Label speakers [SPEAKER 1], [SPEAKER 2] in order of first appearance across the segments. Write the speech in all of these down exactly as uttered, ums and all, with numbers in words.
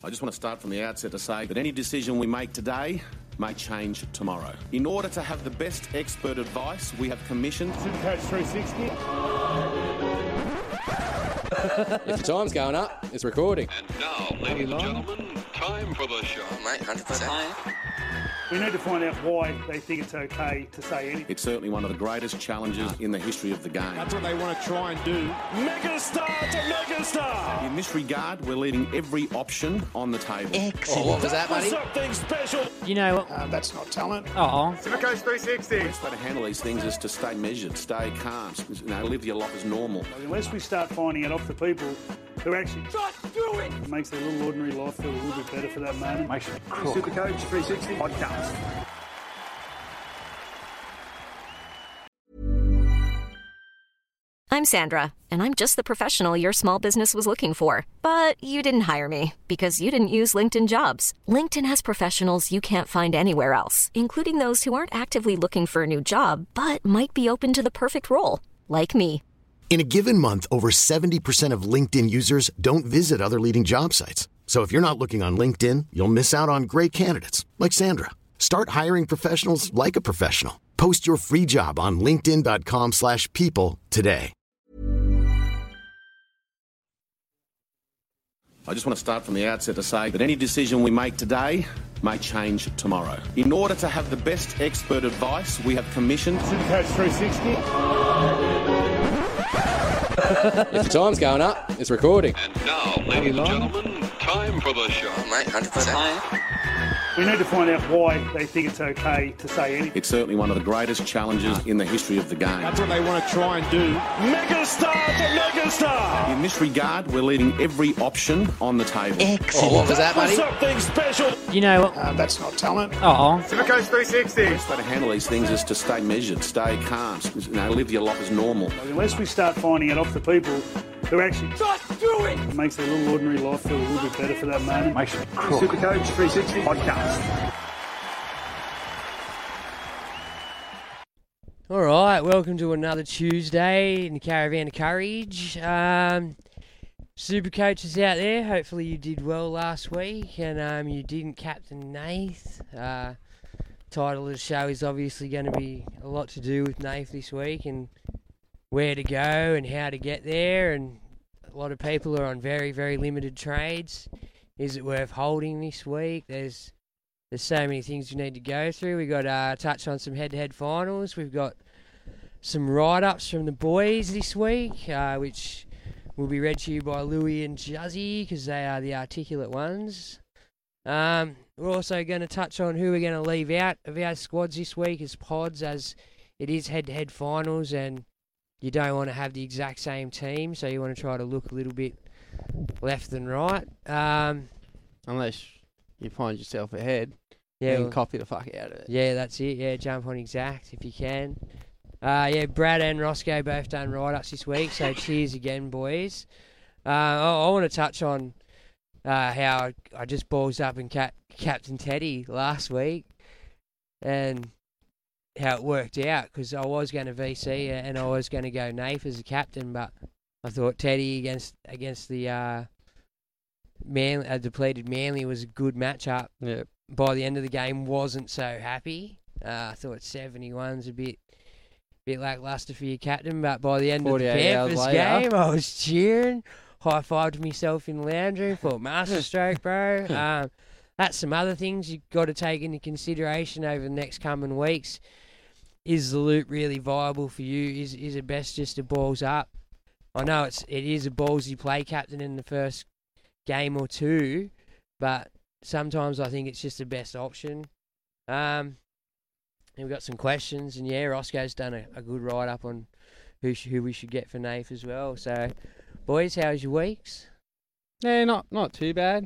[SPEAKER 1] I just want to start from the outset to say that any decision we make today may change tomorrow. In order to have the best expert advice, we have commissioned
[SPEAKER 2] Supercoach three sixty.
[SPEAKER 3] If your time's going up, it's recording.
[SPEAKER 4] And now, ladies and gentlemen, time for the show.
[SPEAKER 5] Oh, mate, one hundred percent.
[SPEAKER 2] We need to find out why they think it's okay to say anything.
[SPEAKER 1] It's certainly one of the greatest challenges in the history of the game.
[SPEAKER 6] That's what they want to try and do. Megastar to megastar!
[SPEAKER 1] In this regard, we're leaving every option on the table.
[SPEAKER 3] Oh, what was that, buddy?
[SPEAKER 6] Something special.
[SPEAKER 7] You know what?
[SPEAKER 2] Uh, that's not talent.
[SPEAKER 7] Oh,
[SPEAKER 2] Supercoach three sixty.
[SPEAKER 1] The best way to handle these things is to stay measured, stay calm, you know, live your life as normal.
[SPEAKER 2] Unless we start finding it off the people who actually just do it, it makes their little ordinary life feel a little bit better for that moment. Makes it cool. Supercoach three sixty podcast.
[SPEAKER 8] I'm Sandra, and I'm just the professional your small business was looking for. But you didn't hire me because you didn't use LinkedIn Jobs. LinkedIn has professionals you can't find anywhere else, including those who aren't actively looking for a new job, but might be open to the perfect role, like me.
[SPEAKER 9] In a given month, over seventy percent of LinkedIn users don't visit other leading job sites. So if you're not looking on LinkedIn, you'll miss out on great candidates like Sandra. Start hiring professionals like a professional. Post your free job on linkedin dot com slash people today.
[SPEAKER 1] I just want to start from the outset to say that any decision we make today may change tomorrow. In order to have the best expert advice, we have commissioned
[SPEAKER 2] Supercoach three sixty.
[SPEAKER 3] If your time's going up, it's recording.
[SPEAKER 4] And now, ladies and gentlemen, time for the show.
[SPEAKER 5] Oh, mate, one hundred percent.
[SPEAKER 2] We need to find out why they think it's okay to say anything.
[SPEAKER 1] It's certainly one of the greatest challenges in the history of the game.
[SPEAKER 6] That's what they want to try and do. Megastar to megastar!
[SPEAKER 1] In this regard, we're leaving every option on the table.
[SPEAKER 3] Oh, what was that, buddy?
[SPEAKER 6] Something special.
[SPEAKER 7] you know what?
[SPEAKER 2] Uh, that's not talent.
[SPEAKER 7] Oh,
[SPEAKER 2] Supercoach three sixty.
[SPEAKER 1] The best way to handle these things is to stay measured, stay calm, you know, live your life as normal.
[SPEAKER 2] Unless we start finding it off the people who actually just do it, it makes their little ordinary life feel a little bit better for that moment. Makes it cool. Supercoach three sixty podcast.
[SPEAKER 7] all right. Welcome to another Tuesday in the Caravan of Courage. Um, Super coaches out there. Hopefully you did well last week, and um, you didn't captain Nath. Uh, title of the show is obviously going to be a lot to do with Nath this week, and where to go and how to get there. And a lot of people are on very, very limited trades. Is it worth holding this week? There's There's so many things we need to go through. We've got to uh, touch on some head-to-head finals. We've got some write-ups from the boys this week, uh, which will be read to you by Louie and Juzzy because they are the articulate ones. Um, we're also going to touch on who we're going to leave out of our squads this week as pods, as it is head-to-head finals and you don't want to have the exact same team, so you want to try to look a little bit left than right. Um,
[SPEAKER 10] Unless you find yourself ahead.
[SPEAKER 7] Yeah,
[SPEAKER 10] and
[SPEAKER 7] well,
[SPEAKER 10] copy the fuck out of it.
[SPEAKER 7] Yeah, that's it. Yeah, jump on exact if you can. Uh, yeah, Brad and Roscoe both done write-ups this week, so cheers again, boys. Uh, I, I want to touch on uh, how I just balls up and cap- Captain Teddy last week and how it worked out, because I was going to V C and I was going to go Nath as a captain, but I thought Teddy against against the uh, Man, uh, depleted Manly was a good matchup.
[SPEAKER 10] Yeah.
[SPEAKER 7] By the end of the game, wasn't so happy. Uh, I thought seventy-one's a bit, bit lacklustre for your captain, but by the end of the Panthers game, I was cheering, high-fived myself in the lounge room, thought masterstroke, bro. um, that's some other things you've got to take into consideration over the next coming weeks. Is the loop really viable for you? Is is it best just to balls up? I know it's it is a ballsy play captain in the first game or two, but sometimes I think it's just the best option. Um, and we've got some questions, and yeah, Roscoe's done a, a good write-up on who sh- who we should get for Nath as well. So, boys, how's your weeks?
[SPEAKER 10] Yeah, not not too bad.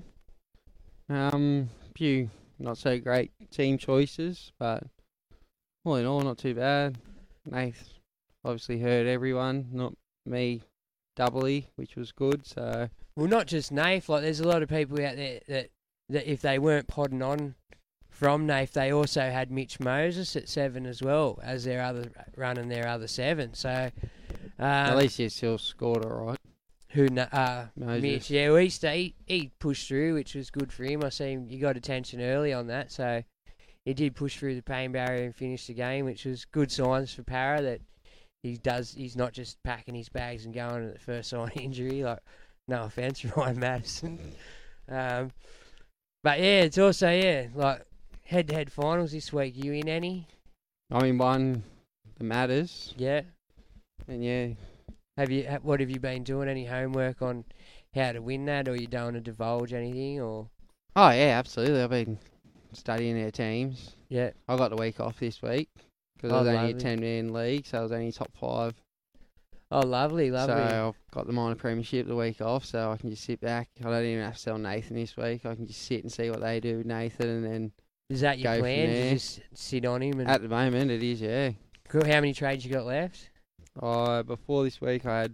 [SPEAKER 10] Um, few not so great team choices, but all in all, not too bad. Nath obviously hurt everyone, not me doubly, which was good. So.
[SPEAKER 7] Well, not just Nath. Like, there's a lot of people out there that, that if they weren't podding on from Nath, they also had Mitch Moses at seven as well as their other running their other seven. So um,
[SPEAKER 10] at least he still scored all right.
[SPEAKER 7] Who? kn- Uh,
[SPEAKER 10] Moses.
[SPEAKER 7] Mitch. Yeah, well, he, stayed, he pushed through, which was good for him. I seen he got attention early on that, so he did push through the pain barrier and finish the game, which was good signs for Para that he does. He's not just packing his bags and going at the first sign of injury. Like, no offense, Ryan Madison. um, but yeah, it's also yeah like head-to-head finals this week. You in any?
[SPEAKER 10] I'm in one that matters.
[SPEAKER 7] Yeah.
[SPEAKER 10] And yeah,
[SPEAKER 7] Have you? ha- What have you been doing? Any homework on how to win that, or you don't want to divulge anything, or?
[SPEAKER 10] oh yeah, absolutely. I've been studying our teams.
[SPEAKER 7] Yeah.
[SPEAKER 10] I got the week off this week because
[SPEAKER 7] Oh,
[SPEAKER 10] I was only
[SPEAKER 7] lovely.
[SPEAKER 10] a ten-man league, so I was only top five.
[SPEAKER 7] Oh, lovely, lovely.
[SPEAKER 10] So I've got the minor premiership the week off, so I can just sit back. I don't even have to sell Nathan this week. I can just sit and see what they do with Nathan, and then
[SPEAKER 7] Is that your
[SPEAKER 10] go from
[SPEAKER 7] plan?
[SPEAKER 10] there.
[SPEAKER 7] To just sit on him and.
[SPEAKER 10] At the moment, it is, yeah.
[SPEAKER 7] Cool. How many trades you got left?
[SPEAKER 10] Uh, before this week, I had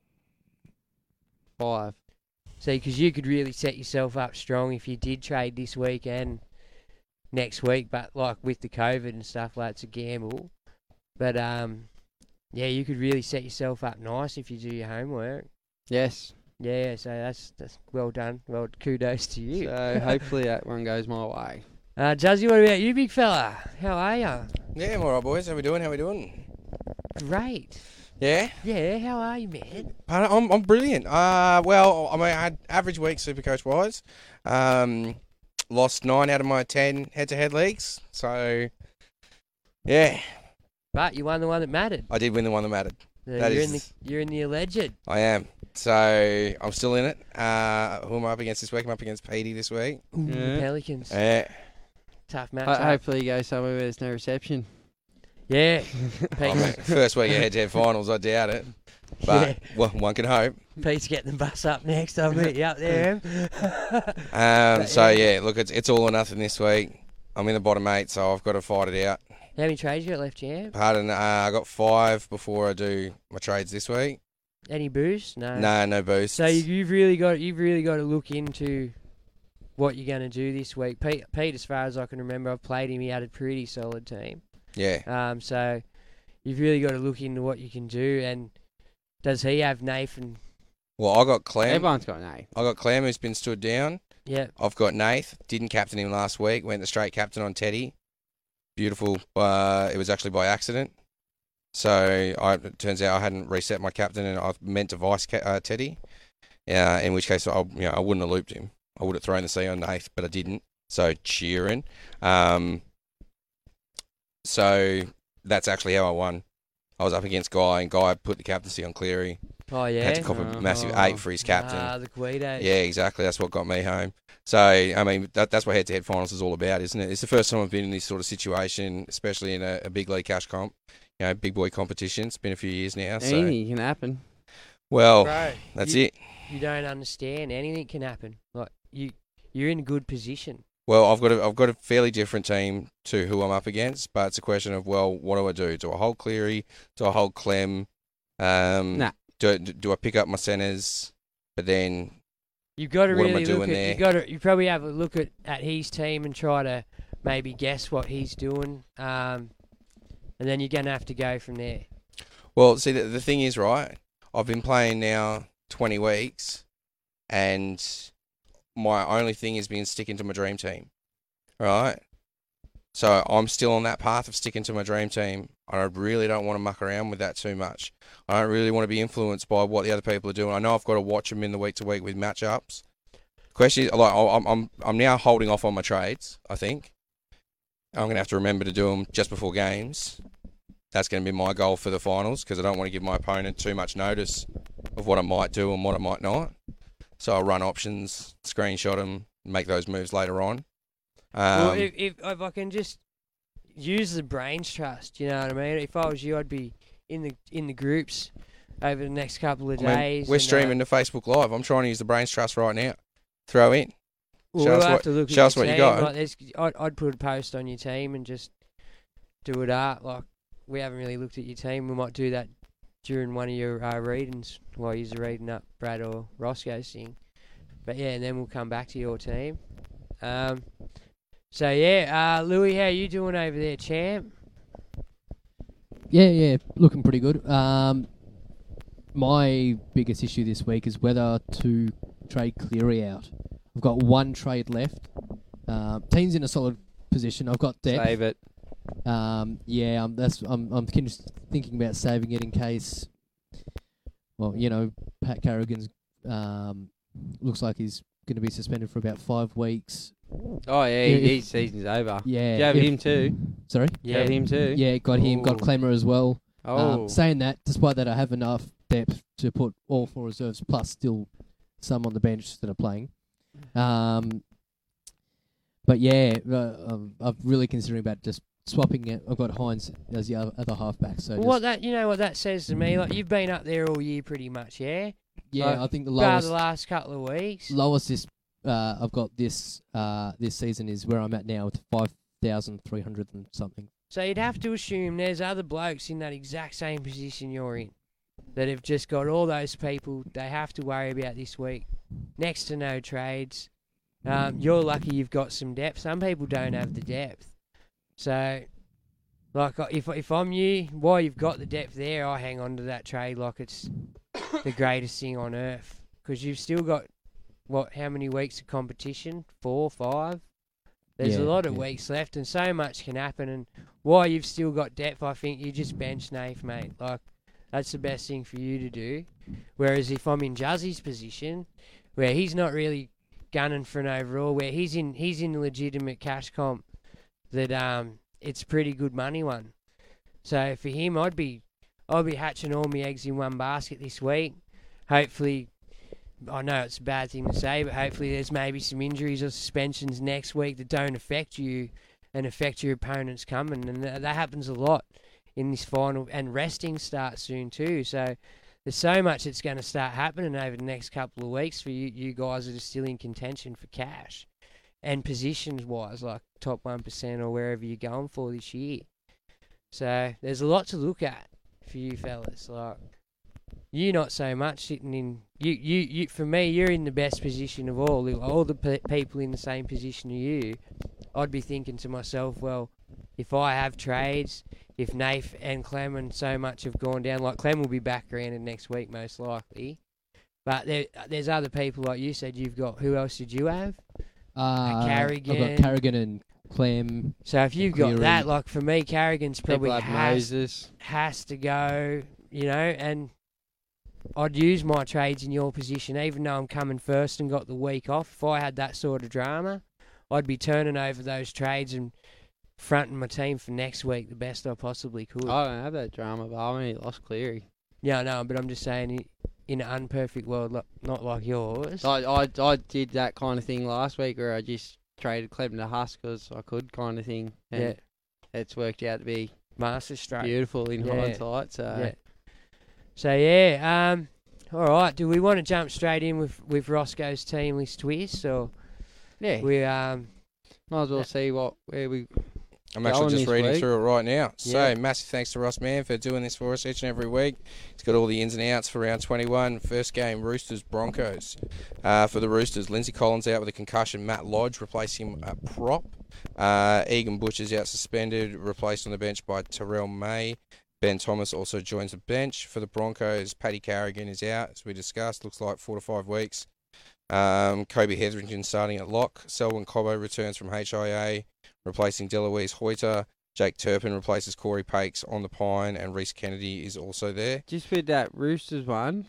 [SPEAKER 10] five.
[SPEAKER 7] See, because you could really set yourself up strong if you did trade this week and next week, but like with the COVID and stuff, like it's a gamble. But um, yeah, you could really set yourself up nice if you do your homework.
[SPEAKER 10] Yes.
[SPEAKER 7] Yeah, so that's that's well done. Well, kudos to you.
[SPEAKER 10] So hopefully that one goes my way.
[SPEAKER 7] Uh, Juzzy, what about you, big fella? How are you?
[SPEAKER 11] Yeah, I'm all right, boys. How we doing? How we doing?
[SPEAKER 7] Great.
[SPEAKER 11] Yeah?
[SPEAKER 7] Yeah, how are you, man?
[SPEAKER 11] Pardon? I'm, I'm brilliant. Uh, well, I mean, I had average week Supercoach-wise. Um, lost nine out of my ten head-to-head leagues. So, yeah.
[SPEAKER 7] But you won the one that mattered.
[SPEAKER 11] I did win the one that mattered.
[SPEAKER 7] So
[SPEAKER 11] That
[SPEAKER 7] you're
[SPEAKER 11] is-
[SPEAKER 7] in the you're in the alleged.
[SPEAKER 11] I am. So, I'm still in it. Uh, who am I up against this week? I'm up against Petey this week.
[SPEAKER 7] Ooh,
[SPEAKER 10] Yeah.
[SPEAKER 7] Pelicans.
[SPEAKER 11] Yeah.
[SPEAKER 7] Tough
[SPEAKER 10] Ho-
[SPEAKER 7] matchup.
[SPEAKER 10] hopefully you go somewhere where there's no reception.
[SPEAKER 7] Yeah.
[SPEAKER 11] Oh,
[SPEAKER 7] Pete's,
[SPEAKER 11] mate, first week of head-to-head finals, I doubt it. But
[SPEAKER 7] Yeah.
[SPEAKER 11] well, one can hope.
[SPEAKER 7] Pete's getting the bus up next. I'll meet you up there. Em.
[SPEAKER 11] Um, so, yeah, look, it's it's all or nothing this week. I'm in the bottom eight, so I've got to fight it out.
[SPEAKER 7] How many trades you got left, champ?
[SPEAKER 11] Pardon, uh, I got five before I do my trades this week.
[SPEAKER 7] Any boost? No.
[SPEAKER 11] No, no boosts.
[SPEAKER 7] So you- you've really got you've really got to look into what you're going to do this week. Pete, Pete, as far as I can remember, I've played him. He had a pretty solid team.
[SPEAKER 11] Yeah.
[SPEAKER 7] Um. So you've really got to look into what you can do. And does he have Nathan?
[SPEAKER 11] Well, I got Clem.
[SPEAKER 10] Everyone's got Nath.
[SPEAKER 11] I got Clem, who's been stood down.
[SPEAKER 7] Yeah.
[SPEAKER 11] I've got Nath. Didn't captain him last week. Went the straight captain on Teddy. Beautiful. Uh, it was actually by accident. So I, it turns out I hadn't reset my captain, and I meant to vice ca- uh, Teddy. Uh, in which case, I you know I wouldn't have looped him. I would have thrown the C on Nath, but I didn't. So cheering. Um, so that's actually how I won. I was up against Guy, and Guy put the captaincy on Cleary.
[SPEAKER 7] Oh yeah.
[SPEAKER 11] Had to cop a massive eight for his captain.
[SPEAKER 7] Ah, the Guidos.
[SPEAKER 11] Yeah, exactly. That's what got me home. So, I mean, that, that's what head-to-head finals is all about, isn't it? It's the first time I've been in this sort of situation, especially in a, a big league cash comp, you know, big boy competition. It's been a few years now. So,
[SPEAKER 10] Anything can happen.
[SPEAKER 11] well,
[SPEAKER 7] Bro,
[SPEAKER 11] that's
[SPEAKER 7] you,
[SPEAKER 11] it.
[SPEAKER 7] You don't understand. Anything can happen. Like you, you're in a good position.
[SPEAKER 11] Well, I've got a, I've got a fairly different team to who I'm up against, but it's a question of, well, what do I do? Do I hold Cleary? Do I hold Clem? Um,
[SPEAKER 10] Nah.
[SPEAKER 11] Do, do I pick up my centres? But then
[SPEAKER 7] You've got to
[SPEAKER 11] What am I
[SPEAKER 7] really look
[SPEAKER 11] doing
[SPEAKER 7] at.
[SPEAKER 11] there?
[SPEAKER 7] You got to. You probably have a look at, at his team and try to maybe guess what he's doing. Um, and then you're gonna have to go from there.
[SPEAKER 11] Well, see, the, the thing is, right, I've been playing now twenty weeks, and my only thing has been sticking to my dream team, right? So I'm still on that path of sticking to my dream team. I really don't want to muck around with that too much. I don't really want to be influenced by what the other people are doing. I know I've got to watch them in the week to week with matchups. Question is, like, I'm I'm I'm now holding off on my trades. I think I'm gonna have to remember to do them just before games. That's going to be my goal for the finals because I don't want to give my opponent too much notice of what I might do and what I might not. So I'll run options, screenshot them, make those moves later on. Um,
[SPEAKER 7] well, if, if if I can just use the brains trust, you know what I mean. If I was you, I'd be in the in the groups over the next couple of
[SPEAKER 11] I mean,
[SPEAKER 7] days.
[SPEAKER 11] we're
[SPEAKER 7] and, uh,
[SPEAKER 11] streaming to Facebook Live. I'm trying to use the Brains Trust right now. Throw in.
[SPEAKER 7] Well,
[SPEAKER 11] show
[SPEAKER 7] we'll
[SPEAKER 11] us
[SPEAKER 7] have
[SPEAKER 11] what,
[SPEAKER 7] to look
[SPEAKER 11] show
[SPEAKER 7] at
[SPEAKER 11] us
[SPEAKER 7] your
[SPEAKER 11] what you
[SPEAKER 7] team.
[SPEAKER 11] got.
[SPEAKER 7] Like, there's- I'd, I'd put a post on your team and just do it up. Like we haven't really looked at your team. We might do that during one of your uh, readings while you're reading up Brad or Roscoe's thing. But yeah, and then we'll come back to your team. Um, so yeah, uh, Louis, how you doing over there, champ?
[SPEAKER 12] Yeah, yeah, looking pretty good. Um, my biggest issue this week is whether to trade Cleary out. I've got one trade left. Um, team's in a solid position. I've got depth.
[SPEAKER 10] Save it.
[SPEAKER 12] Um, yeah, um, that's I'm I'm kin- thinking about saving it in case. Well, you know, Pat Carrigan's um, looks like he's going to be suspended for about five weeks.
[SPEAKER 10] Oh yeah,
[SPEAKER 12] If-
[SPEAKER 10] his season's over.
[SPEAKER 12] Yeah,
[SPEAKER 10] Did you have
[SPEAKER 12] if-
[SPEAKER 10] him too?
[SPEAKER 12] Sorry.
[SPEAKER 10] Did you have him too?
[SPEAKER 12] Yeah, got him. Got
[SPEAKER 10] Ooh.
[SPEAKER 12] Clemmer as well.
[SPEAKER 10] Oh.
[SPEAKER 12] Um, saying that, despite that, I have enough depth to put all four reserves plus still some on the bench that are playing. Um, but yeah, uh, um, I'm really considering about just swapping it. I've got Hines as the other, other halfback. So
[SPEAKER 7] Well,
[SPEAKER 12] just,
[SPEAKER 7] what that you know what that says to me? Like you've been up there all year, pretty much, yeah.
[SPEAKER 12] yeah,
[SPEAKER 7] Like,
[SPEAKER 12] I think the
[SPEAKER 7] bar
[SPEAKER 12] lowest
[SPEAKER 7] the last couple of weeks.
[SPEAKER 12] lowest this uh, I've got this uh, this season is where I'm at now with five thousand three hundred and something.
[SPEAKER 7] So you'd have to assume there's other blokes in that exact same position you're in that have just got all those people they have to worry about this week. Next to no trades. Um, you're lucky you've got some depth. Some people don't have the depth. So, like, if if I'm you, while you've got the depth there, I hang on to that trade like it's the greatest thing on earth. Because you've still got, what, how many weeks of competition? Four, five? There's a
[SPEAKER 12] Yeah,
[SPEAKER 7] lot of
[SPEAKER 12] yeah.
[SPEAKER 7] weeks left, and so much can happen. And while you've still got depth, I think you just bench Nath, mate. Like, that's the best thing for you to do. Whereas if I'm in Juzzy's position, where he's not really gunning for an overall, where he's in he's in a legitimate cash comp, that um it's a pretty good money one. So for him, I'd be I'd be hatching all my eggs in one basket this week. Hopefully, I know it's a bad thing to say, but hopefully there's maybe some injuries or suspensions next week that don't affect you and affect your opponents coming, and th- that happens a lot in this final. And resting starts soon too, so there's so much that's going to start happening over the next couple of weeks for you, you guys that are still in contention for cash and positions-wise, like top one percent or wherever you're going for this year. So there's a lot to look at for you fellas. Like, you not so much sitting in... You, you, you. For me, you're in the best position of all. All the pe- people in the same position as you, I'd be thinking to myself, well, if I have trades... If Nath and Clem and so much have gone down, like Clem will be back around next week most likely, but there, there's other people like you said you've got. Who else did you have?
[SPEAKER 12] Uh,
[SPEAKER 7] Carrigan.
[SPEAKER 12] I've got Carrigan and Clem.
[SPEAKER 7] So if you've got
[SPEAKER 12] Cleary.
[SPEAKER 7] that, like for me, Carrigan's probably
[SPEAKER 10] like
[SPEAKER 7] has,
[SPEAKER 10] Moses.
[SPEAKER 7] has to go, you know, and I'd use my trades in your position, even though I'm coming first and got the week off. If I had that sort of drama, I'd be turning over those trades and fronting my team for next week the best I possibly could.
[SPEAKER 10] I don't have that drama, but I only lost Cleary.
[SPEAKER 7] Yeah, I know, but I'm just saying, i- in an unperfect world, lo- not like yours.
[SPEAKER 10] I, I, I did that kind of thing last week where I just traded Clem to Husk because I could kind of thing. And
[SPEAKER 7] Yeah.
[SPEAKER 10] it's worked out to be
[SPEAKER 7] Masterstroke.
[SPEAKER 10] beautiful in
[SPEAKER 7] Yeah.
[SPEAKER 10] hindsight. So
[SPEAKER 7] Yeah. So yeah, um, all right. Do we want to jump straight in with, with Roscoe's team list twist, or
[SPEAKER 10] yeah,
[SPEAKER 7] we um
[SPEAKER 10] might as well see what where we.
[SPEAKER 11] I'm actually just
[SPEAKER 10] this
[SPEAKER 11] reading
[SPEAKER 10] week.
[SPEAKER 11] through it right now. So,
[SPEAKER 7] Yeah.
[SPEAKER 11] massive thanks to Ross Mann for doing this for us each and every week. He's got all the ins and outs for round twenty-one. First game, Roosters Broncos. Uh, for the Roosters, Lindsay Collins out with a concussion. Matt Lodge replacing him at prop. Uh, Egan Butcher's out suspended, replaced on the bench by Terrell May. Ben Thomas also joins the bench. For the Broncos, Paddy Carrigan is out, as we discussed. Looks like four to five weeks. Um, Kobe Hetherington starting at lock. Selwyn Cobbo returns from H I A, replacing Deloise Hoyter. Jake Turpin replaces Corey Pakes on the Pine, and Reece Kennedy is also there.
[SPEAKER 10] Just with that Roosters one.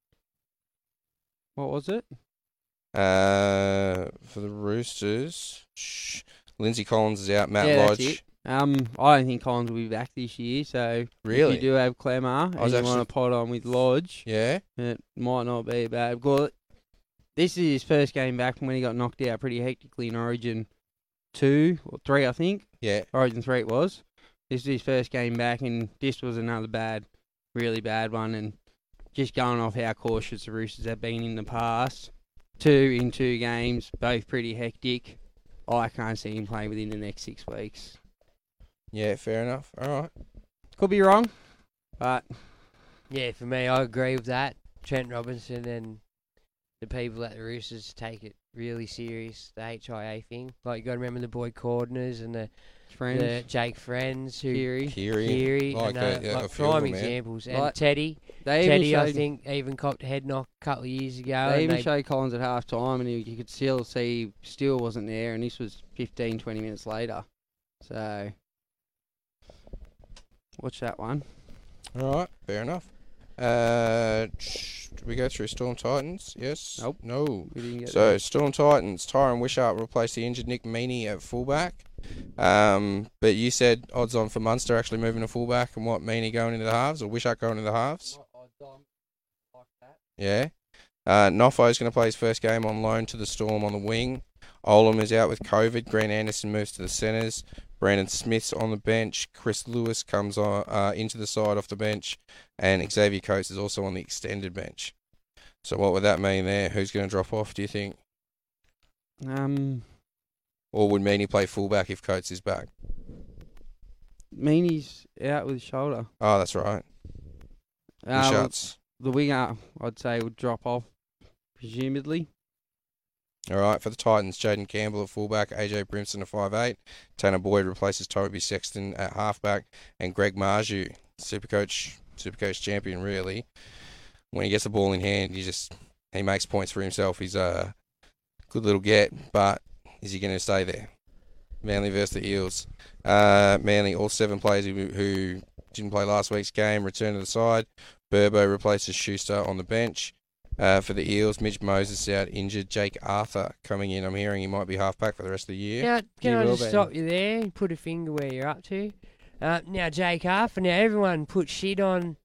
[SPEAKER 10] What was it?
[SPEAKER 11] Uh, for the Roosters, shh, Lindsay Collins is out. Matt
[SPEAKER 10] yeah, that's
[SPEAKER 11] Lodge.
[SPEAKER 10] it. Um, I don't think Collins will be back this year. So
[SPEAKER 11] Really?
[SPEAKER 10] if you do have Clemmer and
[SPEAKER 11] was
[SPEAKER 10] you
[SPEAKER 11] actually-
[SPEAKER 10] want to pot on with Lodge,
[SPEAKER 11] Yeah.
[SPEAKER 10] it might not be bad. Well, this is his first game back from when he got knocked out pretty hectically in Origin two or three, I think.
[SPEAKER 11] Yeah.
[SPEAKER 10] Origin three it was. This is his first game back, and this was another bad, really bad one. And just going off how cautious the Roosters have been in the past, two in two games, both pretty hectic. I can't see him playing within the next six weeks.
[SPEAKER 11] Yeah, fair enough. All right.
[SPEAKER 10] Could be wrong, but
[SPEAKER 7] yeah, for me, I agree with that. Trent Robinson and the people at the Roosters take it really serious, the H I A thing. Like, you got to remember the boy Cordners and the,
[SPEAKER 10] Friends.
[SPEAKER 7] the Jake Friends, who
[SPEAKER 10] Kiri.
[SPEAKER 11] Kiri.
[SPEAKER 7] Kiri,
[SPEAKER 11] Like
[SPEAKER 7] and, uh,
[SPEAKER 11] that, yeah,
[SPEAKER 7] like
[SPEAKER 11] a few of
[SPEAKER 7] prime
[SPEAKER 11] them, man.
[SPEAKER 7] examples. And
[SPEAKER 10] Like,
[SPEAKER 7] Teddy,
[SPEAKER 10] They even
[SPEAKER 7] Teddy, I
[SPEAKER 10] showed-
[SPEAKER 7] think, even copped a head knock a couple of years ago.
[SPEAKER 10] They
[SPEAKER 7] and
[SPEAKER 10] even
[SPEAKER 7] they-
[SPEAKER 10] showed Collins at half time, and he, you could still see still wasn't there, and this was fifteen, twenty minutes later. So, watch that one.
[SPEAKER 11] All right, fair enough. Uh, sh- did we go through Storm Titans? Yes.
[SPEAKER 10] Nope.
[SPEAKER 11] No.
[SPEAKER 10] We didn't get
[SPEAKER 11] So
[SPEAKER 10] there.
[SPEAKER 11] Storm Titans, Tyron Wishart replaced the injured Nick Meaney at fullback. Um, but you said odds on for Munster actually moving to fullback, and what, Meaney going into the halves or Wishart going into the halves? Yeah. Uh, Noffo's going to play his first game on loan to the Storm on the wing. Olam is out with COVID. Grant Anderson moves to the centres. Brandon Smith's on the bench. Chris Lewis comes on uh, into the side off the bench. And Xavier Coates is also on the extended bench. So what would that mean there? Who's going to drop off, do you think?
[SPEAKER 10] Um,
[SPEAKER 11] Or would Meaney play fullback if Coates is back?
[SPEAKER 10] Meaney's out with his shoulder.
[SPEAKER 11] Oh, that's right.
[SPEAKER 10] Uh,
[SPEAKER 11] Wishart's.
[SPEAKER 10] the winger, I'd say, would drop off, presumably.
[SPEAKER 11] All right, for the Titans, Jaden Campbell at fullback, A J Brimson at five eight, Tanner Boyd replaces Toby Sexton at halfback, and Greg Marju, Supercoach, Supercoach champion, really. When he gets the ball in hand, he just he makes points for himself. He's a good little get, but is he going to stay there? Manly versus the Eels. Uh, Manly, all seven players who, who didn't play last week's game return to the side. Burbo replaces Schuster on the bench. Uh, for the Eels, Mitch Moses out injured. Jake Arthur coming in. I'm hearing he might be halfback for the rest of the year.
[SPEAKER 7] Now, can
[SPEAKER 10] He
[SPEAKER 7] I
[SPEAKER 10] will
[SPEAKER 7] just
[SPEAKER 10] be.
[SPEAKER 7] stop you there and put a finger where you're up to? Uh, now, Jake Arthur. Now, everyone put shit on.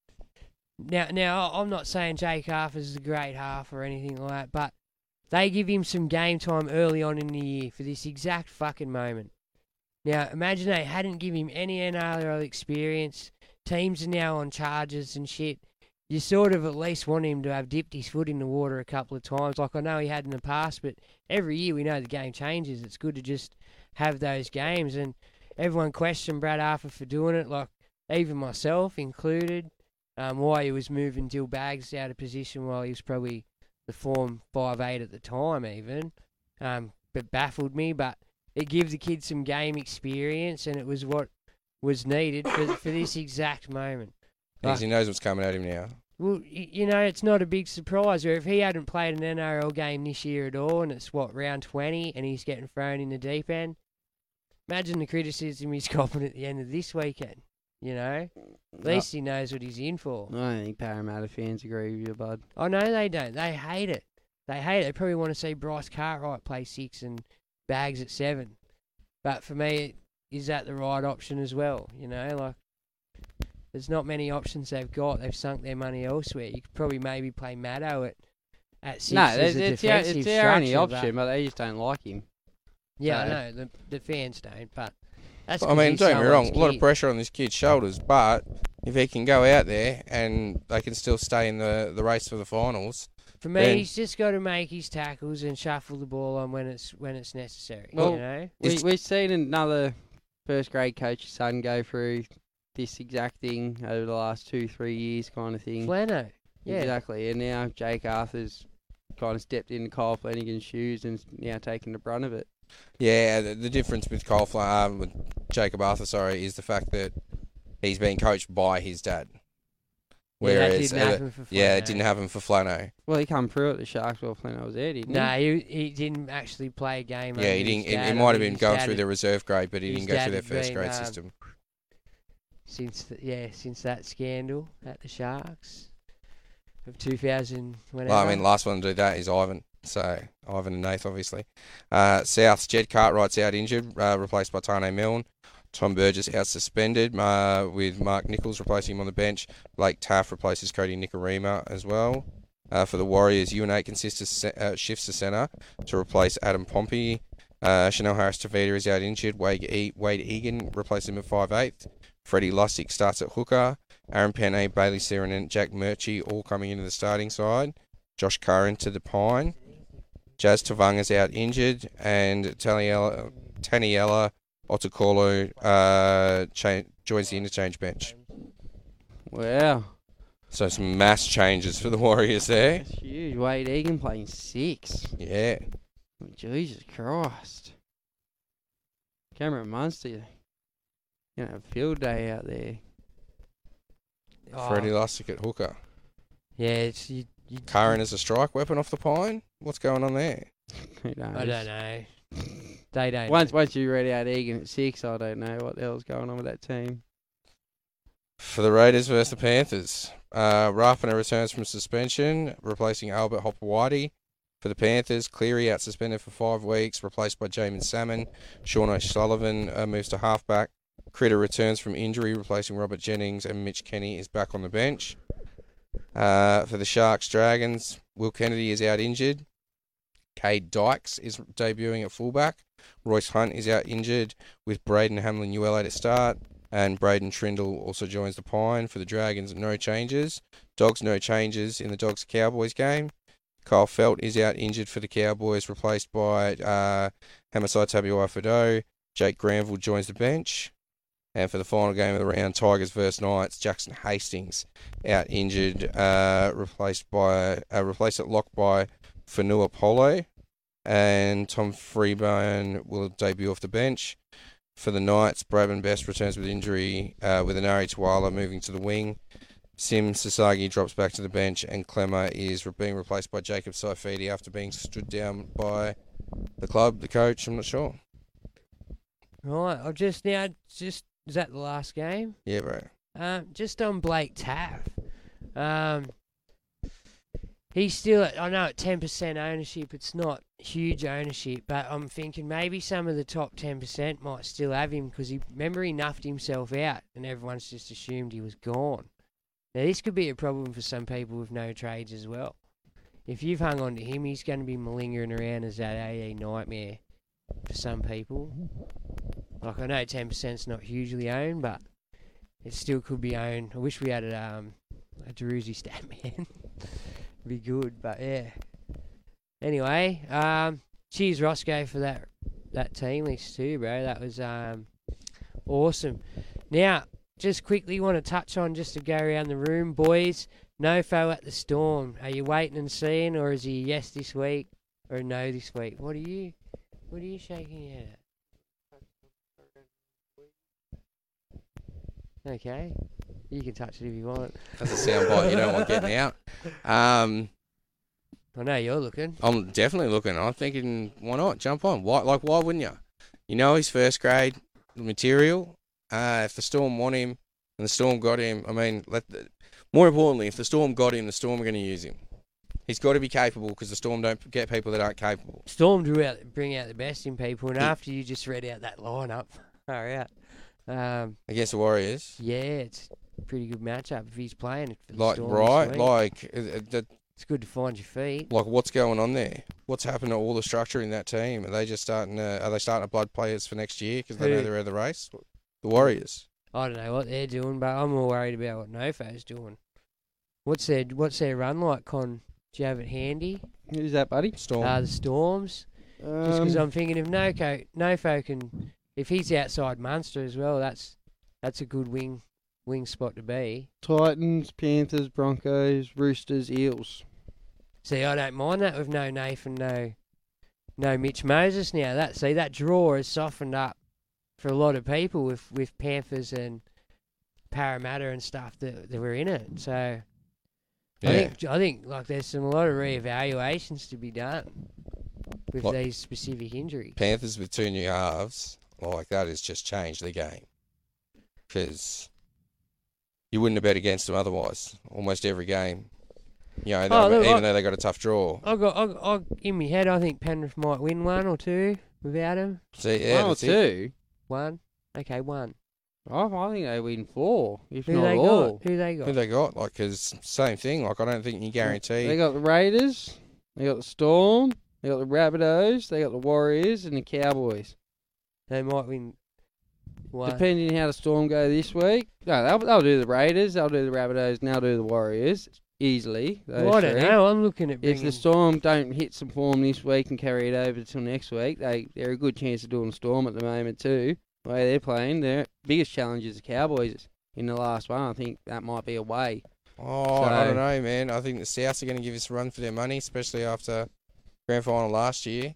[SPEAKER 7] Now, now I'm not saying Jake Arthur's a great half or anything like that, but they give him some game time early on in the year for this exact fucking moment. Now, imagine they hadn't given him any N R L experience. Teams are now on charges and shit. You sort of at least want him to have dipped his foot in the water a couple of times, like I know he had in the past, but every year we know the game changes. It's good to just have those games, and everyone questioned Brad Arthur for doing it, like even myself included, um, why he was moving Dill Baggs out of position while he was probably the form five eight at the time even, um, but baffled me, but it gives the kid some game experience, and it was what was needed for, for this exact moment.
[SPEAKER 11] Because he knows what's coming at him now.
[SPEAKER 7] Well, y- you know, it's not a big surprise. Or if he hadn't played an N R L game this year at all, and it's, what, round twenty, and he's getting thrown in the deep end, imagine the criticism he's copping at the end of this weekend, you know? At least he knows what he's in for.
[SPEAKER 10] I don't think Parramatta fans agree with you, bud.
[SPEAKER 7] I know they don't. They hate it. They hate it. They probably want to see Bryce Cartwright play six and Bags at seven. But for me, is that the right option as well? You know, like, there's not many options they've got. They've sunk their money elsewhere. You could probably maybe play Maddo at, at six
[SPEAKER 10] No,
[SPEAKER 7] as a
[SPEAKER 10] it's, their,
[SPEAKER 7] defensive
[SPEAKER 10] it's their only
[SPEAKER 7] structure,
[SPEAKER 10] option,
[SPEAKER 7] but-
[SPEAKER 10] but they just don't like him.
[SPEAKER 7] Yeah, I
[SPEAKER 10] So-
[SPEAKER 7] know. The, the fans don't, but that's
[SPEAKER 11] I
[SPEAKER 7] 'cause
[SPEAKER 11] mean,
[SPEAKER 7] he's
[SPEAKER 11] don't get me wrong,
[SPEAKER 7] someone's
[SPEAKER 11] a lot of
[SPEAKER 7] kid.
[SPEAKER 11] pressure on this kid's shoulders, but if he can go out there and they can still stay in the, the race for the finals.
[SPEAKER 7] For me,
[SPEAKER 11] then-
[SPEAKER 7] he's just got to make his tackles and shuffle the ball on when it's when it's necessary.
[SPEAKER 10] Well,
[SPEAKER 7] you know,
[SPEAKER 10] we, we've seen another first grade coach's son go through this exact thing over the last two, three years kind of thing.
[SPEAKER 7] Flano, yeah.
[SPEAKER 10] Exactly. And now Jake Arthur's kind of stepped into Kyle Flanagan's shoes and is now taking the brunt of it.
[SPEAKER 11] Yeah, the, the difference with Cole Fla- um, with Jacob Arthur, sorry, is the fact that he's been coached by his dad.
[SPEAKER 7] Yeah, that
[SPEAKER 11] Whereas,
[SPEAKER 7] didn't
[SPEAKER 11] uh,
[SPEAKER 7] happen for
[SPEAKER 11] yeah, it
[SPEAKER 7] Flano.
[SPEAKER 11] didn't happen for Flano.
[SPEAKER 10] Well, he come through at the Sharks while Flano was there, didn't
[SPEAKER 7] No, he he didn't actually play a game.
[SPEAKER 11] Yeah, he
[SPEAKER 7] under
[SPEAKER 11] didn't.
[SPEAKER 7] his
[SPEAKER 11] It,
[SPEAKER 7] dad.
[SPEAKER 11] it
[SPEAKER 7] I
[SPEAKER 11] might have
[SPEAKER 7] think
[SPEAKER 11] been
[SPEAKER 7] his
[SPEAKER 11] going
[SPEAKER 7] dad
[SPEAKER 11] through
[SPEAKER 7] had-
[SPEAKER 11] the reserve grade, but he
[SPEAKER 7] his
[SPEAKER 11] didn't go
[SPEAKER 7] dad
[SPEAKER 11] through their
[SPEAKER 7] had
[SPEAKER 11] first
[SPEAKER 7] been,
[SPEAKER 11] grade
[SPEAKER 7] um,
[SPEAKER 11] system.
[SPEAKER 7] Since the, yeah, since that scandal at the Sharks of two thousand, whenever.
[SPEAKER 11] Well, I mean, last one to do that is Ivan. So, Ivan and Nath, obviously. Uh, South's Jed Cartwright's out injured, uh, replaced by Tane Milne. Tom Burgess out suspended, uh, with Mark Nichols replacing him on the bench. Blake Taff replaces Cody Nikorima as well. Uh, for the Warriors, Ewan Aitken se- uh, shifts to centre to replace Adam Pompey. Uh, Chanel Harris-Tavita is out injured. Wade, e- Wade Egan replaces him at five eighth. Freddie Lussick starts at hooker. Aaron Penne, Bailey Siren and Jack Murchie all coming into the starting side. Josh Curran to the Pine. Jazz Tavanga's out injured. And Taniela, Taniela Otakolo uh, cha- joins the interchange bench.
[SPEAKER 10] Wow.
[SPEAKER 11] So some mass changes for the Warriors there.
[SPEAKER 10] That's huge. Wade Egan playing six.
[SPEAKER 11] Yeah.
[SPEAKER 10] Jesus Christ. Cameron Munster, you know, a field day out there.
[SPEAKER 11] Freddie Lussick at hooker.
[SPEAKER 7] Yeah, it's you. you
[SPEAKER 11] Curran as a strike weapon off the pine. What's going on there?
[SPEAKER 10] Who knows?
[SPEAKER 7] I don't know. They don't.
[SPEAKER 10] Once once you read out Egan at six, I don't know what the hell's going on with that team.
[SPEAKER 11] For the Raiders versus the Panthers, uh, Rapana returns from suspension, replacing Albert Hopewadi. For the Panthers, Cleary out suspended for five weeks, replaced by Jamin Salmon. Sean O'Sullivan uh, moves to halfback. Critter returns from injury, replacing Robert Jennings, and Mitch Kenny is back on the bench. Uh, for the Sharks Dragons, Will Kennedy is out injured. Cade Dykes is debuting at fullback. Royce Hunt is out injured, with Braden Hamlin-Uele to start. And Braden Trindle also joins the Pine. For the Dragons, no changes. Dogs, no changes in the Dogs-Cowboys game. Kyle Felt is out injured for the Cowboys, replaced by uh, Hamasai Tabuai-Fidow. Jake Granville joins the bench. And for the final game of the round, Tigers versus Knights, Jackson Hastings out injured, uh, replaced by uh, replaced at lock by Fanua Polo. And Tom Freeburn will debut off the bench. For the Knights, Braben Best returns with injury, uh, with Anari Tuala moving to the wing. Sim Sasagi drops back to the bench, and Clemmer is being replaced by Jacob Saifidi after being stood down by the club, the coach. I'm not sure.
[SPEAKER 7] Right, I've just now just is that the last game?
[SPEAKER 11] Yeah, bro.
[SPEAKER 7] Um, just on Blake Taff. Um, he's still at, I know at ten percent ownership. It's not huge ownership, but I'm thinking maybe some of the top ten percent might still have him because he remember he nuffed himself out, and everyone's just assumed he was gone. Now, this could be a problem for some people with no trades as well. If you've hung on to him, he's going to be malingering around as that A E nightmare for some people. Like, I know ten percent's not hugely owned, but it still could be owned. I wish we had a, um, a Druzy stat man. Be good, but yeah. Anyway, um, cheers Roscoe for that that team list too, bro. That was um, awesome. Now, just quickly want to touch on, just to go around the room, boys. Nofo at the Storm. Are you waiting and seeing, or is he a yes this week or a no this week? What are you? What are you shaking your head at? Okay, you can touch it if you want.
[SPEAKER 11] That's a sound bite you don't want getting out. Um,
[SPEAKER 7] I know you're looking.
[SPEAKER 11] I'm definitely looking. I'm thinking, why not jump on? Why, like, why wouldn't you? You know, he's first grade material. Uh, if the Storm want him and the Storm got him, I mean, let the, more importantly, if the Storm got him, the Storm are going to use him. He's got to be capable because the Storm don't get people that aren't capable.
[SPEAKER 7] Storm drew out, bring out the best in people, and after you just read out that lineup, far out. Um,
[SPEAKER 11] Against the Warriors?
[SPEAKER 7] Yeah, it's a pretty good matchup if he's playing for the
[SPEAKER 11] Like,
[SPEAKER 7] Storm
[SPEAKER 11] right,
[SPEAKER 7] this week.
[SPEAKER 11] like... Uh, that,
[SPEAKER 7] it's good to find your feet.
[SPEAKER 11] Like, what's going on there? What's happened to all the structure in that team? Are they just starting to, are they starting to blood players for next year because they
[SPEAKER 7] Who?
[SPEAKER 11] know they're out of the race? The Warriors.
[SPEAKER 7] I don't know what they're doing, but I'm more worried about what Nofo's doing. What's their What's their run like, Con? Do you have it handy?
[SPEAKER 10] Who's that, buddy?
[SPEAKER 11] Storm.
[SPEAKER 7] Uh, the Storms. Just because
[SPEAKER 10] Um,
[SPEAKER 7] I'm thinking if Nofo, Nofo can, if he's outside Munster as well, that's that's a good wing wing spot to be.
[SPEAKER 10] Titans, Panthers, Broncos, Roosters, Eels.
[SPEAKER 7] See, I don't mind that with no Nathan, no no Mitch Moses now. That see that draw has softened up for a lot of people with, with Panthers and Parramatta and stuff that, that were in it. So
[SPEAKER 11] Yeah.
[SPEAKER 7] I think I think like there's some a lot of reevaluations to be done with
[SPEAKER 11] Like,
[SPEAKER 7] these specific injuries.
[SPEAKER 11] Panthers with two new halves, like, that has just changed the game. Because you wouldn't have bet against them otherwise. Almost every game. You know,
[SPEAKER 7] Oh,
[SPEAKER 11] they-
[SPEAKER 7] look,
[SPEAKER 11] even
[SPEAKER 7] I-
[SPEAKER 11] though they got a tough draw.
[SPEAKER 7] I got I, I in my head. I think Penrith might win one or two without him.
[SPEAKER 11] See, yeah,
[SPEAKER 10] One or
[SPEAKER 11] that's it.
[SPEAKER 10] two.
[SPEAKER 7] One, okay, one.
[SPEAKER 10] Oh, I think they win four, if
[SPEAKER 7] Who
[SPEAKER 10] not
[SPEAKER 7] they
[SPEAKER 10] all.
[SPEAKER 7] got? Who they got?
[SPEAKER 11] Who they got? Like, because same thing. Like, I don't think you guarantee.
[SPEAKER 10] They got the Raiders, they got the Storm, they got the Rabbitohs, they got the Warriors, and the Cowboys.
[SPEAKER 7] They might win one.
[SPEAKER 10] Depending how the Storm go this week. No, they'll, they'll do the Raiders, they'll do the Rabbitohs, and they'll do the Warriors easily. Those
[SPEAKER 7] Well, I don't
[SPEAKER 10] three.
[SPEAKER 7] know. I'm looking at
[SPEAKER 10] If
[SPEAKER 7] bringing.
[SPEAKER 10] the Storm don't hit some form this week and carry it over till next week, they they're a good chance of doing the Storm at the moment too. The way they're playing, their biggest challenge is the Cowboys in the last one. I think that might be away.
[SPEAKER 11] Oh, I
[SPEAKER 10] So-
[SPEAKER 11] don't know, man. I think the Souths are going to give us a run for their money, especially after grand final last year.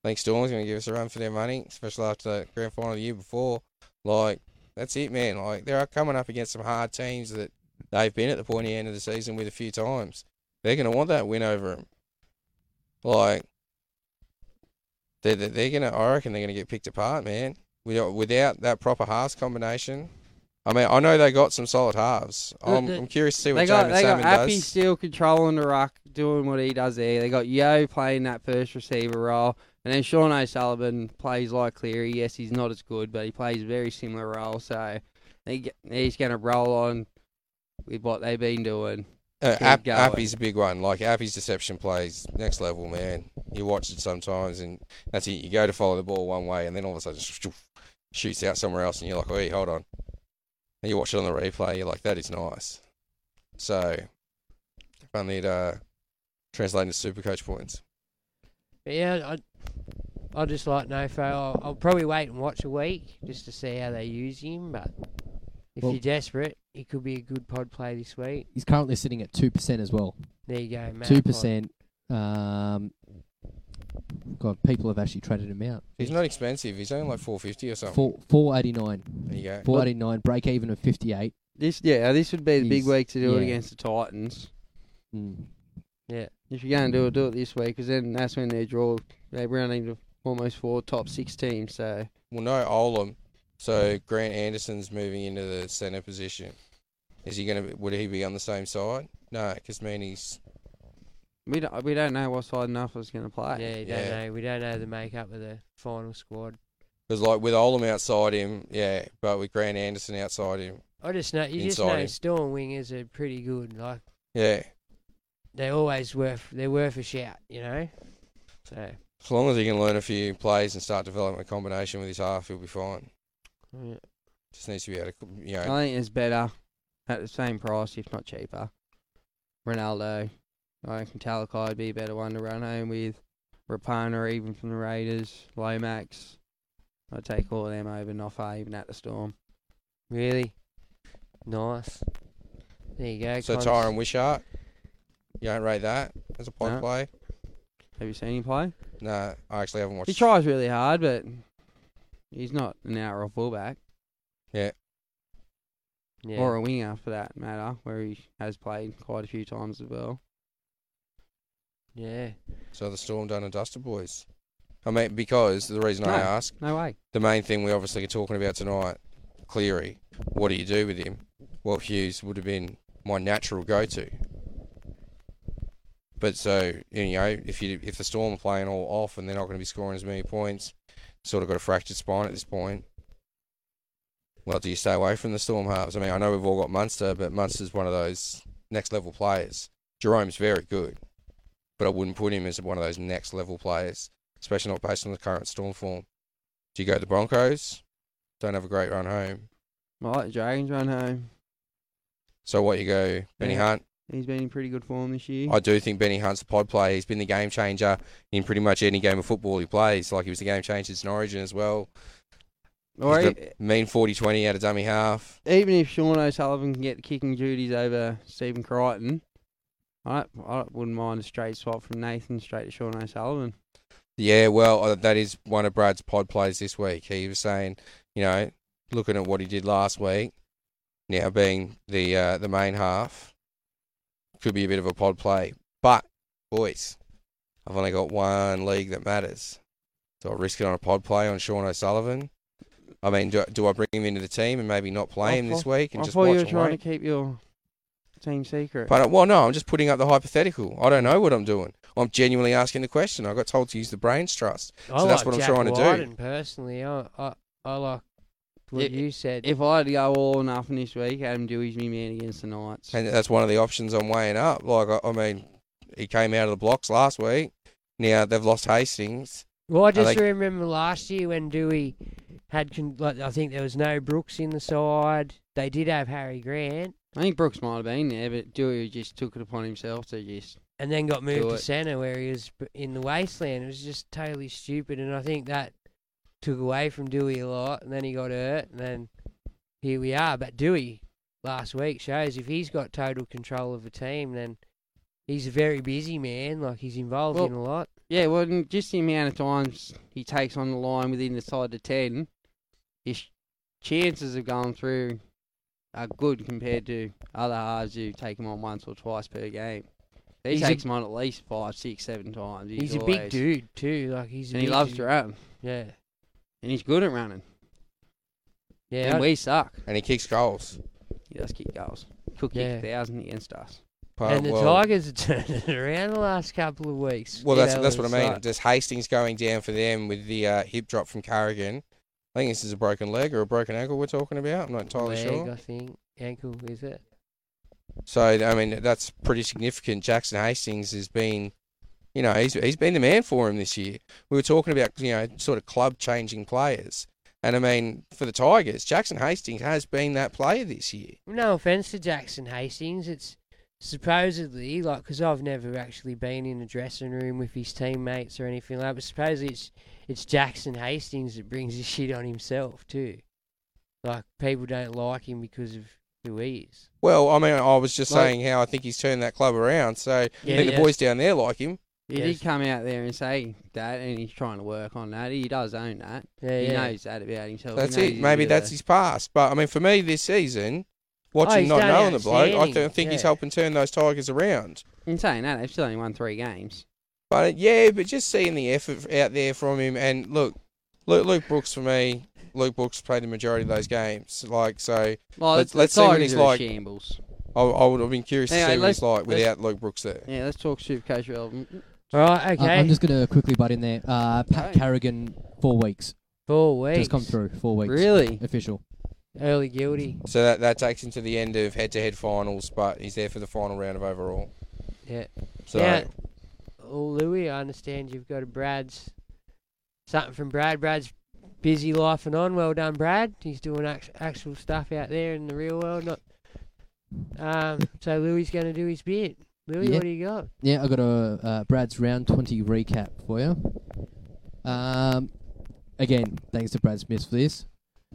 [SPEAKER 11] I think Storm's going to give us a run for their money, especially after the grand final the year before. Like, that's it, man. Like, they're coming up against some hard teams that they've been at the pointy end of the season with a few times. They're going to want that win over them. Like, they're, they're going to, I reckon they're going to get picked apart, man. Without, without that proper halves combination. I mean, I know they got some solid halves. I'm,
[SPEAKER 10] The-
[SPEAKER 11] I'm curious to see what
[SPEAKER 10] they got,
[SPEAKER 11] Jamin
[SPEAKER 10] They got
[SPEAKER 11] Salmon
[SPEAKER 10] Appy
[SPEAKER 11] does.
[SPEAKER 10] still controlling the ruck, doing what he does there. They got Yo playing that first receiver role. And then Sean O'Sullivan plays like Cleary. Yes, he's not as good, but he plays a very similar role. So he, he's going to roll on with what they've been doing.
[SPEAKER 11] Uh,
[SPEAKER 10] Keep
[SPEAKER 11] App,
[SPEAKER 10] going.
[SPEAKER 11] Appy's a big one. Like, Appy's deception plays next level, man. You watch it sometimes, and that's it. You go to follow the ball one way, and then all of a sudden shoots out somewhere else, and you're like, hey, hold on. And you watch it on the replay, you're like, that is nice. So, finally it uh, translating to Supercoach points.
[SPEAKER 7] But yeah, I I just like Nofo. I'll, I'll probably wait and watch a week just to see how they use him. But if
[SPEAKER 12] Well-
[SPEAKER 7] you're desperate, he could be a good pod play this week.
[SPEAKER 12] He's currently sitting at two percent as well.
[SPEAKER 7] There you go, Matt.
[SPEAKER 12] Two percent. Um, God, people have actually traded him out.
[SPEAKER 11] He's not expensive. He's only like four fifty or something.
[SPEAKER 12] Four four eighty nine.
[SPEAKER 11] There you go.
[SPEAKER 12] Four eighty nine. Break even of fifty eight.
[SPEAKER 10] This yeah, this would be the big
[SPEAKER 12] He's-
[SPEAKER 10] week to do it
[SPEAKER 12] yeah.
[SPEAKER 10] against the Titans.
[SPEAKER 12] Mm.
[SPEAKER 7] Yeah.
[SPEAKER 10] If you're going to do it, do it this week, because then that's when they draw. They're running to almost four top six teams. So
[SPEAKER 11] Well, no, Olam. So Grant Anderson's moving into the centre position. Is he going to? Would he be on the same side? No, because Manny's.
[SPEAKER 10] we don't we don't know what side Nuffler's going to play.
[SPEAKER 7] Yeah, you don't know. We don't know the makeup of the final squad.
[SPEAKER 11] Because like with Olam outside him, yeah, but with Grant Anderson outside him,
[SPEAKER 7] I just know you just
[SPEAKER 11] Inside
[SPEAKER 7] know
[SPEAKER 11] him.
[SPEAKER 7] Storm wingers are pretty good. Like
[SPEAKER 11] yeah.
[SPEAKER 7] they're always worth they're worth a shout, you know. So
[SPEAKER 11] As long as he can learn a few plays and start developing a combination with his half, he'll be fine.
[SPEAKER 7] yeah.
[SPEAKER 11] Just needs to be able to, you know.
[SPEAKER 10] I think it's better at the same price, if not cheaper. Ronaldo, I reckon Talakai would be a better one to run home with. Rapana, even from the Raiders. Lomax. I'd take all of them over Noffa, even at the Storm.
[SPEAKER 7] Really nice. There you go.
[SPEAKER 11] So
[SPEAKER 7] Cons.
[SPEAKER 11] Tyron Wishart, you don't rate that as a pod
[SPEAKER 10] No.
[SPEAKER 11] play?
[SPEAKER 10] Have you seen him play?
[SPEAKER 11] No, I actually haven't watched.
[SPEAKER 10] He tries really hard, but he's not an outright fullback.
[SPEAKER 11] Yeah.
[SPEAKER 7] Yeah.
[SPEAKER 10] Or a winger, for that matter, where he has played quite a few times as well.
[SPEAKER 7] Yeah.
[SPEAKER 11] So the Storm done and dusted, boys. I mean, because the reason
[SPEAKER 10] No,
[SPEAKER 11] I ask,
[SPEAKER 10] no way.
[SPEAKER 11] the main thing we obviously are talking about tonight, Cleary. What do you do with him? Well, Hughes would have been my natural go-to. But so, you know, if you if the Storm are playing all off and they're not going to be scoring as many points, sort of got a fractured spine at this point. Well, do you stay away from the Storm halves? I mean, I know we've all got Munster, but Munster's one of those next level players. Jerome's very good, but I wouldn't put him as one of those next level players, especially not based on the current Storm form. Do you go to the Broncos? Don't have a great run home.
[SPEAKER 10] I like the Dragons run home.
[SPEAKER 11] So what, you go Benny
[SPEAKER 10] Yeah.
[SPEAKER 11] Hunt?
[SPEAKER 10] He's been in pretty good form this year.
[SPEAKER 11] I do think Benny Hunt's the pod player. He's been the game changer in pretty much any game of football he plays. Like, he was the game changer in Origin as well.
[SPEAKER 10] Or
[SPEAKER 11] He's
[SPEAKER 10] e-
[SPEAKER 11] got mean forty twenty out of dummy half.
[SPEAKER 10] even if Sean O'Sullivan can get the kicking duties over Stephen Crichton, I, I wouldn't mind a straight swap from Nathan straight to Sean O'Sullivan.
[SPEAKER 11] Yeah, well, uh, that is one of Brad's pod plays this week. He was saying, you know, looking at what he did last week, now being the uh, the main half, could be a bit of a pod play. But, boys, I've only got one league that matters. Do I risk it on a pod play on Sean O'Sullivan? I mean, do, do I bring him into the team and maybe not play
[SPEAKER 10] I
[SPEAKER 11] him this
[SPEAKER 10] thought-
[SPEAKER 11] week and
[SPEAKER 10] I
[SPEAKER 11] just
[SPEAKER 10] thought
[SPEAKER 11] watch
[SPEAKER 10] you were
[SPEAKER 11] and
[SPEAKER 10] trying
[SPEAKER 11] wait?
[SPEAKER 10] to keep your team secret.
[SPEAKER 11] But, uh, well, no, I'm just putting up the hypothetical. I don't know what I'm doing. I'm genuinely asking the question. I got told to use the brains trust.
[SPEAKER 7] I
[SPEAKER 11] So that's
[SPEAKER 7] like
[SPEAKER 11] what I'm
[SPEAKER 7] Jack
[SPEAKER 11] trying to do.
[SPEAKER 7] Wyden personally. I, I, I like what
[SPEAKER 10] If-
[SPEAKER 7] you said.
[SPEAKER 10] If I had to go all or nothing this week, Adam Dewey's me man against the Knights.
[SPEAKER 11] And that's one of the options I'm weighing up. Like, I, I mean, he came out of the blocks last week. Now they've lost Hastings.
[SPEAKER 7] Well, I
[SPEAKER 11] Are
[SPEAKER 7] just
[SPEAKER 11] they-
[SPEAKER 7] remember last year when Dewey had, con- like, I think there was no Brooks in the side. They did have Harry Grant,
[SPEAKER 10] I think Brooks might have been there, but Dewey just took it upon himself to just...
[SPEAKER 7] and then got moved
[SPEAKER 10] Do
[SPEAKER 7] to
[SPEAKER 10] it.
[SPEAKER 7] centre where he was b- in the wasteland. It was just totally stupid, and I think that took away from Dewey a lot. And then he got hurt, and then here we are. But Dewey last week shows if he's got total control of a team, then he's a very busy man. Like, he's involved
[SPEAKER 10] Well,
[SPEAKER 7] in a lot.
[SPEAKER 10] Yeah, well, and just the amount of times he takes on the line within the side of ten, his chances of going through are good compared to other halves who take him on once or twice per game. He
[SPEAKER 7] He's
[SPEAKER 10] takes
[SPEAKER 7] a-
[SPEAKER 10] him on at least five, six, seven times. He's,
[SPEAKER 7] He's a
[SPEAKER 10] always,
[SPEAKER 7] big dude too. Like he's a
[SPEAKER 10] and he
[SPEAKER 7] big
[SPEAKER 10] loves
[SPEAKER 7] dude.
[SPEAKER 10] to run.
[SPEAKER 7] Yeah.
[SPEAKER 10] And he's good at running.
[SPEAKER 7] Yeah.
[SPEAKER 10] And
[SPEAKER 7] I-
[SPEAKER 10] we suck.
[SPEAKER 11] And he kicks goals.
[SPEAKER 10] He does kick goals. Could kick
[SPEAKER 7] Yeah.
[SPEAKER 10] a thousand against us.
[SPEAKER 11] But,
[SPEAKER 7] and the
[SPEAKER 11] well,
[SPEAKER 7] Tigers have turned it around the last couple of weeks.
[SPEAKER 11] Well,
[SPEAKER 7] You
[SPEAKER 11] that's
[SPEAKER 7] know,
[SPEAKER 11] that's what I
[SPEAKER 7] it's
[SPEAKER 11] mean.
[SPEAKER 7] like-
[SPEAKER 11] Just Hastings going down for them with the uh, hip drop from Carrigan. I think this is a broken leg or a broken ankle we're talking about. I'm not entirely
[SPEAKER 7] leg,
[SPEAKER 11] sure.
[SPEAKER 7] I think ankle is it?
[SPEAKER 11] So I mean, that's pretty significant. Jackson Hastings has been, you know, he's he's been the man for him this year. We were talking about, you know, sort of club changing players, and I mean, for the Tigers, Jackson Hastings has been that player this year.
[SPEAKER 7] No offense to Jackson Hastings, it's supposedly like because I've never actually been in a dressing room with his teammates or anything like that. But supposedly it's it's Jackson Hastings that brings his shit on himself too. Like people don't like him because of who he is.
[SPEAKER 11] Well, I mean, I was just
[SPEAKER 7] Like-
[SPEAKER 11] saying how I think he's turned that club around. So I
[SPEAKER 7] Yeah,
[SPEAKER 11] think
[SPEAKER 7] yeah.
[SPEAKER 11] the boys down there like him.
[SPEAKER 10] He
[SPEAKER 7] Yes.
[SPEAKER 10] did come out there and say that, and he's trying to work on that. He does own that.
[SPEAKER 7] Yeah,
[SPEAKER 10] he
[SPEAKER 7] yeah.
[SPEAKER 10] knows that about himself.
[SPEAKER 11] That's
[SPEAKER 10] he knows
[SPEAKER 11] it.
[SPEAKER 10] he's
[SPEAKER 11] Maybe
[SPEAKER 10] a bit of
[SPEAKER 11] that's
[SPEAKER 10] a-
[SPEAKER 11] his past. But I mean, for me this season,
[SPEAKER 7] Oh,
[SPEAKER 11] watching
[SPEAKER 7] he's
[SPEAKER 11] not
[SPEAKER 7] done
[SPEAKER 11] knowing the bloke, I
[SPEAKER 7] outstanding,
[SPEAKER 11] don't think he's
[SPEAKER 7] yeah.
[SPEAKER 11] helping turn those Tigers around.
[SPEAKER 10] In saying that, they've still only won three games.
[SPEAKER 11] But yeah, but just seeing the effort out there from him, and look, Luke, Luke Brooks for me, Luke Brooks played the majority of those games. Like so,
[SPEAKER 10] Well,
[SPEAKER 11] let's,
[SPEAKER 10] the
[SPEAKER 11] let's see what
[SPEAKER 10] Tigers
[SPEAKER 11] he's
[SPEAKER 10] are a
[SPEAKER 11] like.
[SPEAKER 10] shambles.
[SPEAKER 11] I, I would have been curious to
[SPEAKER 10] Anyway,
[SPEAKER 11] see what
[SPEAKER 10] let's-
[SPEAKER 11] he's like
[SPEAKER 10] let's-
[SPEAKER 11] without Luke Brooks there.
[SPEAKER 10] Yeah, let's talk Supercoach relevant.
[SPEAKER 7] All right, okay.
[SPEAKER 12] I- I'm just going to quickly butt in there. Uh, Pat
[SPEAKER 10] Okay.
[SPEAKER 12] Carrigan, four weeks.
[SPEAKER 7] Four weeks.
[SPEAKER 12] Just come through, four weeks.
[SPEAKER 10] Really?
[SPEAKER 12] Official.
[SPEAKER 7] Early guilty.
[SPEAKER 11] So that that takes him to the end of head-to-head finals, but he's there for the final round of overall.
[SPEAKER 7] Yeah.
[SPEAKER 11] So
[SPEAKER 7] Now, oh, Louis, I understand you've got a Brad's something from Brad. Brad's busy life and on. Well done, Brad. He's doing act- actual stuff out there in the real world. Not. Um. So Louis going to do his bit. Louis,
[SPEAKER 12] Yeah.
[SPEAKER 7] what do you got?
[SPEAKER 12] Yeah, I got a uh, Brad's round twenty recap for you. Um, again, thanks to Brad Smith for this.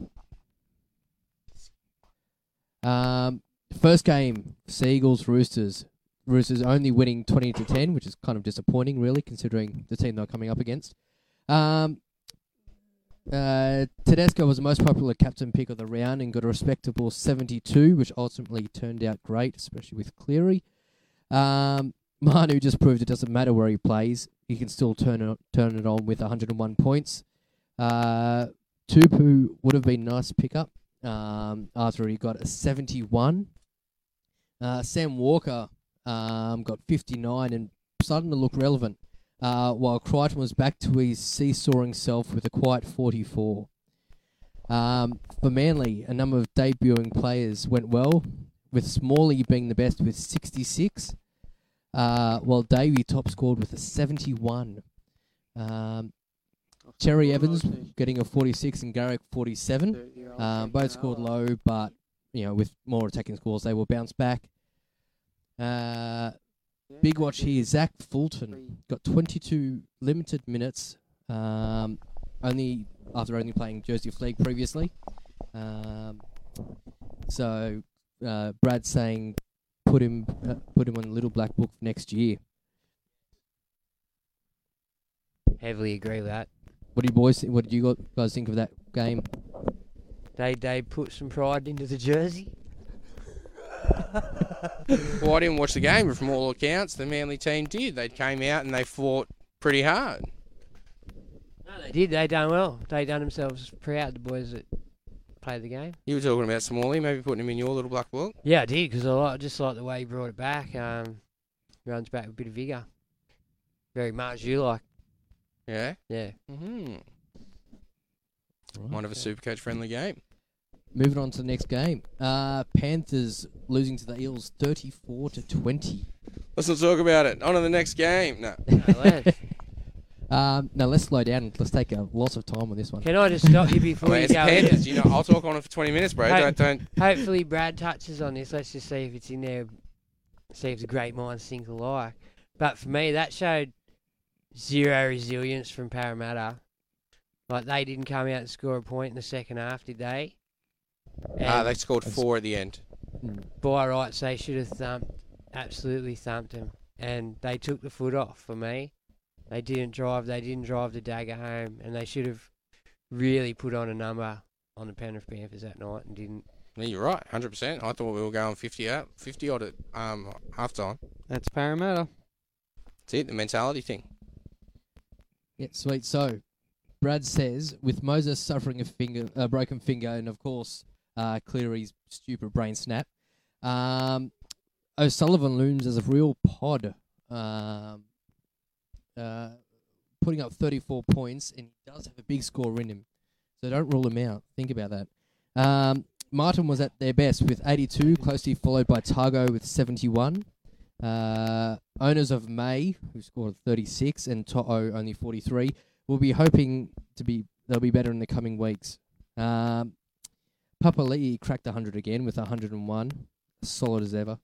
[SPEAKER 12] Um, first game, Seagulls Roosters. Roosters only winning twenty to ten, which is kind of disappointing, really, considering the team they're coming up against. Um, uh, Tedesco was the most popular captain pick of the round and got a respectable seventy-two, which ultimately turned out great, especially with Cleary. Um, Manu just proved it doesn't matter where he plays, he can still turn it turn it on with one hundred one points. Uh, Tupu would have been a nice pickup um, after he got a seventy-one. Uh, Sam Walker um, got fifty-nine and starting to look relevant, uh, while Crichton was back to his seesawing self with a quiet forty-four. Um, for Manly, a number of debuting players went well, with Smalley being the best with sixty-six, uh, while Davey top scored with a seventy-one. Um, Cherry Evans getting a forty-six and Garrick forty-seven. Um, both scored low, but you know, with more attacking scores, they will bounce back. Uh, big watch here, Zach Fulton got twenty-two limited minutes, um, only after only playing Jersey Flegg previously. Um, so uh, Brad's saying put him uh, put him on the Little Black Book next year.
[SPEAKER 7] Heavily agree with that.
[SPEAKER 12] What do you boys? What did you guys think of that game?
[SPEAKER 7] They they put some pride into the jersey.
[SPEAKER 11] Well, I didn't watch the game, but from all accounts, the Manly team did. They came out and they fought pretty hard.
[SPEAKER 7] No, they did. They done well. They done themselves proud. The boys that played the game.
[SPEAKER 11] You were talking about Smalley, maybe putting him in your little black book.
[SPEAKER 7] Yeah, I did because I like, just like the way he brought it back. Um, runs back with a bit of vigour. Very much you like.
[SPEAKER 11] Yeah.
[SPEAKER 7] Yeah.
[SPEAKER 11] Mm-hmm. Kind of a Supercoach friendly game.
[SPEAKER 12] Moving on to the next game. Uh, Panthers losing to the Eels thirty-four to twenty.
[SPEAKER 11] Let's not talk about it. On to the next game. No.
[SPEAKER 12] um, now let's slow down and let's take a lots of time on this one.
[SPEAKER 7] Can I just stop you before
[SPEAKER 11] I mean,
[SPEAKER 7] you
[SPEAKER 11] it's
[SPEAKER 7] go?
[SPEAKER 11] Panthers.
[SPEAKER 7] in?
[SPEAKER 11] You know, I'll talk on it for twenty minutes, bro.
[SPEAKER 7] Ho-
[SPEAKER 11] Don't don't.
[SPEAKER 7] Hopefully Brad touches on this. Let's just see if it's in there. See if the great minds think alike. But for me, that showed zero resilience from Parramatta. Like they didn't come out and score a point in the second half, did they?
[SPEAKER 11] Ah,
[SPEAKER 7] And
[SPEAKER 11] they scored four at the end.
[SPEAKER 7] by rights, they should have thumped, absolutely thumped him, and they took the foot off for me. They didn't drive. They didn't drive the dagger home, and they should have really put on a number on the Penrith Panthers that night and didn't.
[SPEAKER 11] Yeah, you're right, one hundred percent. I thought we were going fifty out, fifty odd at um, half time.
[SPEAKER 10] That's Parramatta.
[SPEAKER 11] That's it, the mentality thing.
[SPEAKER 12] Yeah, sweet. So, Brad says, with Moses suffering a finger, a broken finger, and of course, uh, Cleary's stupid brain snap, um, O'Sullivan looms as a real pod, um, uh, putting up thirty-four points, and he does have a big score in him. So don't rule him out. Think about that. Um, Martin was at their best with eighty-two, closely followed by Targo with seventy-one. Uh, owners of May, who scored thirty-six, and To'o only forty-three, will be hoping to be they'll be better in the coming weeks. Um, Papali'i cracked one hundred again with one hundred one, solid as ever.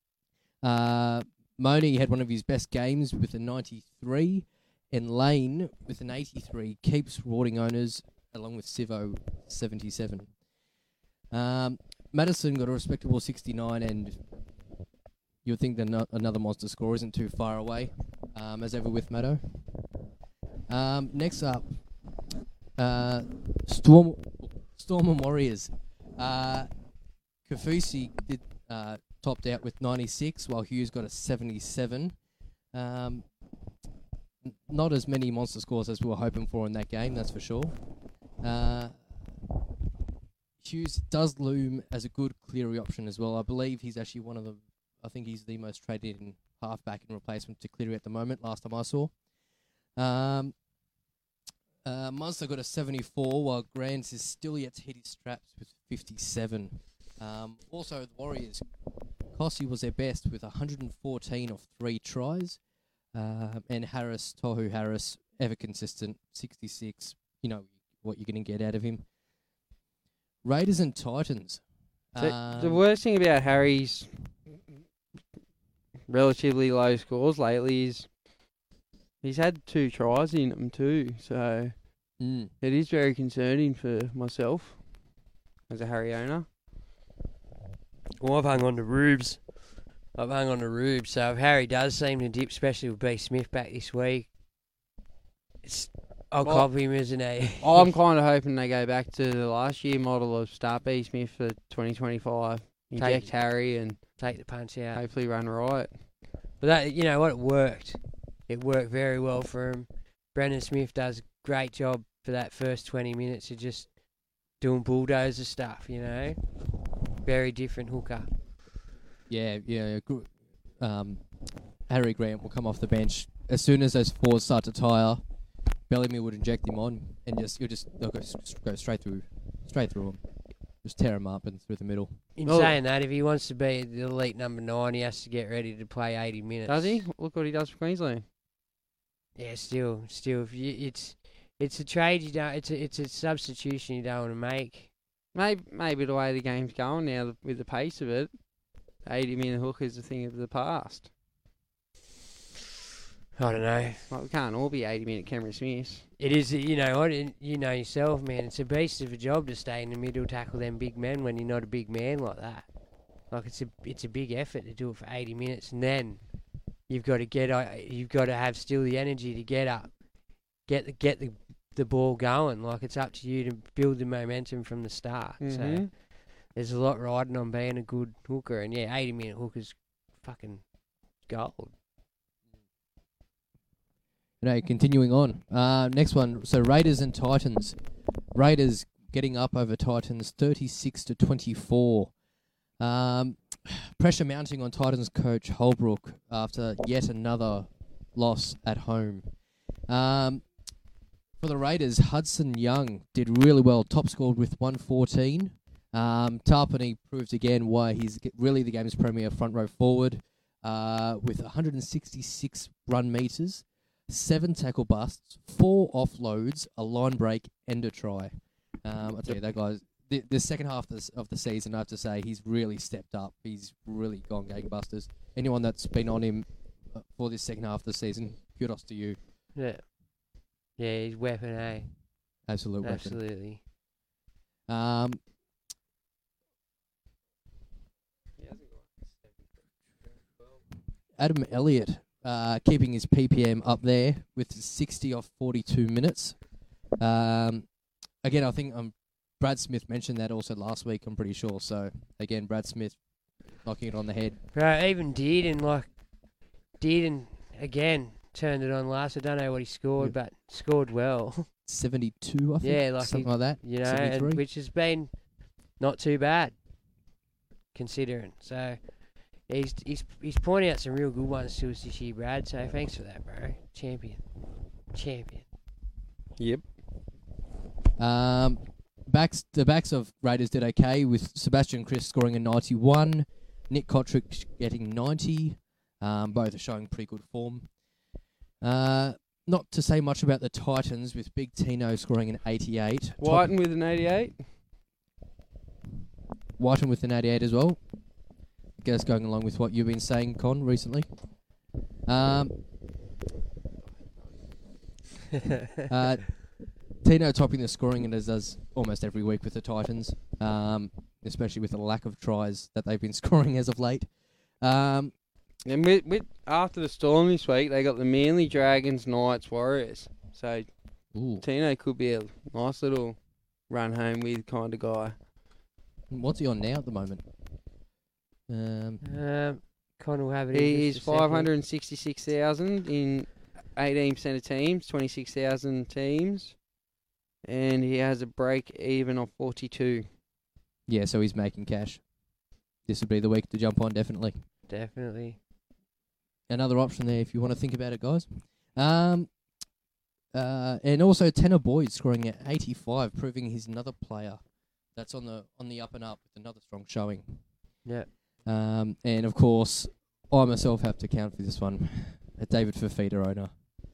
[SPEAKER 12] Uh, Moni had one of his best games with a ninety-three, and Lane with an eighty-three keeps rewarding owners, along with Sivo seventy-seven. Um, Madison got a respectable sixty-nine, and you'd think that no- another monster score isn't too far away, um, as ever with Maddo. Um, next up, uh, Storm, Storm and Warriors. Uh, Kafusi did uh, topped out with ninety-six, while Hughes got a seventy-seven. Um, n- not as many monster scores as we were hoping for in that game, that's for sure. Uh, Hughes does loom as a good Cleary option as well. I believe he's actually one of the, I think he's the most traded in halfback in replacement to Cleary at the moment, last time I saw. Um, uh, Munster got a seventy-four, while Grants is still yet to hit his straps with fifty-seven. Um, also, the Warriors, Kossi was their best with one hundred fourteen off three tries. Uh, and Harris, Tohu Harris, ever consistent, sixty-six. You know what you're going to get out of him. Raiders and Titans.
[SPEAKER 10] So
[SPEAKER 12] um,
[SPEAKER 10] the worst thing about Harry's relatively low scores lately is he's had two tries in them too, so
[SPEAKER 12] mm.
[SPEAKER 10] it is very concerning for myself as a Harry owner.
[SPEAKER 7] Well, I've hung on to Rubes. I've hung on to Rubes, so if Harry does seem to dip, especially with B. Smith back this week, it's, I'll
[SPEAKER 10] Well,
[SPEAKER 7] copy him, isn't he?
[SPEAKER 10] I'm kind of hoping they go back to the last year model of start B. Smith for twenty twenty-five. Inject
[SPEAKER 7] Take-
[SPEAKER 10] Harry and
[SPEAKER 7] Take the punch out.
[SPEAKER 10] hopefully run right.
[SPEAKER 7] But that, you know what, it worked. It worked very well for him. Brendan Smith does a great job for that first twenty minutes of just doing bulldozer stuff, you know. Very different hooker.
[SPEAKER 12] Yeah, yeah. gr- Um, Harry Grant will come off the bench as soon as those fours start to tire. Bellamy would inject him on, and just you'll just they'll go, s- go straight through, straight through him. Just tear him up and through the middle.
[SPEAKER 7] In
[SPEAKER 10] Well-
[SPEAKER 7] saying that, if he wants to be the elite number nine, he has to get ready to play eighty minutes.
[SPEAKER 10] Does he? Look what he does for Queensland.
[SPEAKER 7] Yeah, still, still, if you, it's it's a trade you don't. It's a it's a substitution you don't want to make.
[SPEAKER 10] Maybe maybe the way the game's going now with the pace of it, eighty minute hook is a thing of the past.
[SPEAKER 7] I don't know.
[SPEAKER 10] Like we can't all be eighty minute Cameron Smiths.
[SPEAKER 7] It is, you know, what it- you know yourself, man. It's a beast of a job to stay in the middle, tackle them big men when you're not a big man like that. Like it's a it's a big effort to do it for eighty minutes, and then you've got to get uh, you've got to have still the energy to get up, get the get the the ball going. Like it's up to you to build the momentum from the start. So
[SPEAKER 10] Mhm.
[SPEAKER 7] there's a lot riding on being a good hooker, and yeah, eighty minute hookers, fucking gold.
[SPEAKER 12] No, continuing on. Uh, next one. So Raiders and Titans. Raiders getting up over Titans, thirty-six to twenty-four. Um, pressure mounting on Titans coach Holbrook after yet another loss at home. Um, for the Raiders, Hudson Young did really well. Top scored with one fourteen. Um, Tarpany proved again why he's ge- really the game's premier front row forward uh, with one hundred sixty-six run meters. Seven tackle busts, four offloads, a line break, and a try. Um, I tell you, that guy's the, the second half of the, of the season. I have to say, he's really stepped up. He's really gone gangbusters. Anyone that's been on him uh, for this second half of the season, kudos to you.
[SPEAKER 7] Yeah, yeah, he's weapon, eh?
[SPEAKER 12] Absolute weapon.
[SPEAKER 7] Absolutely.
[SPEAKER 12] Um, Adam Elliott uh, keeping his P P M up there with sixty off forty-two minutes. Um, again, I think um, Brad Smith mentioned that also last week, I'm pretty sure. So, again, Brad Smith knocking it on the head.
[SPEAKER 7] Bro, even Dearden, like, Dearden, again, turned it on last. I don't know what he scored, yeah. but scored well.
[SPEAKER 12] seventy-two, I think.
[SPEAKER 7] Yeah, like
[SPEAKER 12] something
[SPEAKER 7] he,
[SPEAKER 12] like that.
[SPEAKER 7] You know, and, which has been not too bad, considering. So, he's he's he's pointing out some real good ones to us this year, Brad. So, thanks for that, bro. Champion. Champion.
[SPEAKER 10] Yep.
[SPEAKER 12] Um, backs the backs of Raiders did okay, with Sebastian Chris scoring a ninety-one, Nick Kotrick getting ninety. Um, both are showing pretty good form. Uh, not to say much about the Titans, with Big Tino scoring an eighty-eight.
[SPEAKER 10] Whiten with an eighty-eight.
[SPEAKER 12] Whiten with an eighty-eight as well. I guess going along with what you've been saying, Con, recently. Um, uh, Tino topping the scoring, and as does almost every week with the Titans, um, especially with the lack of tries that they've been scoring as of late. Um,
[SPEAKER 10] and with, with after the Storm this week, they got the Manly, Dragons, Knights, Warriors. So
[SPEAKER 12] ooh.
[SPEAKER 10] Tino could be a nice little run home with kind of guy.
[SPEAKER 12] What's he on now at the moment? Um,
[SPEAKER 7] um Con will have it.
[SPEAKER 10] He is five hundred sixty-six thousand in eighteen percent of teams, twenty-six thousand teams. And he has a break even of forty-two.
[SPEAKER 12] Yeah, so he's making cash. This would be the week to jump on, definitely.
[SPEAKER 7] Definitely.
[SPEAKER 12] Another option there if you want to think about it, guys. Um, uh, and also Tanner Boyd scoring at eighty-five, proving he's another player that's on the on the up and up with another strong showing.
[SPEAKER 7] Yeah.
[SPEAKER 12] Um, and of course, I myself have to count for this one. A David Fafita owner.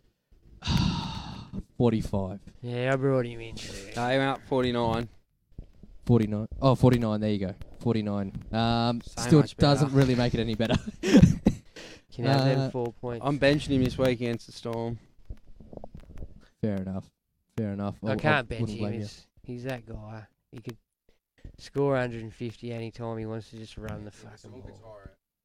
[SPEAKER 12] forty-five.
[SPEAKER 7] Yeah, I brought him in.
[SPEAKER 10] No, he went up forty-nine.
[SPEAKER 12] forty-nine. Oh, forty-nine. There you go. forty-nine. Um,
[SPEAKER 10] So
[SPEAKER 12] still
[SPEAKER 10] much better.
[SPEAKER 12] doesn't really make it any better.
[SPEAKER 7] Can have
[SPEAKER 12] Uh,
[SPEAKER 7] them four points.
[SPEAKER 10] I'm benching him this week against the Storm.
[SPEAKER 12] Fair enough. Fair enough.
[SPEAKER 7] I can't bench
[SPEAKER 12] wouldn't
[SPEAKER 7] him.
[SPEAKER 12] blame you.
[SPEAKER 7] He's, he's that guy. He could score one hundred fifty any time he wants to just run the fucking ball.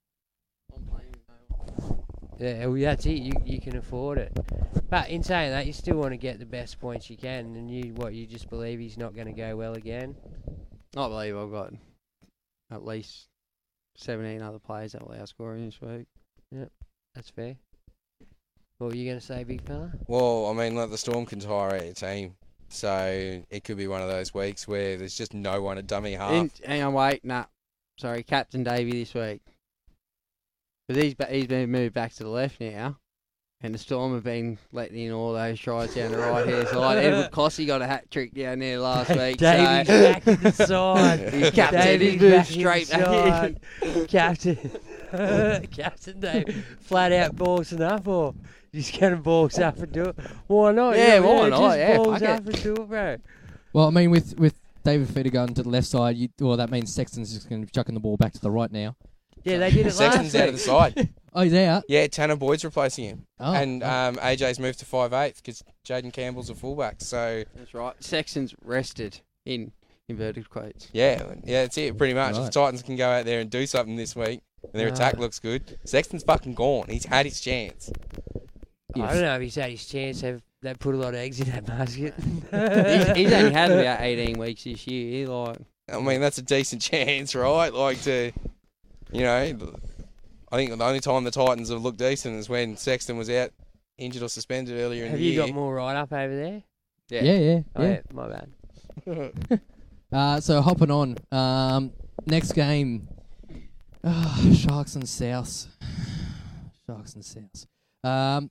[SPEAKER 7] Yeah, well, that's it. You you can afford it. But in saying that, you still want to get the best points you can, and you what you just believe he's not going to go well again.
[SPEAKER 10] I believe I've got at least seventeen other players that will outscore him this week.
[SPEAKER 7] Yep, that's fair. What were you going to say, big fella?
[SPEAKER 11] Well, I mean, like the Storm can tire out your team, so it could be one of those weeks where there's just no one at dummy half.
[SPEAKER 10] In, hang on, wait, nah. Sorry, Captain Davey this week. Because he's, ba- he's been moved back to the left now. And the Storm have been letting in all those tries down the right hand side. Edward Cossey got a hat trick down there last week.
[SPEAKER 7] Davy's
[SPEAKER 10] so
[SPEAKER 7] back to the side.
[SPEAKER 10] He's captain.
[SPEAKER 7] Davy's
[SPEAKER 10] He's moved
[SPEAKER 7] back
[SPEAKER 10] straight back in.
[SPEAKER 7] Captain. Captain Dave. Flat out balls enough, or just going to balls up and do it? Why not?
[SPEAKER 10] Yeah,
[SPEAKER 7] You know,
[SPEAKER 10] why not?
[SPEAKER 7] Just
[SPEAKER 10] Yeah,
[SPEAKER 7] balls
[SPEAKER 10] fuck
[SPEAKER 7] up
[SPEAKER 10] it.
[SPEAKER 7] and do it, bro.
[SPEAKER 12] Well, I mean, with, with David Feeder going to the left side, you, well, that means Sexton's just going to be chucking the ball back to the right now.
[SPEAKER 7] Yeah, they did it last
[SPEAKER 11] Sexton's
[SPEAKER 7] week.
[SPEAKER 11] out of the side.
[SPEAKER 12] Oh, he's out?
[SPEAKER 11] Yeah, Tanner Boyd's replacing him.
[SPEAKER 12] Oh,
[SPEAKER 11] and
[SPEAKER 12] oh.
[SPEAKER 11] um, A J's moved to five eighth because Jaden Campbell's a fullback. So
[SPEAKER 10] That's right. Sexton's rested in inverted quotes.
[SPEAKER 11] yeah, yeah, that's it pretty much. If
[SPEAKER 12] Right.
[SPEAKER 11] the Titans can go out there and do something this week, and their
[SPEAKER 7] Ah.
[SPEAKER 11] attack looks good, Sexton's fucking gone. He's had his chance.
[SPEAKER 7] I don't know if he's had his chance. They've, they put a lot of eggs in that basket.
[SPEAKER 10] he's, he's only had about eighteen weeks this year. Like,
[SPEAKER 11] I mean, that's a decent chance, right? Like to, you know, I think the only time the Titans have looked decent is when Sexton was out, injured or suspended earlier in
[SPEAKER 7] Have
[SPEAKER 11] the
[SPEAKER 7] you
[SPEAKER 11] year.
[SPEAKER 7] got more right up over there?
[SPEAKER 12] Yeah, yeah, yeah.
[SPEAKER 7] Oh, yeah, my bad.
[SPEAKER 12] Uh, so hopping on, um, next game, oh, Sharks and Souths. Sharks and Souths. Um,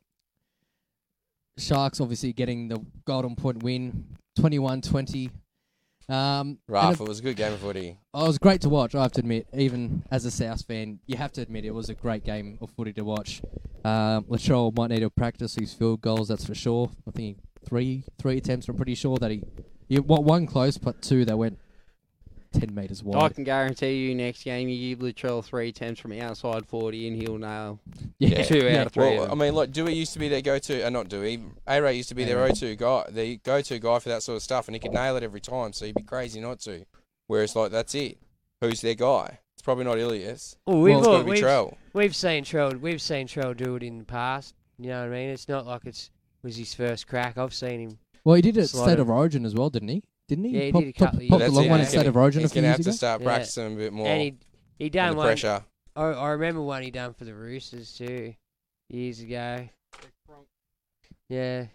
[SPEAKER 12] Sharks obviously getting the golden point win, twenty-one twenty. Um,
[SPEAKER 11] Rough.
[SPEAKER 12] and
[SPEAKER 11] It was a good game of footy.
[SPEAKER 12] Oh, it was great to watch, I have to admit. Even as a South fan, you have to admit it was a great game of footy to watch. Um, Latrell might need to practice his field goals, that's for sure. I think three three attempts, I'm pretty sure that he... he what one close, but two that went ten metres wide.
[SPEAKER 10] I can guarantee you next game you give Latrell three attempts from outside forty and he'll nail
[SPEAKER 12] Yeah.
[SPEAKER 10] two
[SPEAKER 12] Yeah.
[SPEAKER 10] out of three.
[SPEAKER 11] Well,
[SPEAKER 10] of
[SPEAKER 11] I
[SPEAKER 10] them.
[SPEAKER 11] mean, like Dewey used to be their go-to, uh, not Dewey. A-Ray used to be their
[SPEAKER 12] A-Ray.
[SPEAKER 11] O-two guy, the go-to guy for that sort of stuff, and he could nail it every time. So you'd be crazy not to. Whereas, like, that's it. Who's their guy? It's probably not Ilias.
[SPEAKER 7] Well, we've,
[SPEAKER 11] Well, it's
[SPEAKER 7] all,
[SPEAKER 11] gotta be
[SPEAKER 7] we've,
[SPEAKER 11] Trell.
[SPEAKER 7] we've seen Trell. We've seen Trell do it in the past. You know what I mean? It's not like it's was his first crack. I've seen him.
[SPEAKER 12] Well, he did it at
[SPEAKER 7] slot
[SPEAKER 12] State
[SPEAKER 7] it.
[SPEAKER 12] of Origin as well, didn't he? Didn't he?
[SPEAKER 7] Yeah, he
[SPEAKER 12] Pop-
[SPEAKER 7] did a
[SPEAKER 12] pop-
[SPEAKER 7] couple of
[SPEAKER 12] popped
[SPEAKER 7] years
[SPEAKER 12] the long
[SPEAKER 7] ago.
[SPEAKER 12] one in
[SPEAKER 7] He's
[SPEAKER 12] State
[SPEAKER 7] gonna-
[SPEAKER 12] of Origin a
[SPEAKER 11] He's
[SPEAKER 12] few
[SPEAKER 11] going to
[SPEAKER 12] years
[SPEAKER 11] have to
[SPEAKER 12] ago.
[SPEAKER 11] start
[SPEAKER 7] Yeah.
[SPEAKER 11] practicing a bit more.
[SPEAKER 7] And he he done
[SPEAKER 11] under
[SPEAKER 7] one.
[SPEAKER 11] pressure.
[SPEAKER 7] I, I remember one he done for the Roosters too, years ago. Yeah.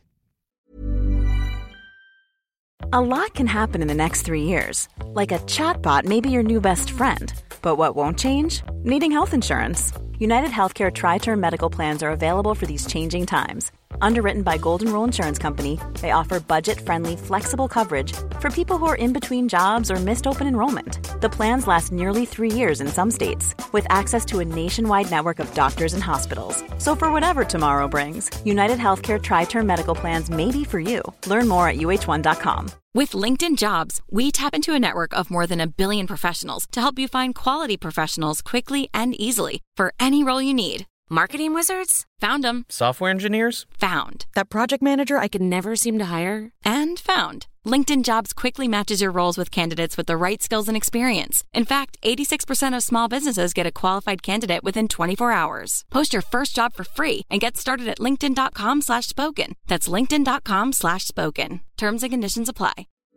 [SPEAKER 13] A lot can happen in the next three years. Like a chatbot may be your new best friend. But what won't change? Needing health insurance. United Healthcare Tri-Term Medical Plans are available for these changing times. Underwritten by Golden Rule Insurance Company, they offer budget-friendly, flexible coverage for people who are in between jobs or missed open enrollment. The plans last nearly three years in some states, with access to a nationwide network of doctors and hospitals. So for whatever tomorrow brings, United Healthcare Tri-Term Medical Plans may be for you. Learn more at U H one dot com.
[SPEAKER 14] With LinkedIn Jobs, we tap into a network of more than a billion professionals to help you find quality professionals quickly and easily for any role you need. Marketing wizards? Found them.
[SPEAKER 15] Software engineers?
[SPEAKER 14] Found. That project manager I could never seem to hire? And found. LinkedIn Jobs quickly matches your roles with candidates with the right skills and experience. In fact, eighty-six percent of small businesses get a qualified candidate within twenty-four hours. Post your first job for free and get started at linkedin.com slash spoken. That's linkedin.com slash spoken. Terms and conditions apply.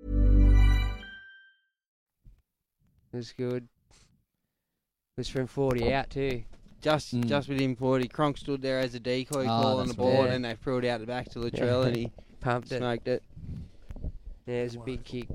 [SPEAKER 7] Was good. Was from forty out too.
[SPEAKER 10] Just
[SPEAKER 12] Mm.
[SPEAKER 10] just within forty. Cronk stood there as a decoy,
[SPEAKER 12] Ah,
[SPEAKER 10] call on the
[SPEAKER 12] that's
[SPEAKER 10] ball,
[SPEAKER 7] right.
[SPEAKER 10] and they threw it out the back to Latrell, and he
[SPEAKER 7] Pumped it.
[SPEAKER 10] smoked it.
[SPEAKER 7] Yeah, it was a big kick.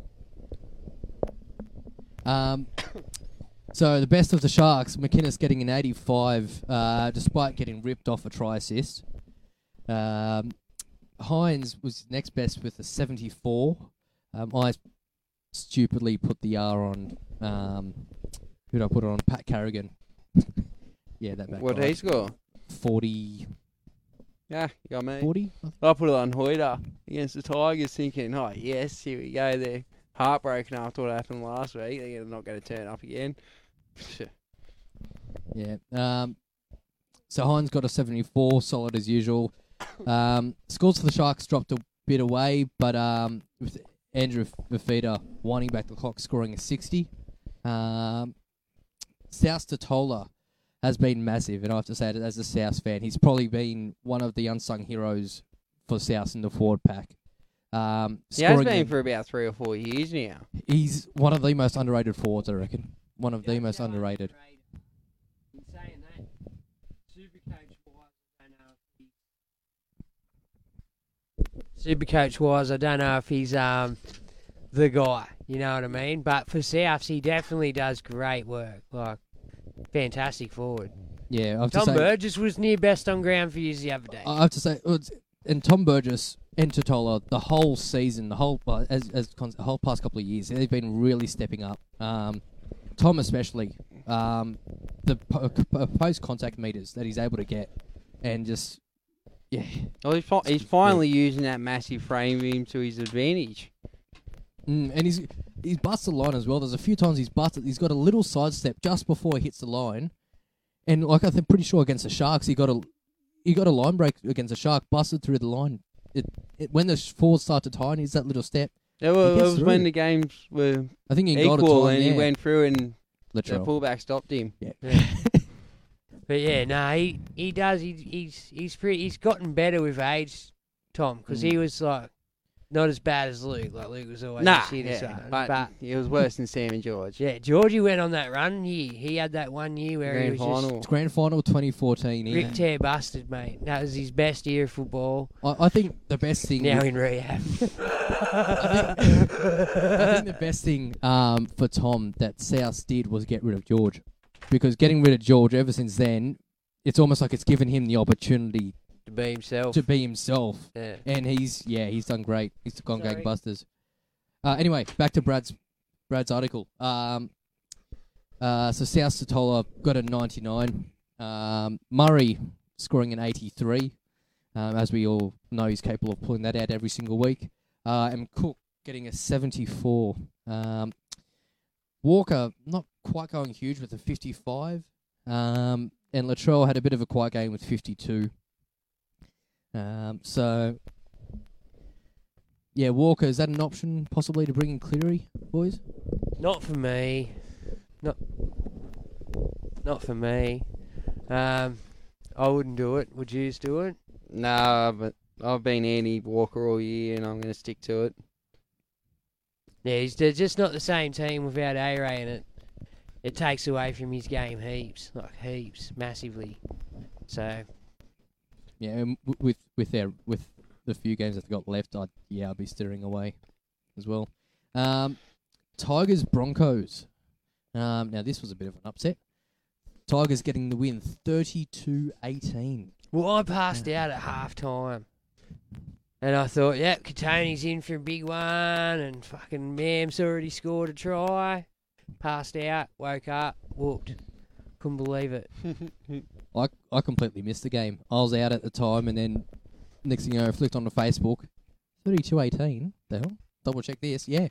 [SPEAKER 12] Um, so the best of the Sharks, McInnes getting an eighty-five, uh, despite getting ripped off a try assist. Um, Hines was next best with a seventy-four. Um, I stupidly put the R on. Um, who did I put it on? Pat Carrigan. Yeah, that back
[SPEAKER 10] What
[SPEAKER 12] guy.
[SPEAKER 10] did he score?
[SPEAKER 12] forty.
[SPEAKER 10] Yeah, you got me.
[SPEAKER 12] forty?
[SPEAKER 10] I put it on Hoyter against the Tigers, thinking, oh, yes, here we go. They're heartbroken after what happened last week. They're not going to turn up again.
[SPEAKER 12] Yeah. Um, so Hines got a seventy-four, solid as usual. Um, scores for the Sharks dropped a bit away, but um, with Andrew Fafita winding back the clock, scoring a sixty. Um, South Totola has been massive, and I have to say it as a South fan, he's probably been one of the unsung heroes for South in the forward pack. Um,
[SPEAKER 10] He has
[SPEAKER 12] scoring
[SPEAKER 10] been
[SPEAKER 12] them-
[SPEAKER 10] for about three or four years now.
[SPEAKER 12] He's one of the most underrated forwards, I reckon. One of the most underrated.
[SPEAKER 7] In saying that, Supercoach wise, I don't know if he's Supercoach wise, I don't know if he's um the guy. You know what I mean? But for Souths, he definitely does great work. Like, fantastic forward.
[SPEAKER 12] Yeah, I have to
[SPEAKER 7] Tom
[SPEAKER 12] say,
[SPEAKER 7] Burgess was near best on ground for years the other day.
[SPEAKER 12] I have to say, it's- and Tom Burgess and Totola, the whole season, the whole uh, as as cons- the whole past couple of years, they've been really stepping up. Um, Tom especially, um, the po- po- post contact meters that he's able to get, and just yeah,
[SPEAKER 10] Well, he's, fi- he's finally using that massive frame of him to his advantage.
[SPEAKER 12] Mm, and he's he's busted the line as well. There's a few times he's busted. He's got a little sidestep just before he hits the line, and like I'm pretty sure against the Sharks, he got a he got a line break against the Shark, busted through the line. It, it when the forwards start to tie, and he's that little step.
[SPEAKER 10] It was,
[SPEAKER 12] he
[SPEAKER 10] it
[SPEAKER 12] gets
[SPEAKER 10] was when
[SPEAKER 12] through.
[SPEAKER 10] the games were
[SPEAKER 12] I think he
[SPEAKER 10] equal,
[SPEAKER 12] got a time,
[SPEAKER 10] and
[SPEAKER 12] yeah.
[SPEAKER 10] he went through, and the
[SPEAKER 12] Latrell.
[SPEAKER 10] fullback stopped him.
[SPEAKER 12] Yeah.
[SPEAKER 7] Yeah. But yeah, no, he he does. He, he's he's pretty. He's gotten better with age, Tom, because
[SPEAKER 10] Mm.
[SPEAKER 7] he was like not as bad as Luke. Like Luke was always
[SPEAKER 10] Nah,
[SPEAKER 7] a shit or
[SPEAKER 10] yeah,
[SPEAKER 7] something.
[SPEAKER 10] but,
[SPEAKER 7] But
[SPEAKER 10] it was worse than Sam and George.
[SPEAKER 7] yeah, Georgie went on that run. He he had that one year where
[SPEAKER 10] Grand
[SPEAKER 7] he was
[SPEAKER 10] final.
[SPEAKER 12] It's grand final twenty fourteen.
[SPEAKER 7] just
[SPEAKER 12] Yeah.
[SPEAKER 7] Rick Tear busted, mate. That was his best year of football.
[SPEAKER 12] I, I think the best thing.
[SPEAKER 7] Now in rehab.
[SPEAKER 12] I think, I think the best thing um, for Tom that South did was get rid of George, because getting rid of George ever since then, it's almost like it's given him the opportunity
[SPEAKER 7] To be himself.
[SPEAKER 12] to be himself.
[SPEAKER 7] Yeah.
[SPEAKER 12] And he's yeah, he's done great. He's gone
[SPEAKER 7] Sorry.
[SPEAKER 12] gangbusters. Uh, anyway, back to Brad's Brad's article. Um, uh, so South Totola got a ninety-nine. Um, Murray scoring an eighty-three. Um, as we all know, he's capable of pulling that out every single week. Uh, and Cook getting a seventy-four. Um, Walker not quite going huge with a fifty-five. Um, and Latrell had a bit of a quiet game with fifty-two. Um, so, yeah, Walker, is that an option possibly to bring in Cleary, boys?
[SPEAKER 7] Not for me. Not. not for me. Um, I wouldn't do it. Would you do it?
[SPEAKER 10] Nah, but I've been Andy Walker all year, and I'm going to stick to it.
[SPEAKER 7] Yeah, he's, they're just not the same team without A-Ray in it. It takes away from his game heaps, like heaps, massively. So,
[SPEAKER 12] Yeah, and w- with with their with the few games that they've got left, I'd yeah, I'd be steering away as well. Um, Tigers Broncos. Um, now this was a bit of an upset. Tigers getting the win, thirty-two eighteen.
[SPEAKER 7] well, I passed out at half time. And I thought, yep, Katoni's in for a big one, and fucking Mam's already scored a try. Passed out, woke up, whooped. Couldn't believe it.
[SPEAKER 12] I I completely missed the game. I was out at the time, and then next thing you know, I flicked onto Facebook. thirty-two eighteen. The hell? Double check this. Yeah.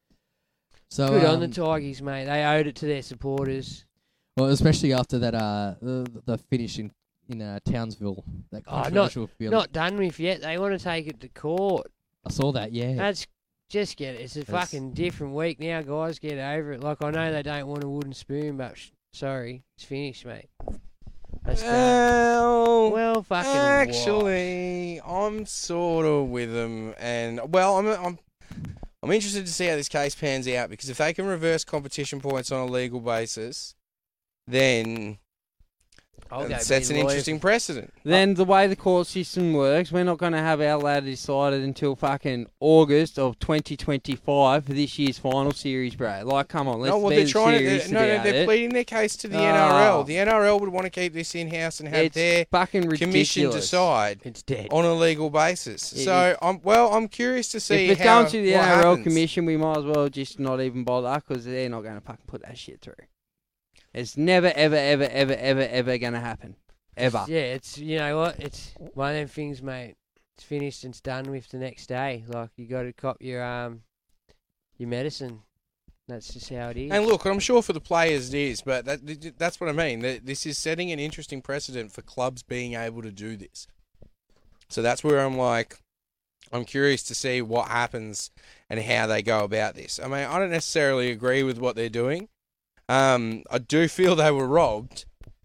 [SPEAKER 12] So
[SPEAKER 7] Good
[SPEAKER 12] um,
[SPEAKER 7] on the Tigers, mate. They owed it to their supporters.
[SPEAKER 12] Well, especially after that, uh, the, the finish in in uh, Townsville. That
[SPEAKER 7] Oh, not,
[SPEAKER 12] controversial field.
[SPEAKER 7] not done with yet. They want to take it to court.
[SPEAKER 12] I saw that. Yeah.
[SPEAKER 7] That's just get it. It's a
[SPEAKER 12] That's-
[SPEAKER 7] fucking different week now, guys. Get over it. Like, I know they don't want a wooden spoon, but sh- sorry, it's finished, mate. That's done.
[SPEAKER 11] Well,
[SPEAKER 7] well, fucking
[SPEAKER 11] actually, I'm sort of with them, and well, I'm I'm I'm interested to see how this case pans out, because if they can reverse competition points on a legal basis, then
[SPEAKER 7] I'll go
[SPEAKER 11] it sets
[SPEAKER 7] be
[SPEAKER 11] an
[SPEAKER 7] lawyer.
[SPEAKER 11] interesting precedent.
[SPEAKER 10] Then the way the court system works, we're not going to have our ladder decided until fucking August of twenty twenty-five for this year's final series, bro. Like, come on, let's
[SPEAKER 11] No, well,
[SPEAKER 10] be
[SPEAKER 11] they're trying to.
[SPEAKER 10] serious
[SPEAKER 11] No, no,
[SPEAKER 10] about
[SPEAKER 11] they're
[SPEAKER 10] it.
[SPEAKER 11] pleading their case to the
[SPEAKER 10] Oh.
[SPEAKER 11] N R L. The N R L would want to keep this in house and have
[SPEAKER 10] It's
[SPEAKER 11] their
[SPEAKER 10] fucking
[SPEAKER 11] commission
[SPEAKER 10] ridiculous.
[SPEAKER 11] decide
[SPEAKER 7] It's dead.
[SPEAKER 11] on a legal basis.
[SPEAKER 10] It
[SPEAKER 11] so,
[SPEAKER 10] is.
[SPEAKER 11] I'm well. I'm curious to see
[SPEAKER 10] If it's
[SPEAKER 11] how
[SPEAKER 10] going to the
[SPEAKER 11] what
[SPEAKER 10] N R L
[SPEAKER 11] happens.
[SPEAKER 10] commission, we might as well just not even bother, because they're not going to fucking put that shit through. It's never, ever, ever, ever, ever, ever going to happen. Ever.
[SPEAKER 7] Yeah, it's, you know what? It's one of them things, mate. It's finished and it's done with the next day. Like, you got to cop your um your medicine. That's just how it is.
[SPEAKER 11] And look, I'm sure for the players it is, but that, that's what I mean. That This is setting an interesting precedent for clubs being able to do this. So that's where I'm like, I'm curious to see what happens and how they go about this. I mean, I don't necessarily agree with what they're doing. Um, I do feel they were robbed.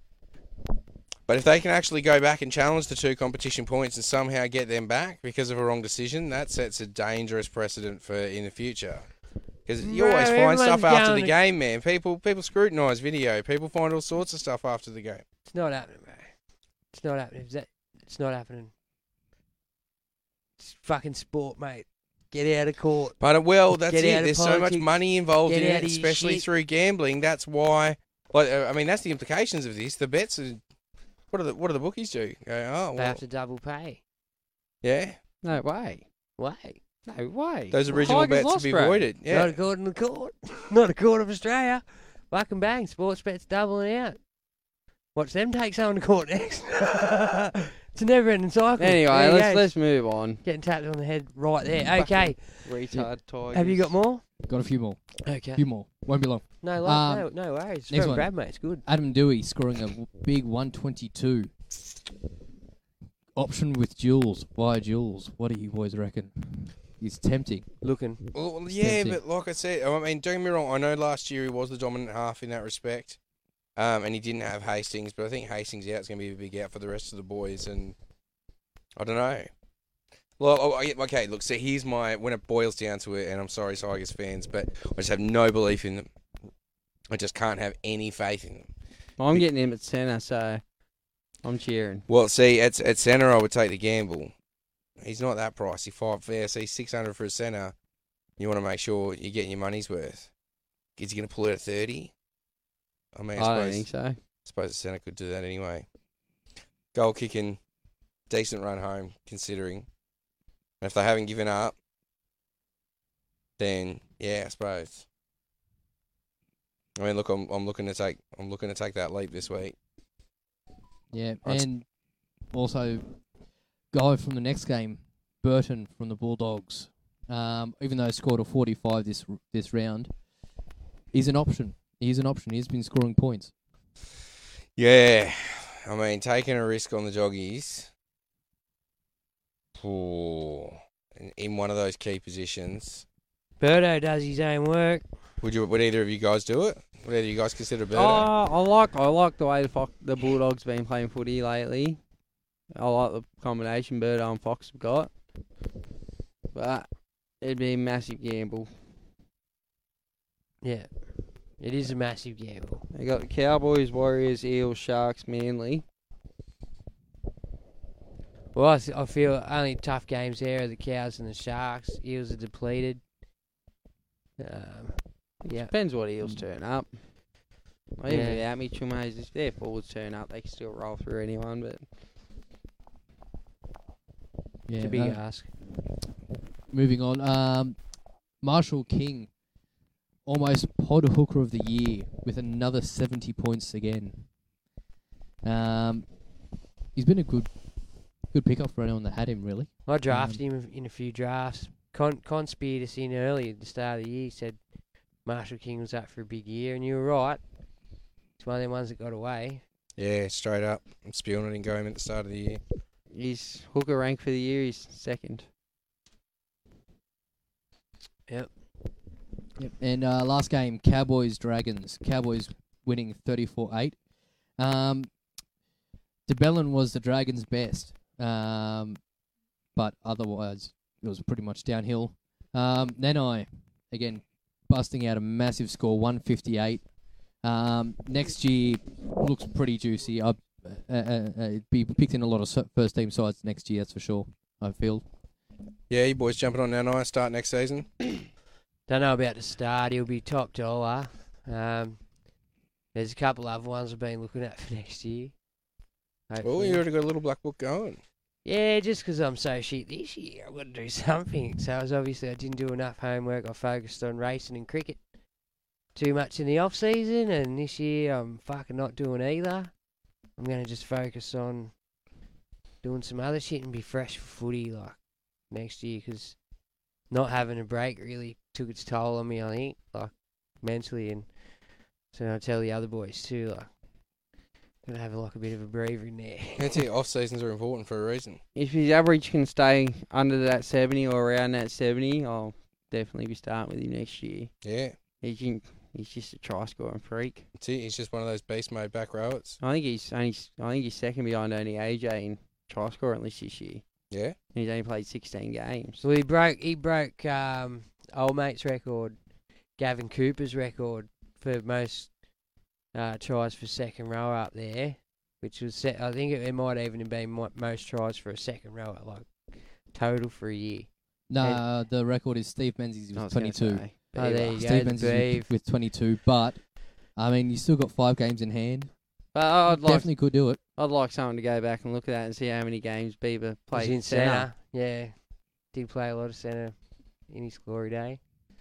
[SPEAKER 11] But if they can actually go back and challenge the two competition points and somehow get them back because of a wrong decision, that sets a dangerous precedent for in the future. Because you
[SPEAKER 7] Bro,
[SPEAKER 11] always find
[SPEAKER 7] everyone's
[SPEAKER 11] stuff after
[SPEAKER 7] going
[SPEAKER 11] the
[SPEAKER 7] to-
[SPEAKER 11] game, man. People people scrutinise video. People find all sorts of stuff after the game.
[SPEAKER 7] It's not happening, bro. It's not happening. Is that- It's not happening. It's fucking sport, mate. Get out of court.
[SPEAKER 11] But uh, well, that's
[SPEAKER 7] Get out
[SPEAKER 11] it.
[SPEAKER 7] of
[SPEAKER 11] There's so much
[SPEAKER 7] politics.
[SPEAKER 11] money involved
[SPEAKER 7] Get
[SPEAKER 11] in
[SPEAKER 7] out
[SPEAKER 11] it,
[SPEAKER 7] of your
[SPEAKER 11] especially
[SPEAKER 7] shit.
[SPEAKER 11] through gambling. That's why. Like, uh, I mean, that's the implications of this. The bets are. What do the what do the bookies do? Go, oh,
[SPEAKER 7] They
[SPEAKER 11] well,
[SPEAKER 7] have to double pay.
[SPEAKER 11] yeah.
[SPEAKER 10] No way.
[SPEAKER 7] Way.
[SPEAKER 10] No way.
[SPEAKER 11] Those original
[SPEAKER 10] Tigers
[SPEAKER 11] bets
[SPEAKER 10] lost,
[SPEAKER 11] to be
[SPEAKER 10] bro.
[SPEAKER 11] voided. Yeah.
[SPEAKER 7] Not according to court. Not a court of Australia. Fucking bang. Sports bets doubling out. Watch them take someone to court next. It's a never-ending cycle.
[SPEAKER 10] Anyway,
[SPEAKER 7] There you
[SPEAKER 10] let's
[SPEAKER 7] go.
[SPEAKER 10] let's move on.
[SPEAKER 7] Getting tapped on the head right there. Okay.
[SPEAKER 10] Retard Tigers.
[SPEAKER 7] Have you got more?
[SPEAKER 12] Got a few more.
[SPEAKER 7] Okay.
[SPEAKER 12] A few more. Won't be long.
[SPEAKER 7] No,
[SPEAKER 12] Um,
[SPEAKER 7] love, no, no worries.
[SPEAKER 12] next
[SPEAKER 7] Go
[SPEAKER 12] one.
[SPEAKER 7] grab, mate. It's good.
[SPEAKER 12] Adam Dewey scoring a w- big one twenty-two. Option with Jules. Why Jules? What do you boys reckon? It's tempting.
[SPEAKER 7] Looking.
[SPEAKER 11] Well, yeah,
[SPEAKER 12] tempting.
[SPEAKER 11] but like I said, I mean, don't get me wrong. I know last year he was the dominant half in that respect, um, and he didn't have Hastings. But I think Hastings out is going to be a big out for the rest of the boys, and I don't know. Well, oh, I- okay, look, so here's my when it boils down to it, and I'm sorry, Tigers fans, but I just have no belief in them. I just can't have any faith in them.
[SPEAKER 10] I'm getting him at centre, so I'm cheering.
[SPEAKER 11] Well, see, at at centre, I would take the gamble. He's not that pricey. Five, yeah, see, six hundred for a centre. You want to make sure you're getting your money's worth. Is he going to pull it at thirty? I mean, I,
[SPEAKER 10] I
[SPEAKER 11] suppose,
[SPEAKER 10] don't think so.
[SPEAKER 11] I suppose the centre could do that anyway. Goal kicking, decent run home, considering. And if they haven't given up, then yeah, I suppose. I mean, look, I'm I'm looking to take I'm looking to take that leap this week.
[SPEAKER 12] Yeah,
[SPEAKER 11] I'd-
[SPEAKER 12] and also guy from the next game, Burton from the Bulldogs. Um, even though he scored a forty-five this this round, he's an option. He's an option. He's been scoring points.
[SPEAKER 11] Yeah, I mean, taking a risk on the joggies. Oh, in, in one of those key positions.
[SPEAKER 7] Birdo does his own work.
[SPEAKER 11] Would you? Would either of you guys do it? Where do you guys consider
[SPEAKER 10] Oh,
[SPEAKER 11] Birdo?
[SPEAKER 10] I like I like the way the, Fox, the Bulldogs been playing footy lately. I like the combination Birdo and Fox have got. But it'd be a massive gamble.
[SPEAKER 7] Yeah, it is a massive gamble.
[SPEAKER 10] They got the Cowboys, Warriors, Eels, Sharks, Manly.
[SPEAKER 7] Well, I, th- I feel only tough games there are the Cows and the Sharks. Eels are depleted. Um, yeah.
[SPEAKER 10] Depends what Eels turn up. Even
[SPEAKER 7] Yeah.
[SPEAKER 10] without Mitchell Mays, if their forwards turn up, they can still roll through anyone. But
[SPEAKER 12] Yeah,
[SPEAKER 7] it's a big
[SPEAKER 12] no.
[SPEAKER 7] ask.
[SPEAKER 12] Moving on. Um, Marshall King, almost pod hooker of the year with another seventy points again. Um, he's been a good, good pickup for anyone that had him. Really,
[SPEAKER 7] I drafted him in a few drafts. Con Con speared us in early at the start of the year. He said Marshall King was up for a big year, and you were right. It's one of them ones that got away.
[SPEAKER 11] Yeah, straight up. I'm spewing it and going at the start of the year.
[SPEAKER 10] his hooker rank for the year is second.
[SPEAKER 7] Yep.
[SPEAKER 12] Yep. And uh, last game, Cowboys Dragons. Cowboys winning thirty-four eight. Um, DeBellin was the Dragons' best, um, but otherwise it was pretty much downhill. Um, Nanai, again, busting out a massive score, one fifty-eight. Um, next year looks pretty juicy. I'd uh, uh, uh, be picked in a lot of first team sides next year, that's for sure, I feel.
[SPEAKER 11] Yeah, you boys jumping on Nanai, start next season?
[SPEAKER 7] Don't know about the start. He'll be top dollar. Um, there's a couple other ones I've been looking at for next year.
[SPEAKER 11] Oh,
[SPEAKER 7] Hopefully.
[SPEAKER 11] you already got a little black book going.
[SPEAKER 7] Yeah, just 'cause I'm so shit this year, I've got to do something. So I was obviously I didn't do enough homework. I focused on racing and cricket too much in the off season, and this year I'm fucking not doing either. I'm gonna just focus on doing some other shit and be fresh for footy like next year, 'cause not having a break really took its toll on me, I think, like mentally, and so I tell the other boys too, like gonna have like a bit of a breather in there.
[SPEAKER 11] That's it. Off seasons are important for a reason.
[SPEAKER 10] If his average can stay under that seventy or around that seventy, I'll definitely be starting with him next year.
[SPEAKER 11] Yeah.
[SPEAKER 10] He can, he's just a try scoring freak.
[SPEAKER 11] That's it. He's just one of those beast mode back rowers.
[SPEAKER 10] I think he's only, I think he's second behind only A J in try scoring list this year.
[SPEAKER 11] Yeah.
[SPEAKER 10] And he's only played sixteen games.
[SPEAKER 7] Well, he broke he broke um, old mate's record, Gavin Cooper's record for most uh, tries for second rower up there, which was set, I think it, it might even have been mo- most tries for a second rower, like total for a year.
[SPEAKER 12] Nah, the record is Steve Menzies
[SPEAKER 10] I
[SPEAKER 12] with
[SPEAKER 10] was gonna
[SPEAKER 12] twenty-two.
[SPEAKER 10] say,
[SPEAKER 7] Oh, there you
[SPEAKER 12] Steve
[SPEAKER 7] go, the
[SPEAKER 12] Menzies
[SPEAKER 7] Beeve.
[SPEAKER 12] with, with twenty-two, but I mean, you still got five games in hand.
[SPEAKER 10] But I'd like,
[SPEAKER 12] Definitely could do it.
[SPEAKER 10] I'd like someone to go back and look at that and see how many games Bieber
[SPEAKER 7] He's
[SPEAKER 10] played
[SPEAKER 7] in
[SPEAKER 10] centre.
[SPEAKER 7] centre. Yeah, did play a lot of centre in his glory day.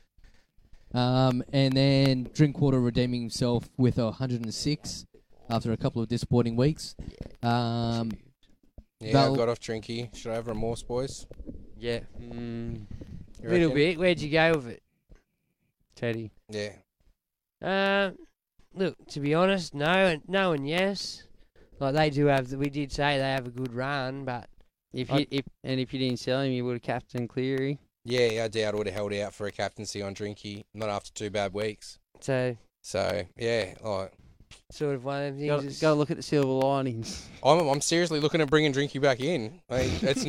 [SPEAKER 12] Um, and then Drinkwater redeeming himself with a one hundred six after a couple of disappointing weeks. Um,
[SPEAKER 11] Yeah,
[SPEAKER 12] Val-
[SPEAKER 11] I got off Drinky. Should I have remorse, boys?
[SPEAKER 7] Yeah,
[SPEAKER 10] Mm,
[SPEAKER 11] You
[SPEAKER 7] a little
[SPEAKER 11] reckon?
[SPEAKER 7] bit. Where'd you go with it,
[SPEAKER 10] Teddy.
[SPEAKER 11] Yeah.
[SPEAKER 7] Um, look, to be honest, no and no and yes. Like they do have, we did say they have a good run, but
[SPEAKER 10] If
[SPEAKER 7] I-
[SPEAKER 10] you, if and if you didn't sell him, you would have captained Cleary.
[SPEAKER 11] Yeah, I doubt I would have held out for a captaincy on Drinky, not after two bad weeks.
[SPEAKER 7] so
[SPEAKER 11] So, yeah, like,
[SPEAKER 7] sort of one of them
[SPEAKER 10] Got
[SPEAKER 7] things. is-
[SPEAKER 10] to look at the silver linings.
[SPEAKER 11] I'm, I'm seriously looking at bringing Drinky back in. I mean, that's...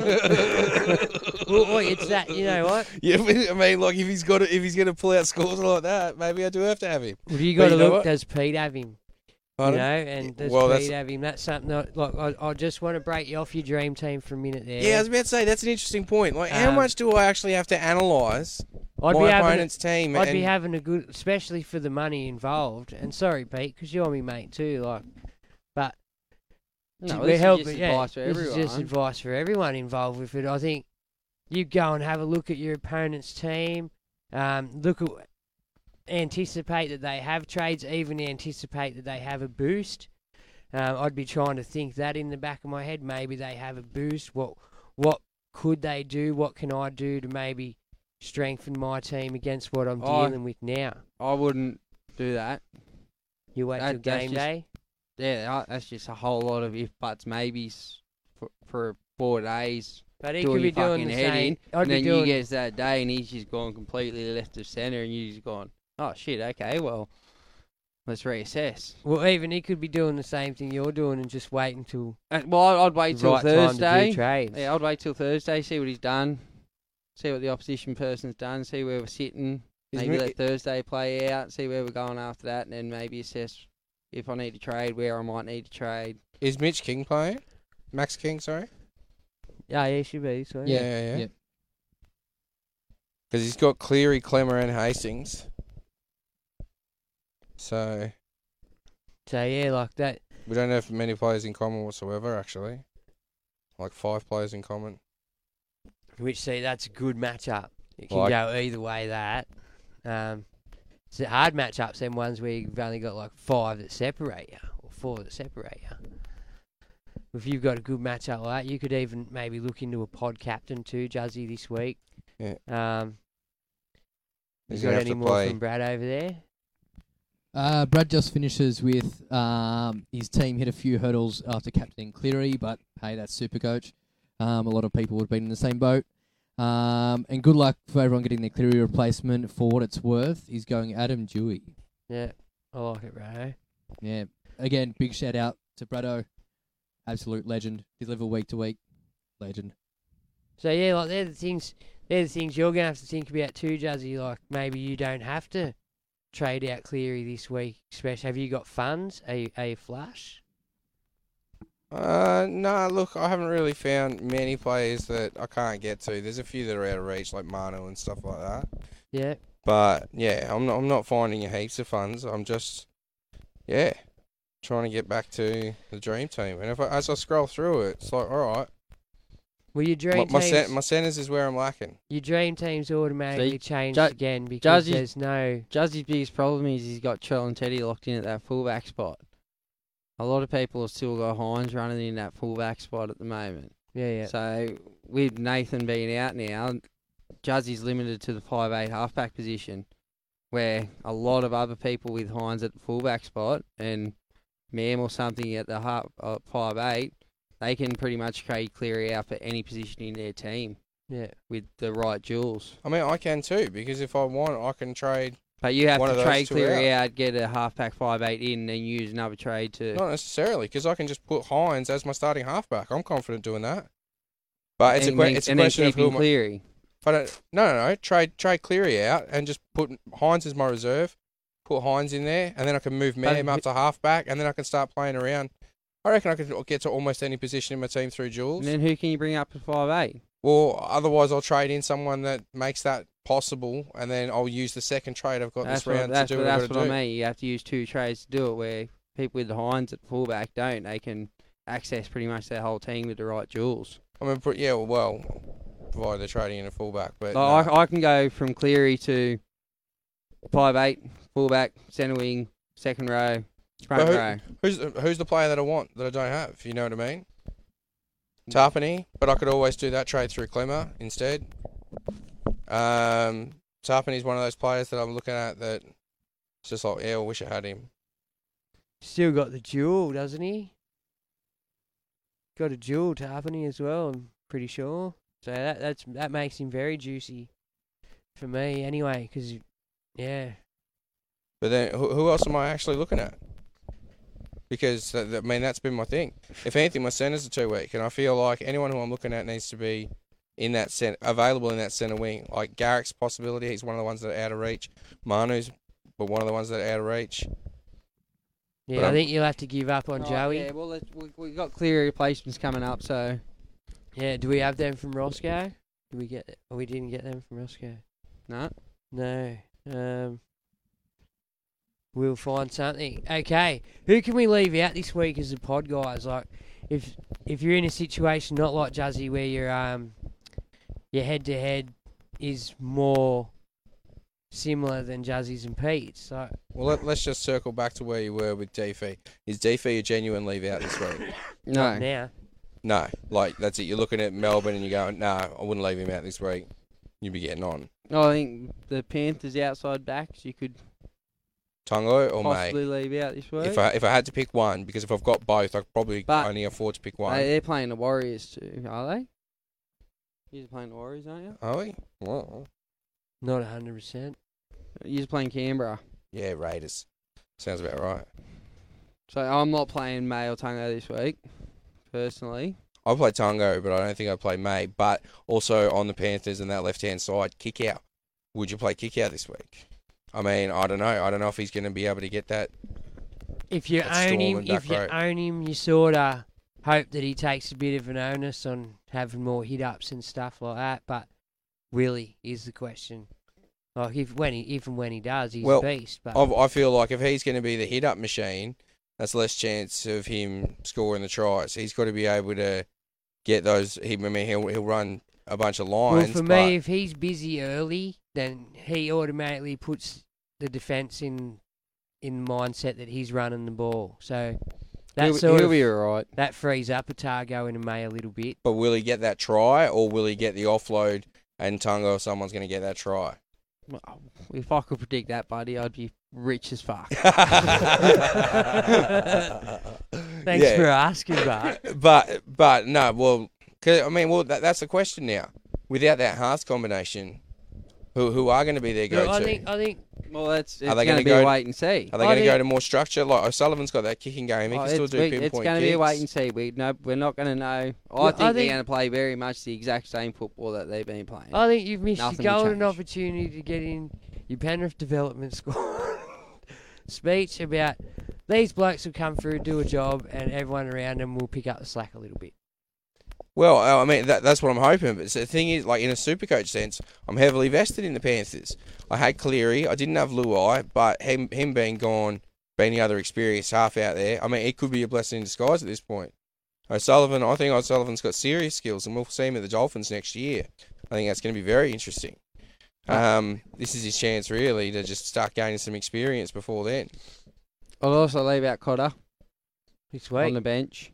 [SPEAKER 7] well, wait, it's that. You know what?
[SPEAKER 11] Yeah, but, I mean, like, if he's got to, if he's going to pull out scores like that, maybe I do have to have him.
[SPEAKER 7] Well, you
[SPEAKER 11] But
[SPEAKER 7] got to
[SPEAKER 11] you know
[SPEAKER 7] look.
[SPEAKER 11] what?
[SPEAKER 7] Does Pete have him?
[SPEAKER 11] Pardon?
[SPEAKER 7] You know, and does
[SPEAKER 11] Well,
[SPEAKER 7] Pete
[SPEAKER 11] that's-
[SPEAKER 7] have him? That's something. That, like, I, I just want to break you off your dream team for a minute there.
[SPEAKER 11] Yeah, I was about to say, that's an interesting point. Like, how
[SPEAKER 7] Um,
[SPEAKER 11] much do I actually have to analyse
[SPEAKER 7] I'd
[SPEAKER 11] my
[SPEAKER 7] be having
[SPEAKER 11] opponent's
[SPEAKER 7] a,
[SPEAKER 11] team?
[SPEAKER 7] I'd
[SPEAKER 11] and,
[SPEAKER 7] be having a good, especially for the money involved. And sorry, Pete, because you're my mate too. Like, but
[SPEAKER 10] No,
[SPEAKER 7] we're
[SPEAKER 10] this is
[SPEAKER 7] helping.
[SPEAKER 10] just
[SPEAKER 7] yeah,
[SPEAKER 10] advice for
[SPEAKER 7] this is just
[SPEAKER 10] everyone.
[SPEAKER 7] advice for everyone involved with it. I think you go and have a look at your opponent's team. Um, look at, anticipate that they have trades. Even anticipate that they have a boost. Um, I'd be trying to think that in the back of my head. Maybe they have a boost. What what could they do? What can I do to maybe strengthen my team against what I'm
[SPEAKER 10] I-
[SPEAKER 7] dealing with now?
[SPEAKER 10] I wouldn't do that.
[SPEAKER 7] You wait
[SPEAKER 10] That-
[SPEAKER 7] till
[SPEAKER 10] that's
[SPEAKER 7] game
[SPEAKER 10] just-
[SPEAKER 7] day.
[SPEAKER 10] Yeah, that- that's just a whole lot of if buts maybes for, for four days.
[SPEAKER 7] But he
[SPEAKER 10] doing
[SPEAKER 7] could be
[SPEAKER 10] your fucking
[SPEAKER 7] doing the
[SPEAKER 10] head
[SPEAKER 7] same.
[SPEAKER 10] in,
[SPEAKER 7] I'd
[SPEAKER 10] and
[SPEAKER 7] be
[SPEAKER 10] then
[SPEAKER 7] doing.
[SPEAKER 10] you get that day and he's just gone completely left of centre and you just gone, oh shit, okay, well, let's reassess.
[SPEAKER 7] Well, even he could be doing the same thing you're doing and just wait until.
[SPEAKER 10] Uh, well, I'd, I'd wait
[SPEAKER 7] the
[SPEAKER 10] till
[SPEAKER 7] right time to do
[SPEAKER 10] Thursday.
[SPEAKER 7] trades.
[SPEAKER 10] Yeah, I'd wait till Thursday, see what he's done, see what the opposition person's done, see where we're sitting.
[SPEAKER 11] Is
[SPEAKER 10] Maybe
[SPEAKER 11] Mi-
[SPEAKER 10] let Thursday play out, see where we're going after that, and then maybe assess if I need to trade, where I might need to trade.
[SPEAKER 11] Is Mitch King playing? Max King, sorry.
[SPEAKER 7] Yeah, yeah, he should be. So
[SPEAKER 11] Yeah, yeah, yeah. Because he's got Cleary, Clemmer, and Hastings. So
[SPEAKER 7] So yeah, like that.
[SPEAKER 11] we don't have many players in common whatsoever, actually. Like five players in common.
[SPEAKER 7] Which see, that's a good matchup. It can
[SPEAKER 11] Like-
[SPEAKER 7] go either way. That. Um, it's a hard matchups. Them ones where you've only got like five that separate you, or four that separate you. If you've got a good matchup like that, you could even maybe look into a pod captain too, Juzzy, this week.
[SPEAKER 11] Yeah.
[SPEAKER 7] Um,
[SPEAKER 11] He's
[SPEAKER 7] you got
[SPEAKER 11] gonna have
[SPEAKER 7] any
[SPEAKER 11] to
[SPEAKER 7] more
[SPEAKER 11] play-
[SPEAKER 7] from Brad over there?
[SPEAKER 12] Uh, Brad just finishes with um, his team hit a few hurdles after captaining Cleary, but hey, that's Supercoach. Um, a lot of people would have been in the same boat. Um, and good luck for everyone getting their Cleary replacement. For what it's worth, he's going Adam Dewey.
[SPEAKER 7] Yeah, I like it, Brado.
[SPEAKER 12] Yeah. Again, big shout out to Brado. Absolute legend. Deliver week to week. Legend.
[SPEAKER 7] So yeah, like they're the things. They're the things you're gonna have to think about too, Juzzy. Like maybe you don't have to trade out Cleary this week. Especially, have you got funds? Are you, are you flush?
[SPEAKER 11] Uh, no, look, I haven't really found many players that I can't get to. There's a few that are out of reach, like Manu and stuff like that.
[SPEAKER 7] Yeah.
[SPEAKER 11] But yeah, I'm not. I'm not finding heaps of funds. I'm just, yeah, trying to get back to the dream team. And if I, as I scroll through it, it's like, all right.
[SPEAKER 7] Well, your dream
[SPEAKER 11] my, my,
[SPEAKER 7] teams,
[SPEAKER 11] cent- my centers is where I'm lacking.
[SPEAKER 7] your dream team's automatically
[SPEAKER 10] See,
[SPEAKER 7] changed
[SPEAKER 10] Ju-
[SPEAKER 7] again because
[SPEAKER 10] Juzzy's-
[SPEAKER 7] there's no.
[SPEAKER 10] Juzzy's biggest problem is he's got Trell and Teddy locked in at that fullback spot. A lot of people have still got Hines running in that fullback spot at the moment.
[SPEAKER 7] Yeah, yeah.
[SPEAKER 10] So with Nathan being out now, Juzzy's limited to the five eight halfback position, where a lot of other people with Hines at the fullback spot and Mam or something at the half, uh, five eight, they can pretty much trade Cleary out for any position in their team.
[SPEAKER 7] Yeah.
[SPEAKER 10] With the right jewels.
[SPEAKER 11] I mean, I can too, because if I want, I can trade.
[SPEAKER 10] But you have
[SPEAKER 11] one
[SPEAKER 10] to
[SPEAKER 11] of those
[SPEAKER 10] trade
[SPEAKER 11] two
[SPEAKER 10] Cleary
[SPEAKER 11] out.
[SPEAKER 10] out, get a halfback five eight in, and then use another trade to.
[SPEAKER 11] Not necessarily, because I can just put Hines as my starting halfback. I'm confident doing that. But it's
[SPEAKER 10] and
[SPEAKER 11] a, que-
[SPEAKER 10] then-
[SPEAKER 11] it's a
[SPEAKER 10] and then
[SPEAKER 11] question of who.
[SPEAKER 10] keeping
[SPEAKER 11] am I-
[SPEAKER 10] Cleary.
[SPEAKER 11] But I don't, no, no, no. Trade trade Cleary out and just put Hines as my reserve. Put Hines in there, and then I can move Mam up to halfback, and then I can start playing around. I reckon I could get to almost any position in my team through duels.
[SPEAKER 10] And then who can you bring up to five eight?
[SPEAKER 11] Well, otherwise I'll trade in someone that makes that possible, and then I'll use the second trade I've got
[SPEAKER 10] That's
[SPEAKER 11] this
[SPEAKER 10] what,
[SPEAKER 11] round
[SPEAKER 10] that's
[SPEAKER 11] to do
[SPEAKER 10] what,
[SPEAKER 11] what I've
[SPEAKER 10] that's
[SPEAKER 11] got
[SPEAKER 10] what
[SPEAKER 11] to
[SPEAKER 10] I
[SPEAKER 11] do.
[SPEAKER 10] mean. You have to use two trades to do it, where people with the Hines at fullback don't. They can access pretty much their whole team with the right jewels.
[SPEAKER 11] I mean, put- yeah, well, provided they're trading in a fullback, but
[SPEAKER 10] Like,
[SPEAKER 11] no.
[SPEAKER 10] I, I can go from Cleary to five eight, fullback, centre wing, second row, front
[SPEAKER 11] But who-
[SPEAKER 10] row.
[SPEAKER 11] Who's the, who's the player that I want that I don't have? You know what I mean? Tarpany, but I could always do that trade through Clemmer instead. Um, Tarpany's one of those players that I'm looking at that it's just like, yeah, I wish I had him.
[SPEAKER 7] Still got the jewel, doesn't he? Got a jewel to Tarpany as well, I'm pretty sure. So that that's that makes him very juicy for me anyway, because, yeah.
[SPEAKER 11] But then, who, who else am I actually looking at? Because, that, that- I mean, that's been my thing. If anything, my centres are too weak, and I feel like anyone who I'm looking at needs to be in that cent- available in that centre wing. Like Garrick's possibility, he's one of the ones that are out of reach. Manu's, but one of the ones that are out of reach.
[SPEAKER 7] Yeah,
[SPEAKER 11] But
[SPEAKER 7] I
[SPEAKER 11] I'm-
[SPEAKER 7] think you'll have to give up on
[SPEAKER 10] Right,
[SPEAKER 7] Joey.
[SPEAKER 10] Yeah, well, let's, we we got Cleary replacements coming up, so
[SPEAKER 7] Yeah, do we have them from Roscoe? Did we get? Oh, we didn't get them from Roscoe.
[SPEAKER 10] no.
[SPEAKER 7] No. Um, we'll find something. Okay, who can we leave out this week as the pod guys? Like, if if you're in a situation not like Juzzy where your um your head to head is more similar than Juzzy's and Pete's. So
[SPEAKER 11] Well, let, let's just circle back to where you were with D F. Is D F a genuine leave out this week?
[SPEAKER 10] No.
[SPEAKER 7] now.
[SPEAKER 11] No, like that's it. You're looking at Melbourne and you're going, no, I wouldn't leave him out this week. You'd be getting on.
[SPEAKER 10] I think the Panthers outside backs you could
[SPEAKER 11] Tongo or May?
[SPEAKER 10] possibly leave out this week.
[SPEAKER 11] If I if I had to pick one, because if I've got both, I could probably
[SPEAKER 10] But
[SPEAKER 11] only afford to pick one.
[SPEAKER 10] They, they're playing the Warriors too, are they? You're playing the Warriors, aren't you?
[SPEAKER 11] Are we? Well,
[SPEAKER 7] Not a hundred percent.
[SPEAKER 10] You're playing Canberra.
[SPEAKER 11] yeah, Raiders. Sounds about right.
[SPEAKER 10] So I'm not playing May or Tungo this week, personally.
[SPEAKER 11] I play Tungo, but I don't think I play May. But also on the Panthers and that left-hand side, kick out. Would you play kick out this week? I mean, I don't know. I don't know if he's going to be able to get that.
[SPEAKER 7] If you
[SPEAKER 11] that
[SPEAKER 7] own him,
[SPEAKER 11] Storm and back
[SPEAKER 7] if you
[SPEAKER 11] row.
[SPEAKER 7] own him, you sort of hope that he takes a bit of an onus on having more hit-ups and stuff like that. But Willie is the question. Like if when he, if and when he does, he's
[SPEAKER 11] well,
[SPEAKER 7] a beast. But
[SPEAKER 11] I've- I feel like if he's going to be the hit-up machine, that's less chance of him scoring the tries. He's got to be able to get those. He, I mean, he'll he'll run a bunch of
[SPEAKER 7] well,
[SPEAKER 11] lines.
[SPEAKER 7] for
[SPEAKER 11] but
[SPEAKER 7] me, if he's busy early, then he automatically puts the defence in in the mindset that he's running the ball. So that
[SPEAKER 10] He'll-
[SPEAKER 7] sort
[SPEAKER 10] he'll
[SPEAKER 7] of
[SPEAKER 10] be all right.
[SPEAKER 7] that frees up Otago and May a little bit.
[SPEAKER 11] But will he get that try, or will he get the offload and Tungo or someone's going to get that try?
[SPEAKER 10] Well, if I could predict that, buddy, I'd be rich as fuck.
[SPEAKER 7] Thanks
[SPEAKER 11] Yeah.
[SPEAKER 7] for asking, but
[SPEAKER 11] but but no, well, 'cause, I mean, well, that, that's the question now. Without that Haas combination, who who are going to be their
[SPEAKER 7] Look,
[SPEAKER 11] go-to?
[SPEAKER 7] I think I think
[SPEAKER 10] Well, that's it's
[SPEAKER 11] Are they
[SPEAKER 10] going
[SPEAKER 11] gonna
[SPEAKER 10] to be
[SPEAKER 11] go
[SPEAKER 10] a
[SPEAKER 11] to-
[SPEAKER 10] wait and see.
[SPEAKER 11] Are they
[SPEAKER 7] I
[SPEAKER 11] going to go
[SPEAKER 7] think-
[SPEAKER 11] to more structure? Like O'Sullivan's got that kicking game; he
[SPEAKER 10] Oh,
[SPEAKER 11] can still
[SPEAKER 10] it's
[SPEAKER 11] do
[SPEAKER 10] we-
[SPEAKER 11] pinpoint
[SPEAKER 10] it's going to
[SPEAKER 11] kicks.
[SPEAKER 10] be a wait and see. We no, we're not going to know. I
[SPEAKER 7] Yeah,
[SPEAKER 10] think
[SPEAKER 7] I
[SPEAKER 10] they're
[SPEAKER 7] think-
[SPEAKER 10] going to play very much the exact same football that they've been playing.
[SPEAKER 7] I think you've missed
[SPEAKER 10] Nothing
[SPEAKER 7] your
[SPEAKER 10] will
[SPEAKER 7] golden
[SPEAKER 10] change.
[SPEAKER 7] opportunity to get in your Penrith development squad speech about these blokes will come through, do a job, and everyone around them will pick up the slack a little bit.
[SPEAKER 11] Well, I mean, that, that's what I'm hoping. But the thing is, like in a Supercoach sense, I'm heavily vested in the Panthers. I had Cleary, I didn't have Luai, but him him being gone, being the other experienced half out there, I mean, it could be a blessing in disguise at this point. O'Sullivan, I think O'Sullivan's got serious skills, and we'll see him at the Dolphins next year. I think that's going to be very interesting. Um, this is his chance, really, to just start gaining some experience before then.
[SPEAKER 10] I'll also leave out Cotter
[SPEAKER 7] This
[SPEAKER 10] on
[SPEAKER 7] week
[SPEAKER 10] the bench.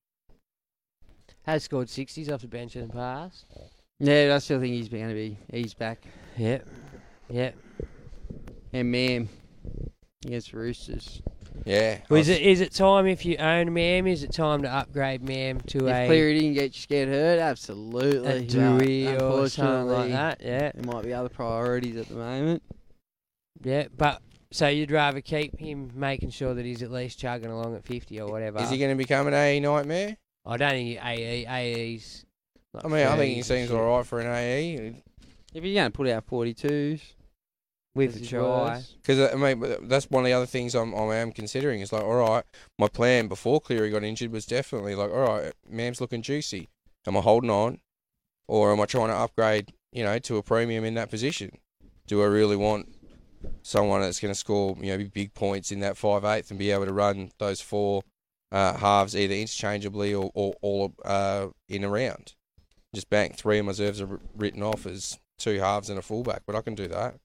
[SPEAKER 7] has scored sixties off the bench in the past.
[SPEAKER 10] Yeah, I still think he's going to be. He's back.
[SPEAKER 7] Yep, yep.
[SPEAKER 10] And Mam against Roosters.
[SPEAKER 11] Yeah.
[SPEAKER 7] Well, is it is it time if you own Mam? Is it time to upgrade Mam to
[SPEAKER 10] If
[SPEAKER 7] a
[SPEAKER 10] Cleary didn't get you scared hurt, absolutely.
[SPEAKER 7] a
[SPEAKER 10] But
[SPEAKER 7] Dewey or something like
[SPEAKER 10] unfortunately,
[SPEAKER 7] that? Yeah,
[SPEAKER 10] there might be other priorities at the moment.
[SPEAKER 7] yeah. But so you'd rather keep him making sure that he's at least chugging along at fifty or whatever.
[SPEAKER 11] Is he going to become an A E nightmare?
[SPEAKER 7] I don't think A E A E's.
[SPEAKER 11] I mean, I think he seems all right for an A E.
[SPEAKER 10] If you're going to put out forty-twos
[SPEAKER 7] with
[SPEAKER 10] as
[SPEAKER 7] the
[SPEAKER 10] is
[SPEAKER 7] try.
[SPEAKER 10] worse.
[SPEAKER 11] Because I mean, that's one of the other things I'm I am considering. Is like, all right, my plan before Cleary got injured was definitely like, all right, Mam's looking juicy. Am I holding on, or am I trying to upgrade? You know, to a premium in that position. Do I really want someone that's going to score, you know, big points in that five eighth and be able to run those four uh, halves either interchangeably or or all uh, in a round? Just bang, three of my reserves are written off as two halves and a fullback, but I can do that.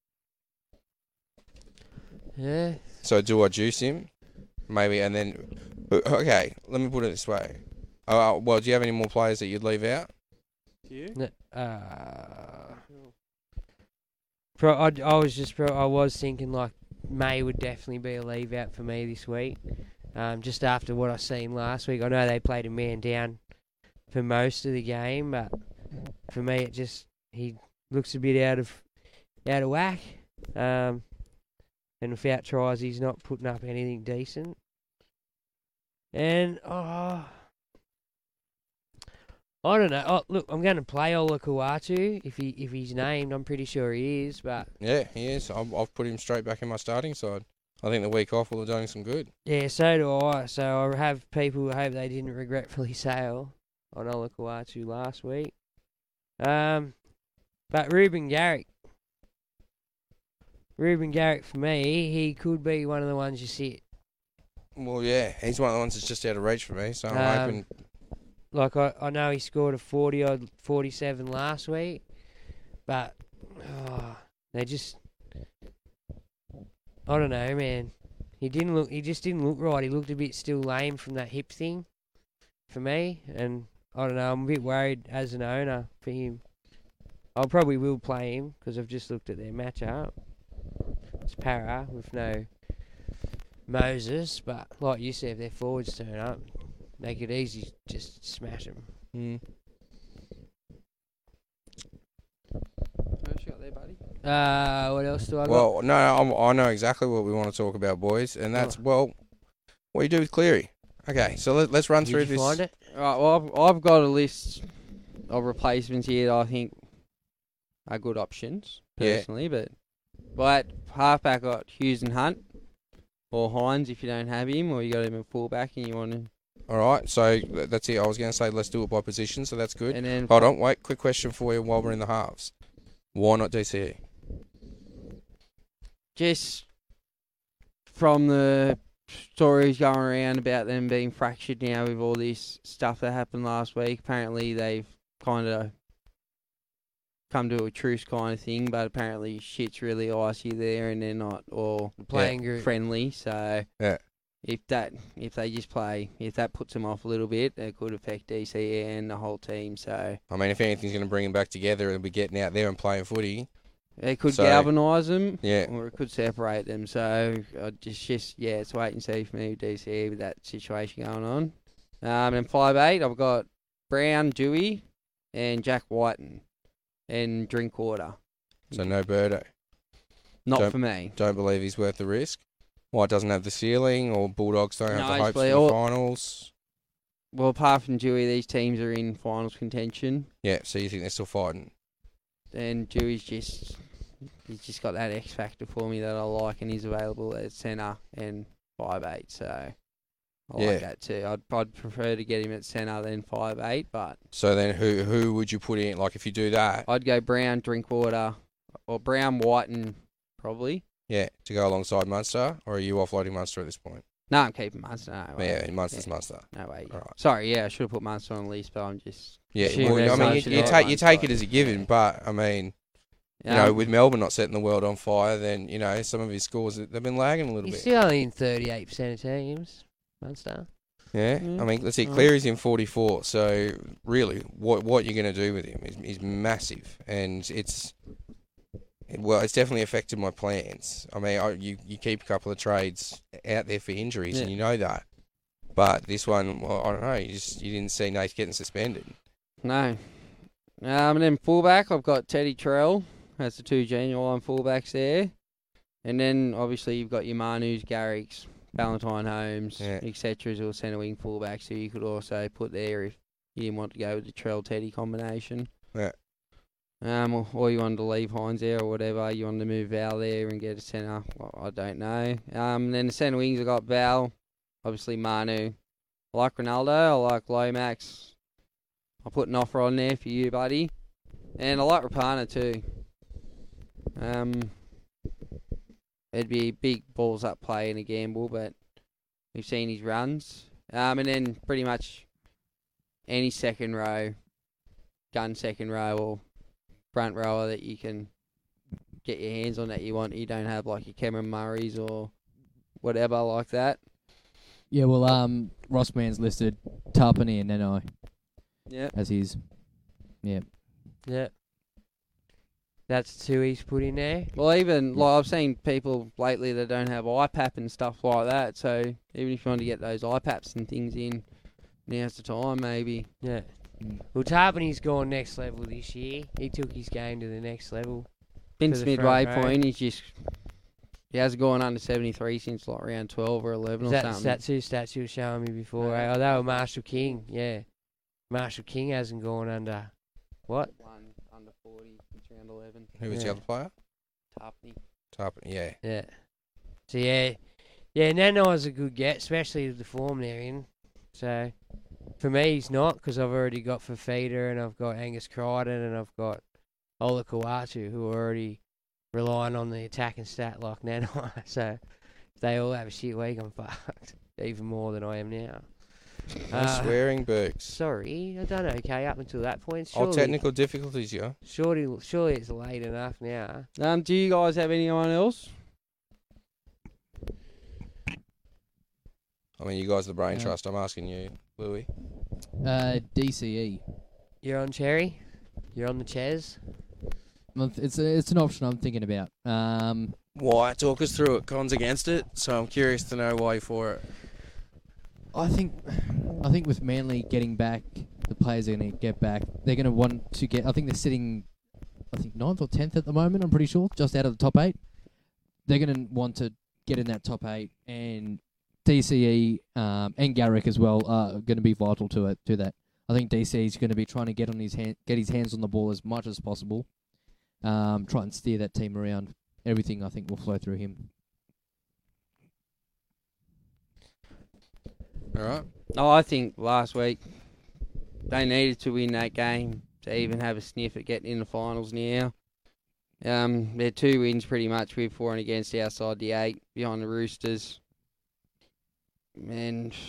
[SPEAKER 7] Yeah.
[SPEAKER 11] So do I juice him? Maybe, and then... Okay, let me put it this way. Uh, well, do you have any more players that you'd leave out?
[SPEAKER 10] You?
[SPEAKER 7] No, uh, pro, I, I was just pro, I was thinking like May would definitely be a leave out for me this week. Um, just after what I seen last week, I know they played a man down for most of the game, but for me, it just he looks a bit out of out of whack. Um, and without tries, he's not putting up anything decent. And oh. I don't know. Oh, look, I'm going to play Ola Kawatu if he if he's named. I'm pretty sure he is, but
[SPEAKER 11] Yeah, he is. I've, I've put him straight back in my starting side. I think the week off will have done him some good.
[SPEAKER 7] yeah, so do I. So I have people who hope they didn't regretfully sail on Ola Kawatu last week. Um, but Ruben Garrick, Ruben Garrick for me, he could be one of the ones you sit.
[SPEAKER 11] Well, yeah, he's one of the ones that's just out of reach for me, so I'm
[SPEAKER 7] Um,
[SPEAKER 11] hoping...
[SPEAKER 7] Like, I, I know he scored a forty-odd, forty-seven last week, but oh, they just... I don't know, man. He didn't look. He just didn't look right. He looked a bit still lame from that hip thing for me, and I don't know. I'm a bit worried as an owner for him. I probably will play him because I've just looked at their matchup. It's Para with no Moses, but like you said, if their forwards turn up, they could easily just smash them.
[SPEAKER 11] Mm.
[SPEAKER 10] What else you got there, buddy?
[SPEAKER 7] Uh, what else do I got?
[SPEAKER 11] Well, no, I'm, I know exactly what we want to talk about, boys, and that's,
[SPEAKER 7] Oh.
[SPEAKER 11] well, what you do with Cleary. Okay, so let, let's run
[SPEAKER 7] Did
[SPEAKER 11] through
[SPEAKER 7] you
[SPEAKER 11] this.
[SPEAKER 7] find it?
[SPEAKER 10] Right, well, I've, I've got a list of replacements here that I think are good options,
[SPEAKER 11] Yeah.
[SPEAKER 10] personally. But, but halfback got Hughes and Hunt, or Hines if you don't have him, or you got him at fullback and you want to.
[SPEAKER 11] All right, so th- that's it. I was going to say let's do it by position, so that's good.
[SPEAKER 10] And then
[SPEAKER 11] Hold on, wait. Quick question for you while we're in the halves. Why not D C E?
[SPEAKER 10] Just from the stories going around about them being fractured now with all this stuff that happened last week, apparently they've kind of come to a truce kind of thing, but apparently shit's really icy there and they're not all
[SPEAKER 7] Playing group.
[SPEAKER 10] friendly. So
[SPEAKER 11] Yeah.
[SPEAKER 10] if that if they just play, if that puts them off a little bit, it could affect D C E and the whole team. So
[SPEAKER 11] I mean, if anything's going to bring them back together, it'll be getting out there and playing footy.
[SPEAKER 10] it could
[SPEAKER 11] So-
[SPEAKER 10] galvanise them,
[SPEAKER 11] Yeah.
[SPEAKER 10] or it could separate them. So I just, just yeah, it's wait and see for me with D C E with that situation going on. Um, and five eight, I've got Brown, Dewey, and Jack Whiten, and Drinkwater.
[SPEAKER 11] So no Birdo.
[SPEAKER 10] Not
[SPEAKER 11] Don't-
[SPEAKER 10] for me.
[SPEAKER 11] Don't believe he's worth the risk. White doesn't have the ceiling, or Bulldogs don't have
[SPEAKER 10] No,
[SPEAKER 11] the
[SPEAKER 10] he's
[SPEAKER 11] hopes for
[SPEAKER 10] play-
[SPEAKER 11] the
[SPEAKER 10] all-
[SPEAKER 11] finals.
[SPEAKER 10] Well, apart from Dewey, these teams are in finals contention,
[SPEAKER 11] Yeah, so you think they're still fighting?
[SPEAKER 10] and Dewey's just he's just got that X factor for me that I like, and he's available at centre and five eight. So I
[SPEAKER 11] Yeah.
[SPEAKER 10] like that too. I'd I'd prefer to get him at centre than five eight, but
[SPEAKER 11] So then who who would you put in? Like if you do that,
[SPEAKER 10] I'd go Brown, Drinkwater, or Brown, Whiten, probably.
[SPEAKER 11] yeah, to go alongside Munster, or are you offloading Munster at this point?
[SPEAKER 10] No, I'm keeping Munster. No way.
[SPEAKER 11] Yeah, Munster's Munster.
[SPEAKER 10] No way.
[SPEAKER 11] All right.
[SPEAKER 10] Sorry, yeah, I should have put Munster on the list, but I'm just.
[SPEAKER 11] Yeah,
[SPEAKER 10] assuming
[SPEAKER 11] well, I
[SPEAKER 10] everyone
[SPEAKER 11] mean, you,
[SPEAKER 10] should
[SPEAKER 11] you
[SPEAKER 10] have
[SPEAKER 11] take you
[SPEAKER 10] Munster.
[SPEAKER 11] take it as a given, but I mean, you
[SPEAKER 10] Um,
[SPEAKER 11] know, with Melbourne not setting the world on fire, then you know some of his scores they've been lagging a little
[SPEAKER 7] He's
[SPEAKER 11] bit.
[SPEAKER 7] still only in thirty-eight percent of teams. Munster.
[SPEAKER 11] Yeah,
[SPEAKER 10] Mm.
[SPEAKER 11] I mean, let's see,
[SPEAKER 10] Mm.
[SPEAKER 11] Cleary's in forty-four, so really, what what you're going to do with him is, is massive, and it's it- well, it's definitely affected my plans. I mean, I, you you keep a couple of trades out there for injuries, and
[SPEAKER 10] Yeah.
[SPEAKER 11] you know that, but this one, well, I don't know, you just you didn't see Nath getting suspended.
[SPEAKER 10] No. Um, and then fullback, I've got Teddy Terrell. That's the two genuine fullbacks there. And then obviously you've got your Manus, Garricks, Valentine Holmes,
[SPEAKER 11] Yeah.
[SPEAKER 10] et cetera as all centre wing fullbacks who you could also put there if you didn't want to go with the Terrell Teddy combination.
[SPEAKER 11] Yeah.
[SPEAKER 10] Um, or, or you wanted to leave Hines there or whatever. You wanted to move Val there and get a centre. Well, I don't know. Um, and then the centre wings, I've got Val, obviously Manu. I like Ronaldo. I like Lomax. I'll put an offer on there for you, buddy. And I like Rapana too. Um, it'd be big balls up play and a gamble, but we've seen his runs. Um, and then pretty much any second row, gun second row or front rower that you can get your hands on that you want. You don't have like your Cameron Murrays or whatever like that.
[SPEAKER 12] Yeah, well, um, Ross Mann's listed Tarpany and Nenai
[SPEAKER 10] Yeah.
[SPEAKER 12] as his. Yeah.
[SPEAKER 7] Yeah. That's two he's put in there.
[SPEAKER 10] Well, even like I've seen people lately that don't have I PAP and stuff like that. So even if you want to get those I PAPs and things in, now's the time maybe.
[SPEAKER 7] Yeah. Well, Tarpany's gone next level this year. He took his game to the next level.
[SPEAKER 10] Vince
[SPEAKER 7] to the
[SPEAKER 10] midway
[SPEAKER 7] front row.
[SPEAKER 10] point, he's just he hasn't gone under seventy-three since like round twelve or eleven
[SPEAKER 7] Is
[SPEAKER 10] or
[SPEAKER 7] that
[SPEAKER 10] something.
[SPEAKER 7] that's who stats you were showing me before?
[SPEAKER 10] Yeah.
[SPEAKER 7] eh? Oh, that was Marshall King. Yeah. Marshall King hasn't gone under. What?
[SPEAKER 10] One under forty since round eleven.
[SPEAKER 11] Who was the
[SPEAKER 7] Yeah.
[SPEAKER 11] other player?
[SPEAKER 10] Tarpany.
[SPEAKER 11] Tarpany, yeah.
[SPEAKER 7] Yeah. So yeah, yeah. Nanai's a good get, especially with the form they're in. So for me, he's not because I've already got Fafita and I've got Angus Crichton and I've got Ola Kawatu who are already relying on the attacking stat like Nanai. So if they all have a shit week, I'm fucked even more than I am now.
[SPEAKER 11] No
[SPEAKER 7] Uh,
[SPEAKER 11] swearing, Bergs.
[SPEAKER 7] Sorry, I done okay up until that point.
[SPEAKER 11] Oh,
[SPEAKER 7] Surely,
[SPEAKER 11] technical difficulties, yeah.
[SPEAKER 7] surely, surely it's late enough now.
[SPEAKER 10] Um, do you guys have anyone else?
[SPEAKER 11] I mean, you guys are the brain
[SPEAKER 12] Yeah.
[SPEAKER 11] trust. I'm asking you, Louis.
[SPEAKER 12] Uh, D C E.
[SPEAKER 7] You're on Cherry. You're on the Ches.
[SPEAKER 12] Well, It's a, it's an option I'm thinking about. Um,
[SPEAKER 11] Why? Talk us through it. Cons against it. So I'm curious to know why you're for it.
[SPEAKER 12] I think, I think with Manly getting back, the players are going to get back. They're going to want to get. I think they're sitting I think ninth or tenth at the moment. I'm pretty sure, just out of the top eight. They're going to want to get in that top eight, and D C E um, and Garrick as well are going to be vital to it to that. I think D C E is going to be trying to get on his hand, get his hands on the ball as much as possible. Um, try and steer that team around. Everything I think will flow through him.
[SPEAKER 11] All right.
[SPEAKER 10] Oh, I think last week they needed to win that game to even have a sniff at getting in the finals now. Um, they're two wins pretty much with for and against outside the eight behind the Roosters. And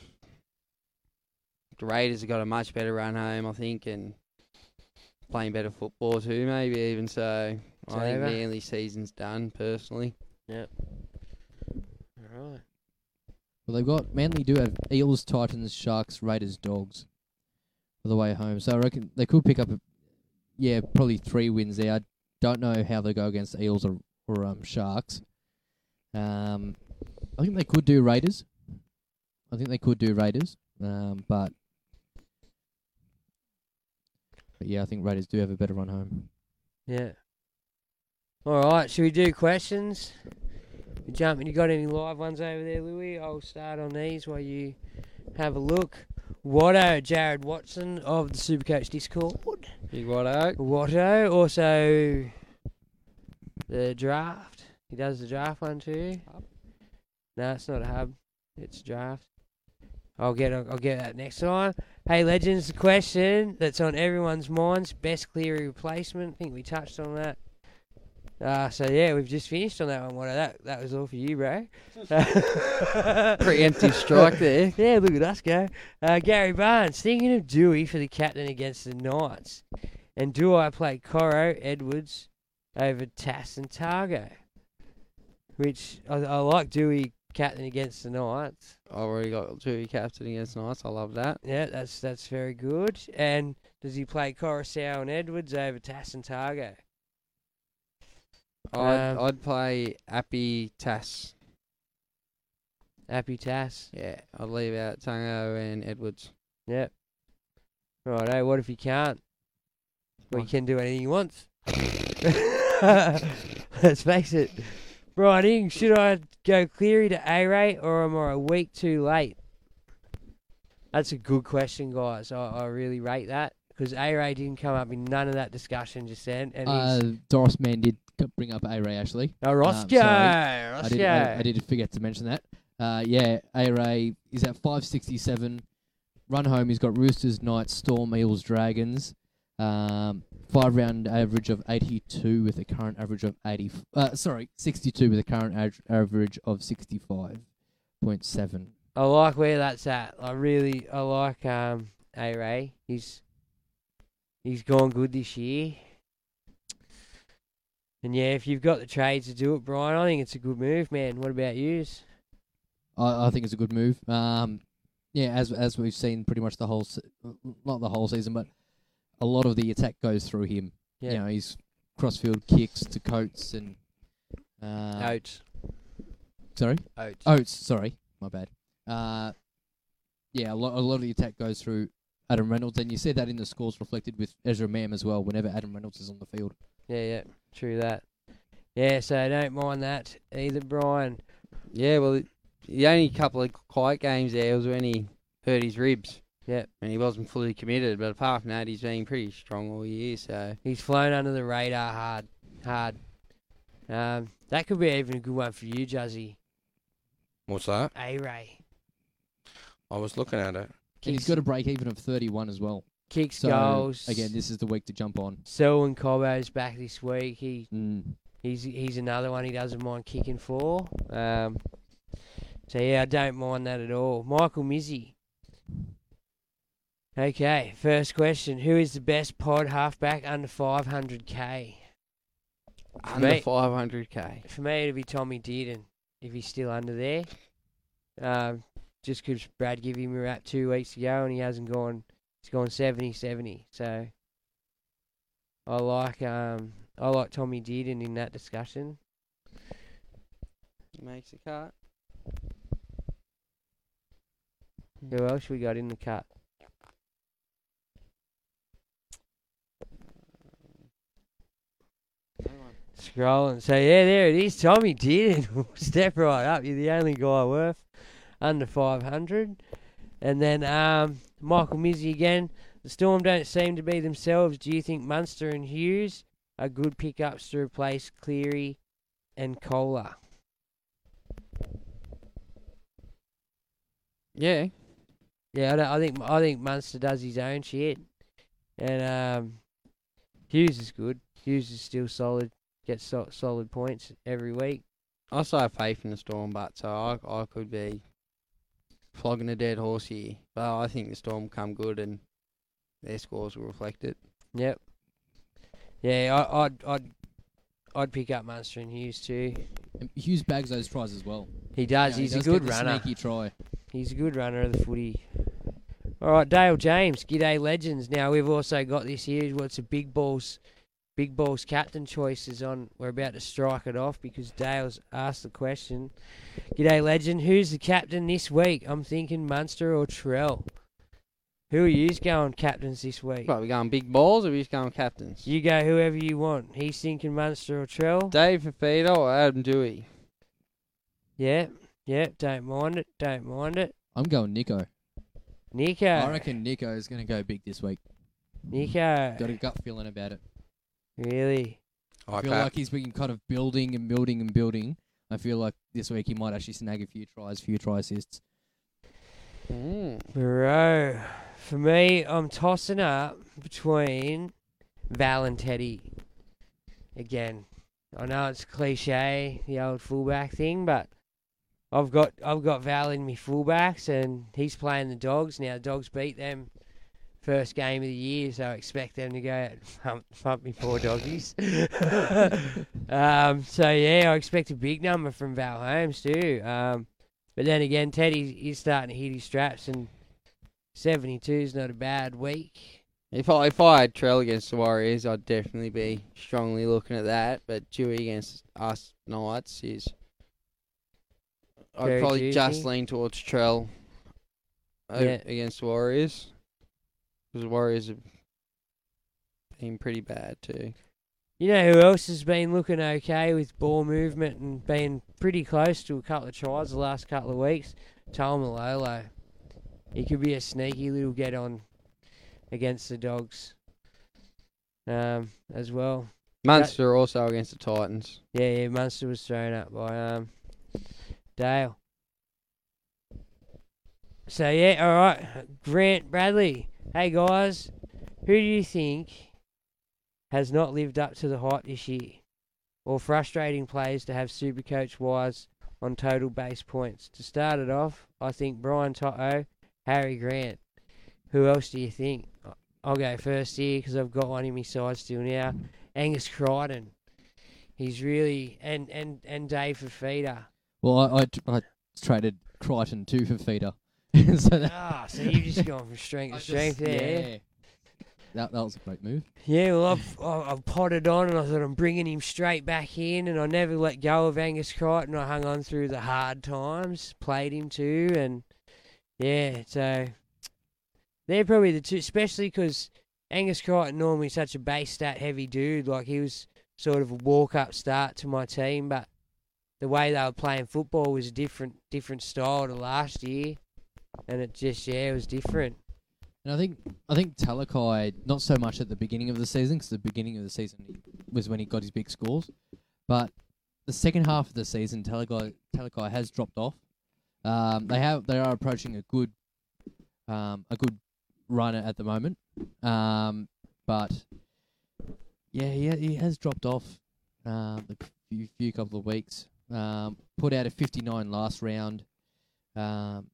[SPEAKER 10] the Raiders have got a much better run home, I think, and playing better football too, maybe even so. I think
[SPEAKER 7] over.
[SPEAKER 10] Manly season's done, personally.
[SPEAKER 7] Yep. All right.
[SPEAKER 12] Well, they've got Manly do have Eels, Titans, Sharks, Raiders, Dogs for the way home. So I reckon they could pick up, a, yeah, probably three wins there. I don't know how they go against Eels or, or um, Sharks. Um, I think they could do Raiders. I think they could do Raiders, um, but, but yeah, I think Raiders do have a better run home.
[SPEAKER 7] Yeah. All right, should we do questions? We jump in. You got any live ones over there, Louis? I'll start on these while you have a look. Watto, Jared Watson of the Supercoach Discord.
[SPEAKER 10] Big Watto.
[SPEAKER 7] Watto, also the draft. He does the draft one too. No, it's not a hub. It's draft. I'll get I'll get that next time. Hey, Legends, the question that's on everyone's minds: best Cleary replacement. I think we touched on that. Uh, so yeah, we've just finished on that one. What that that was all for you, bro.
[SPEAKER 10] Preemptive strike there.
[SPEAKER 7] Yeah, look at us go. Uh, Gary Barnes thinking of Dewey for the captain against the Knights, and do I play Coro Edwards over Tass and Targo? Which I, I like Dewey captain against the Knights.
[SPEAKER 10] I've already got Dewey captain against Knights. I love that.
[SPEAKER 7] Yeah, that's that's very good. And does he play Coruscant and Edwards over Tass and Targo?
[SPEAKER 10] I'd,
[SPEAKER 7] Um,
[SPEAKER 10] I'd play Appy Tass.
[SPEAKER 7] Appy Tass.
[SPEAKER 10] Yeah, I'd leave out Tango and Edwards.
[SPEAKER 7] Yep. Righto, what if he can't? Well, he can do anything he wants. Let's face it. Right, should I go Cleary to A-Ray or am I a week too late? That's a good question, guys. I, I really rate that because A-Ray didn't come up in none of that discussion just then. And
[SPEAKER 12] Uh,
[SPEAKER 7] he's
[SPEAKER 12] Doris Mann did c- bring up A-Ray, actually.
[SPEAKER 7] Oh, Roscoe!
[SPEAKER 12] Um, sorry. I, did,
[SPEAKER 7] Roscoe.
[SPEAKER 12] I, I did forget to mention that. Uh, yeah, A-Ray is at five sixty-seven. Run home, he's got Roosters, Knights, Storm, Eels, Dragons. Um, five round average of eighty-two with a current average of eighty. Uh, sorry, sixty-two with a current ad- average of sixty-five point seven.
[SPEAKER 7] I like where that's at. I really, I like um, A-Ray. He's he's gone good this year. And yeah, if you've got the trades to do it, Brian, I think it's a good move, man. What about yous?
[SPEAKER 12] I, I think it's a good move. Um, yeah, as as we've seen pretty much the whole, se- not the whole season, but a lot of the attack goes through him.
[SPEAKER 7] Yeah.
[SPEAKER 12] You know, he's crossfield kicks to Coates and uh,
[SPEAKER 7] Oates.
[SPEAKER 12] Sorry,
[SPEAKER 7] Oates.
[SPEAKER 12] Oates. Sorry, my bad. Uh, yeah, a lot a lot of the attack goes through Adam Reynolds, and you see that in the scores reflected with Ezra Mam as well. Whenever Adam Reynolds is on the field.
[SPEAKER 7] Yeah, yeah, true that. Yeah, so I don't mind that either, Brian.
[SPEAKER 10] Yeah, well, the only couple of quiet games there was when he hurt his ribs.
[SPEAKER 7] Yeah.
[SPEAKER 10] And he wasn't fully committed, but apart from that, he's been pretty strong all year, so...
[SPEAKER 7] He's flown under the radar hard, hard. Um, that could be even a good one for you, Juzzy.
[SPEAKER 11] What's that?
[SPEAKER 7] A-Ray.
[SPEAKER 11] I was looking at it.
[SPEAKER 12] And he's got a break even of thirty-one as well.
[SPEAKER 7] Kicks,
[SPEAKER 12] so,
[SPEAKER 7] goals.
[SPEAKER 12] Again, this is the week to jump on.
[SPEAKER 7] Selwyn Cobbo's back this week. He
[SPEAKER 12] mm.
[SPEAKER 7] he's he's another one he doesn't mind kicking for. Um, so yeah, I don't mind that at all. Michael Mizzy. Okay, first question: who is the best pod halfback under five hundred k?
[SPEAKER 10] Under five hundred k.
[SPEAKER 7] For me, it'd be Tommy Dearden if he's still under there. Um, just because Brad gave him a rap two weeks ago and he hasn't gone. He's gone seventy seventy. So I like um I like Tommy Dearden in that discussion.
[SPEAKER 10] Makes a cut.
[SPEAKER 7] Who else we got in the cut? scrolling. So, yeah, there it is. Tommy did. Step right up. You're the only guy worth under five hundred. And then um, Michael Mizzy again. The Storm don't seem to be themselves. Do you think Munster and Hughes are good pickups to replace Cleary and Kohler?
[SPEAKER 10] Yeah.
[SPEAKER 7] Yeah, I, don't, I think I think Munster does his own shit. And um, Hughes is good. Hughes is still solid. Gets so, solid points every week.
[SPEAKER 10] I still have faith in the Storm, but so I I could be flogging a dead horse here. But I think the Storm will come good and their scores will reflect it.
[SPEAKER 7] Yep. Yeah, I, I'd I'd I'd pick up Munster and Hughes too.
[SPEAKER 12] And Hughes bags those tries as well.
[SPEAKER 7] He does.
[SPEAKER 12] You know,
[SPEAKER 7] He's
[SPEAKER 12] he does
[SPEAKER 7] a good
[SPEAKER 12] get the
[SPEAKER 7] runner.
[SPEAKER 12] Sneaky try.
[SPEAKER 7] He's a good runner of the footy. All right, Dale James, G'day Legends. Now we've also got this here. What's a big balls, big balls captain choices on? We're about to strike it off because Dale's asked the question. G'day Legend. Who's the captain this week? I'm thinking Munster or Trell. Who are you going captains this week?
[SPEAKER 10] What, are we going big balls or are we just going captains?
[SPEAKER 7] You go whoever you want. He's thinking Munster or Trell.
[SPEAKER 10] Dave Fafita or Adam Dewey?
[SPEAKER 7] Yeah, yeah, don't mind it, don't mind it.
[SPEAKER 12] I'm going Nico.
[SPEAKER 7] Nico.
[SPEAKER 12] I reckon Nico is going to go big this week.
[SPEAKER 7] Nico.
[SPEAKER 12] Got a gut feeling about it.
[SPEAKER 7] Really?
[SPEAKER 12] I feel like he's been kind of building and building and building. I feel like this week he might actually snag a few tries, few try assists.
[SPEAKER 10] Mm.
[SPEAKER 7] Bro, for me, I'm tossing up between Val and Teddy. Again, I know it's cliche, the old fullback thing, but I've got I've got Val in me fullbacks, and he's playing the Dogs now. The Dogs beat them first game of the year, so I expect them to go pump, pump me four doggies. um, so yeah, I expect a big number from Val Holmes too. Um, but then again, Teddy he's starting to hit his straps, and seventy-two is not a bad week.
[SPEAKER 10] If I if I had Trell against the Warriors, I'd definitely be strongly looking at that. But Dewey against us Knights is, I'd
[SPEAKER 7] Very
[SPEAKER 10] probably
[SPEAKER 7] juicy.
[SPEAKER 10] just lean towards Trell uh,
[SPEAKER 7] Yeah.
[SPEAKER 10] against the Warriors, because the Warriors have been pretty bad too.
[SPEAKER 7] You know who else has been looking okay with ball movement and been pretty close to a couple of tries the last couple of weeks? Taumalolo. He could be a sneaky little get on against the Dogs um, as well.
[SPEAKER 10] Munster that, also against the Titans.
[SPEAKER 7] Yeah, yeah, Munster was thrown up by um, Dale. So, yeah, all right. Grant Bradley. Hey, guys. Who do you think has not lived up to the hype this year? Or frustrating players to have Supercoach-wise on total base points? To start it off, I think Brian Toto, Harry Grant. Who else do you think? I'll go first here because I've got one in my side still now. Angus Crichton. He's really... And, and, and Dave Fafita.
[SPEAKER 12] Well, I, I, I traded Crichton too for Feeder. so that,
[SPEAKER 7] ah, so you've just gone from strength to strength
[SPEAKER 12] just,
[SPEAKER 7] there.
[SPEAKER 12] Yeah. That, that was a great move.
[SPEAKER 7] Yeah, well, I've, I've potted on and I thought I'm bringing him straight back in, and I never let go of Angus Crichton. I hung on through the hard times, played him too, and yeah, so they're probably the two, especially because Angus Crichton normally such a base stat heavy dude. Like, he was sort of a walk-up start to my team, but the way they were playing football was a different, different style to last year, and it just, yeah, it was different.
[SPEAKER 12] And I think I think Talakai, not so much at the beginning of the season, because the beginning of the season was when he got his big scores, but the second half of the season, Talakai, Talakai has dropped off. Um, they have they are approaching a good um, a good run at the moment, um, but yeah, he he has dropped off uh, the few few couple of weeks. Um, put out a fifty-nine last round. Um,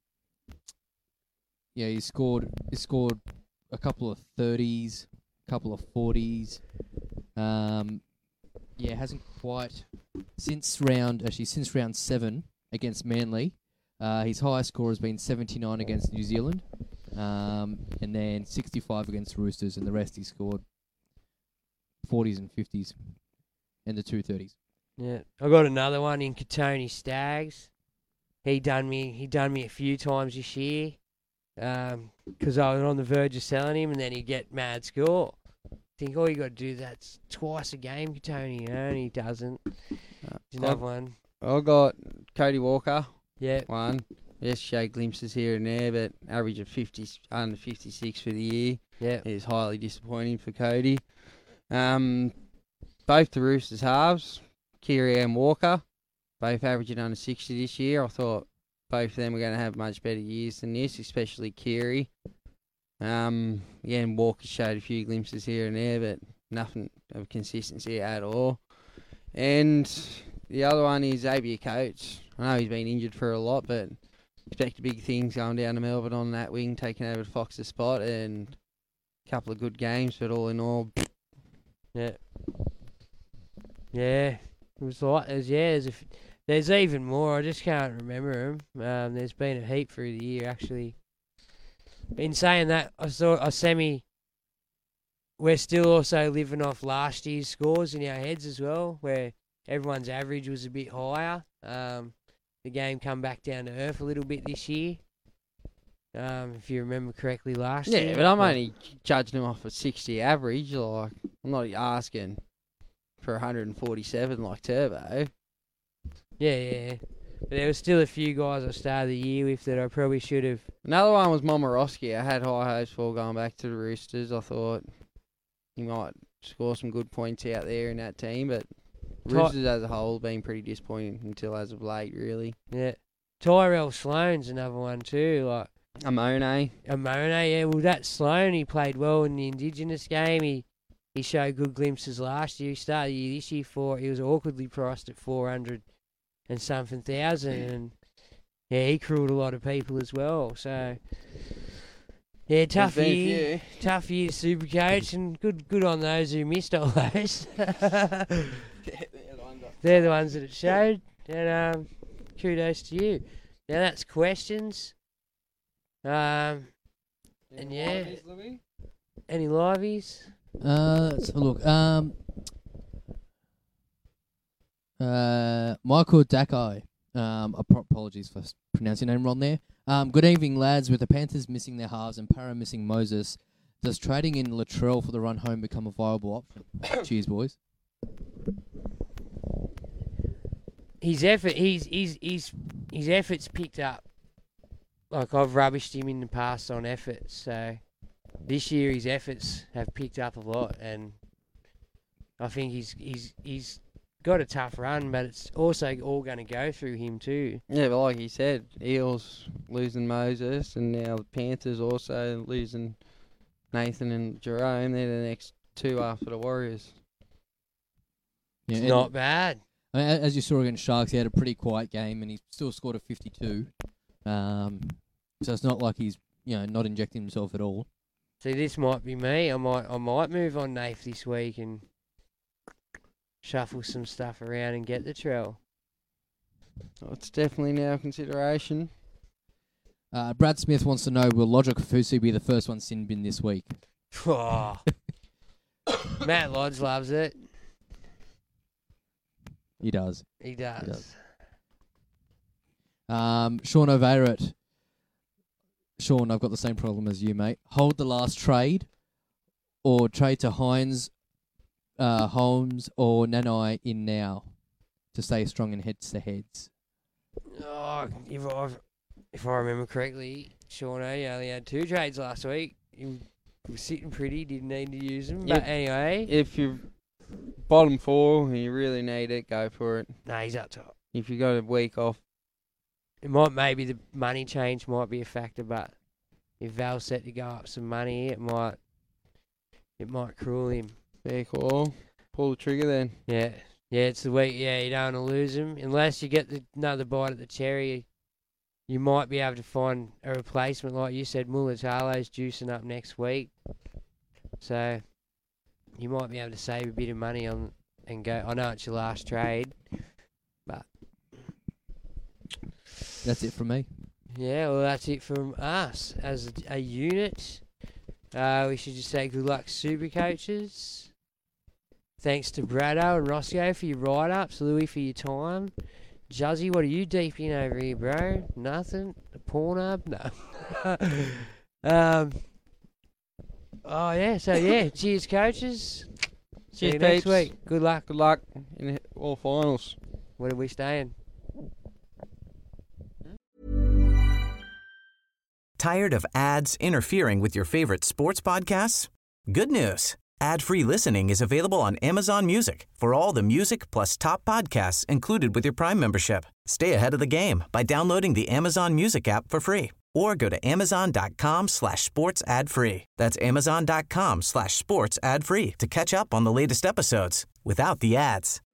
[SPEAKER 12] Yeah, he scored. He scored a couple of thirties, a couple of forties. Um, yeah, hasn't quite since round. Actually, since round seven against Manly, uh, his highest score has been seventy-nine against New Zealand, um, and then sixty-five against Roosters, and the rest he scored forties and fifties, and the two thirties.
[SPEAKER 7] Yeah, I got another one in Katoni Staggs. He done me. He done me a few times this year. Because um, I was on the verge of selling him, and then he'd get mad score. think all you got to do that's twice a game, Tony, you know, and he doesn't.
[SPEAKER 10] Uh,
[SPEAKER 7] There's another
[SPEAKER 10] I've-
[SPEAKER 7] one.
[SPEAKER 10] I got Cody Walker.
[SPEAKER 7] Yeah.
[SPEAKER 10] One. Yes, showed glimpses here and there, but average of fifty, under fifty-six for the year.
[SPEAKER 7] Yeah.
[SPEAKER 10] Is highly disappointing for Cody. Um, both the Roosters halves, Kiri and Walker, both averaging under sixty this year. I thought both of them were going to have much better years than this, especially Kiri. Um, again, Walker showed a few glimpses here and there, but nothing of consistency at all. And the other one is Xavier Coates. I know he's been injured for a lot, but expect big things going down to Melbourne on that wing, taking over Fox's spot, and a couple of good games, but all in all,
[SPEAKER 7] Yeah. Yeah. It was like, there's, yeah, there's, a f- there's even more. I just can't remember them. Um, there's been a heap through the year, actually. In saying that, I saw a semi. We're still also living off last year's scores in our heads as well, where everyone's average was a bit higher. Um, the game come back down to earth a little bit this year. Um, if you remember correctly last
[SPEAKER 10] yeah,
[SPEAKER 7] year.
[SPEAKER 10] Yeah, but I'm only judging him off a sixty average. Like, I'm not asking for one hundred forty-seven like Turbo.
[SPEAKER 7] Yeah, yeah. But there was still a few guys I started the year with that I probably should have.
[SPEAKER 10] Another one was Momorowski. I had high hopes for going back to the Roosters. I thought he might score some good points out there in that team, but Roosters as a whole been pretty disappointing until as of late, really.
[SPEAKER 7] Yeah. Tyrell Sloan's another one too, like
[SPEAKER 10] Amone.
[SPEAKER 7] Amone, yeah. Well, that Sloan, he played well in the Indigenous game. He he showed good glimpses last year. He started the year this year for he was awkwardly priced at four hundred and something thousand, and yeah, he crewed a lot of people as well. So yeah, tough
[SPEAKER 10] been a
[SPEAKER 7] year,
[SPEAKER 10] few.
[SPEAKER 7] tough year to Supercoach, and good good on those who missed all those. They're the ones that it showed, and um, kudos to you. Now that's questions. Um, and yeah, any liveys?
[SPEAKER 12] Uh, let's have a look. Um, uh, Michael Dakai. Um, ap- apologies for s- pronouncing your name wrong there. Um, good evening, lads. With the Panthers missing their halves and Para missing Moses, does trading in Latrell for the run home become a viable option? Cheers, boys.
[SPEAKER 7] His effort, he's he's he's his efforts picked up. Like I've rubbished him in the past on efforts, so this year his efforts have picked up a lot, and I think he's he's he's got a tough run, but it's also all going to go through him too.
[SPEAKER 10] Yeah, but like you said, Eels losing Moses, and now the Panthers also losing Nathan and Jerome. They're the next two after the Warriors.
[SPEAKER 12] Yeah,
[SPEAKER 7] It's
[SPEAKER 12] and-
[SPEAKER 7] not bad.
[SPEAKER 12] I mean, a- as you saw against Sharks, he had a pretty quiet game, and he still scored a fifty-two. Um, so it's not like he's you know not injecting himself at all.
[SPEAKER 7] See, this might be me. I might I might move on Nath this week and shuffle some stuff around and get the trail.
[SPEAKER 10] So it's definitely now a consideration.
[SPEAKER 12] Uh, Brad Smith wants to know, will Logic Fusi be the first one sin bin this week?
[SPEAKER 7] Oh. Matt Lodge loves it.
[SPEAKER 12] He does.
[SPEAKER 7] He does.
[SPEAKER 12] He does. Um, Sean O'Varett. Sean, I've got the same problem as you, mate. Hold the last trade, or trade to Hines, uh, Holmes, or Nanai in now to stay strong in heads to heads.
[SPEAKER 7] Oh, if I if I remember correctly, Sean O only had two trades last week. He was sitting pretty, didn't need to use them. But
[SPEAKER 10] If-
[SPEAKER 7] anyway,
[SPEAKER 10] If you're bottom four and you really need it, go for it.
[SPEAKER 7] no, he's up top.
[SPEAKER 10] If you got a week off,
[SPEAKER 7] It might maybe the money change might be a factor, but if Val's set to go up some money, it might it might cruel him.
[SPEAKER 10] fair call. Pull the trigger then.
[SPEAKER 7] Yeah, yeah, it's the week. Yeah, you don't want to lose him unless you get the, another bite at the cherry. You might be able to find a replacement, like you said. Mulatalo's juicing up next week, so you might be able to save a bit of money on and go. I know it's your last trade, but
[SPEAKER 12] That's it from me.
[SPEAKER 7] yeah, well, that's it from us as a, a unit. Uh, we should just say good luck, super coaches. Thanks to Brado and Roscoe for your write-ups, Louis for your time. Juzzy, what are you deep in over here, bro? Nothing? A Pornhub? No. um, Oh, yeah. So, yeah. Cheers, coaches. See
[SPEAKER 10] Cheers,
[SPEAKER 7] you next
[SPEAKER 10] peeps.
[SPEAKER 7] week. Good luck.
[SPEAKER 10] Good luck in the all finals.
[SPEAKER 7] Where are we staying?
[SPEAKER 15] Tired of ads interfering with your favorite sports podcasts? Good news. Ad-free listening is available on Amazon Music for all the music plus top podcasts included with your Prime membership. Stay ahead of the game by downloading the Amazon Music app for free or go to amazon.com slash sports ad free. That's amazon.com slash sports ad free to catch up on the latest episodes without the ads.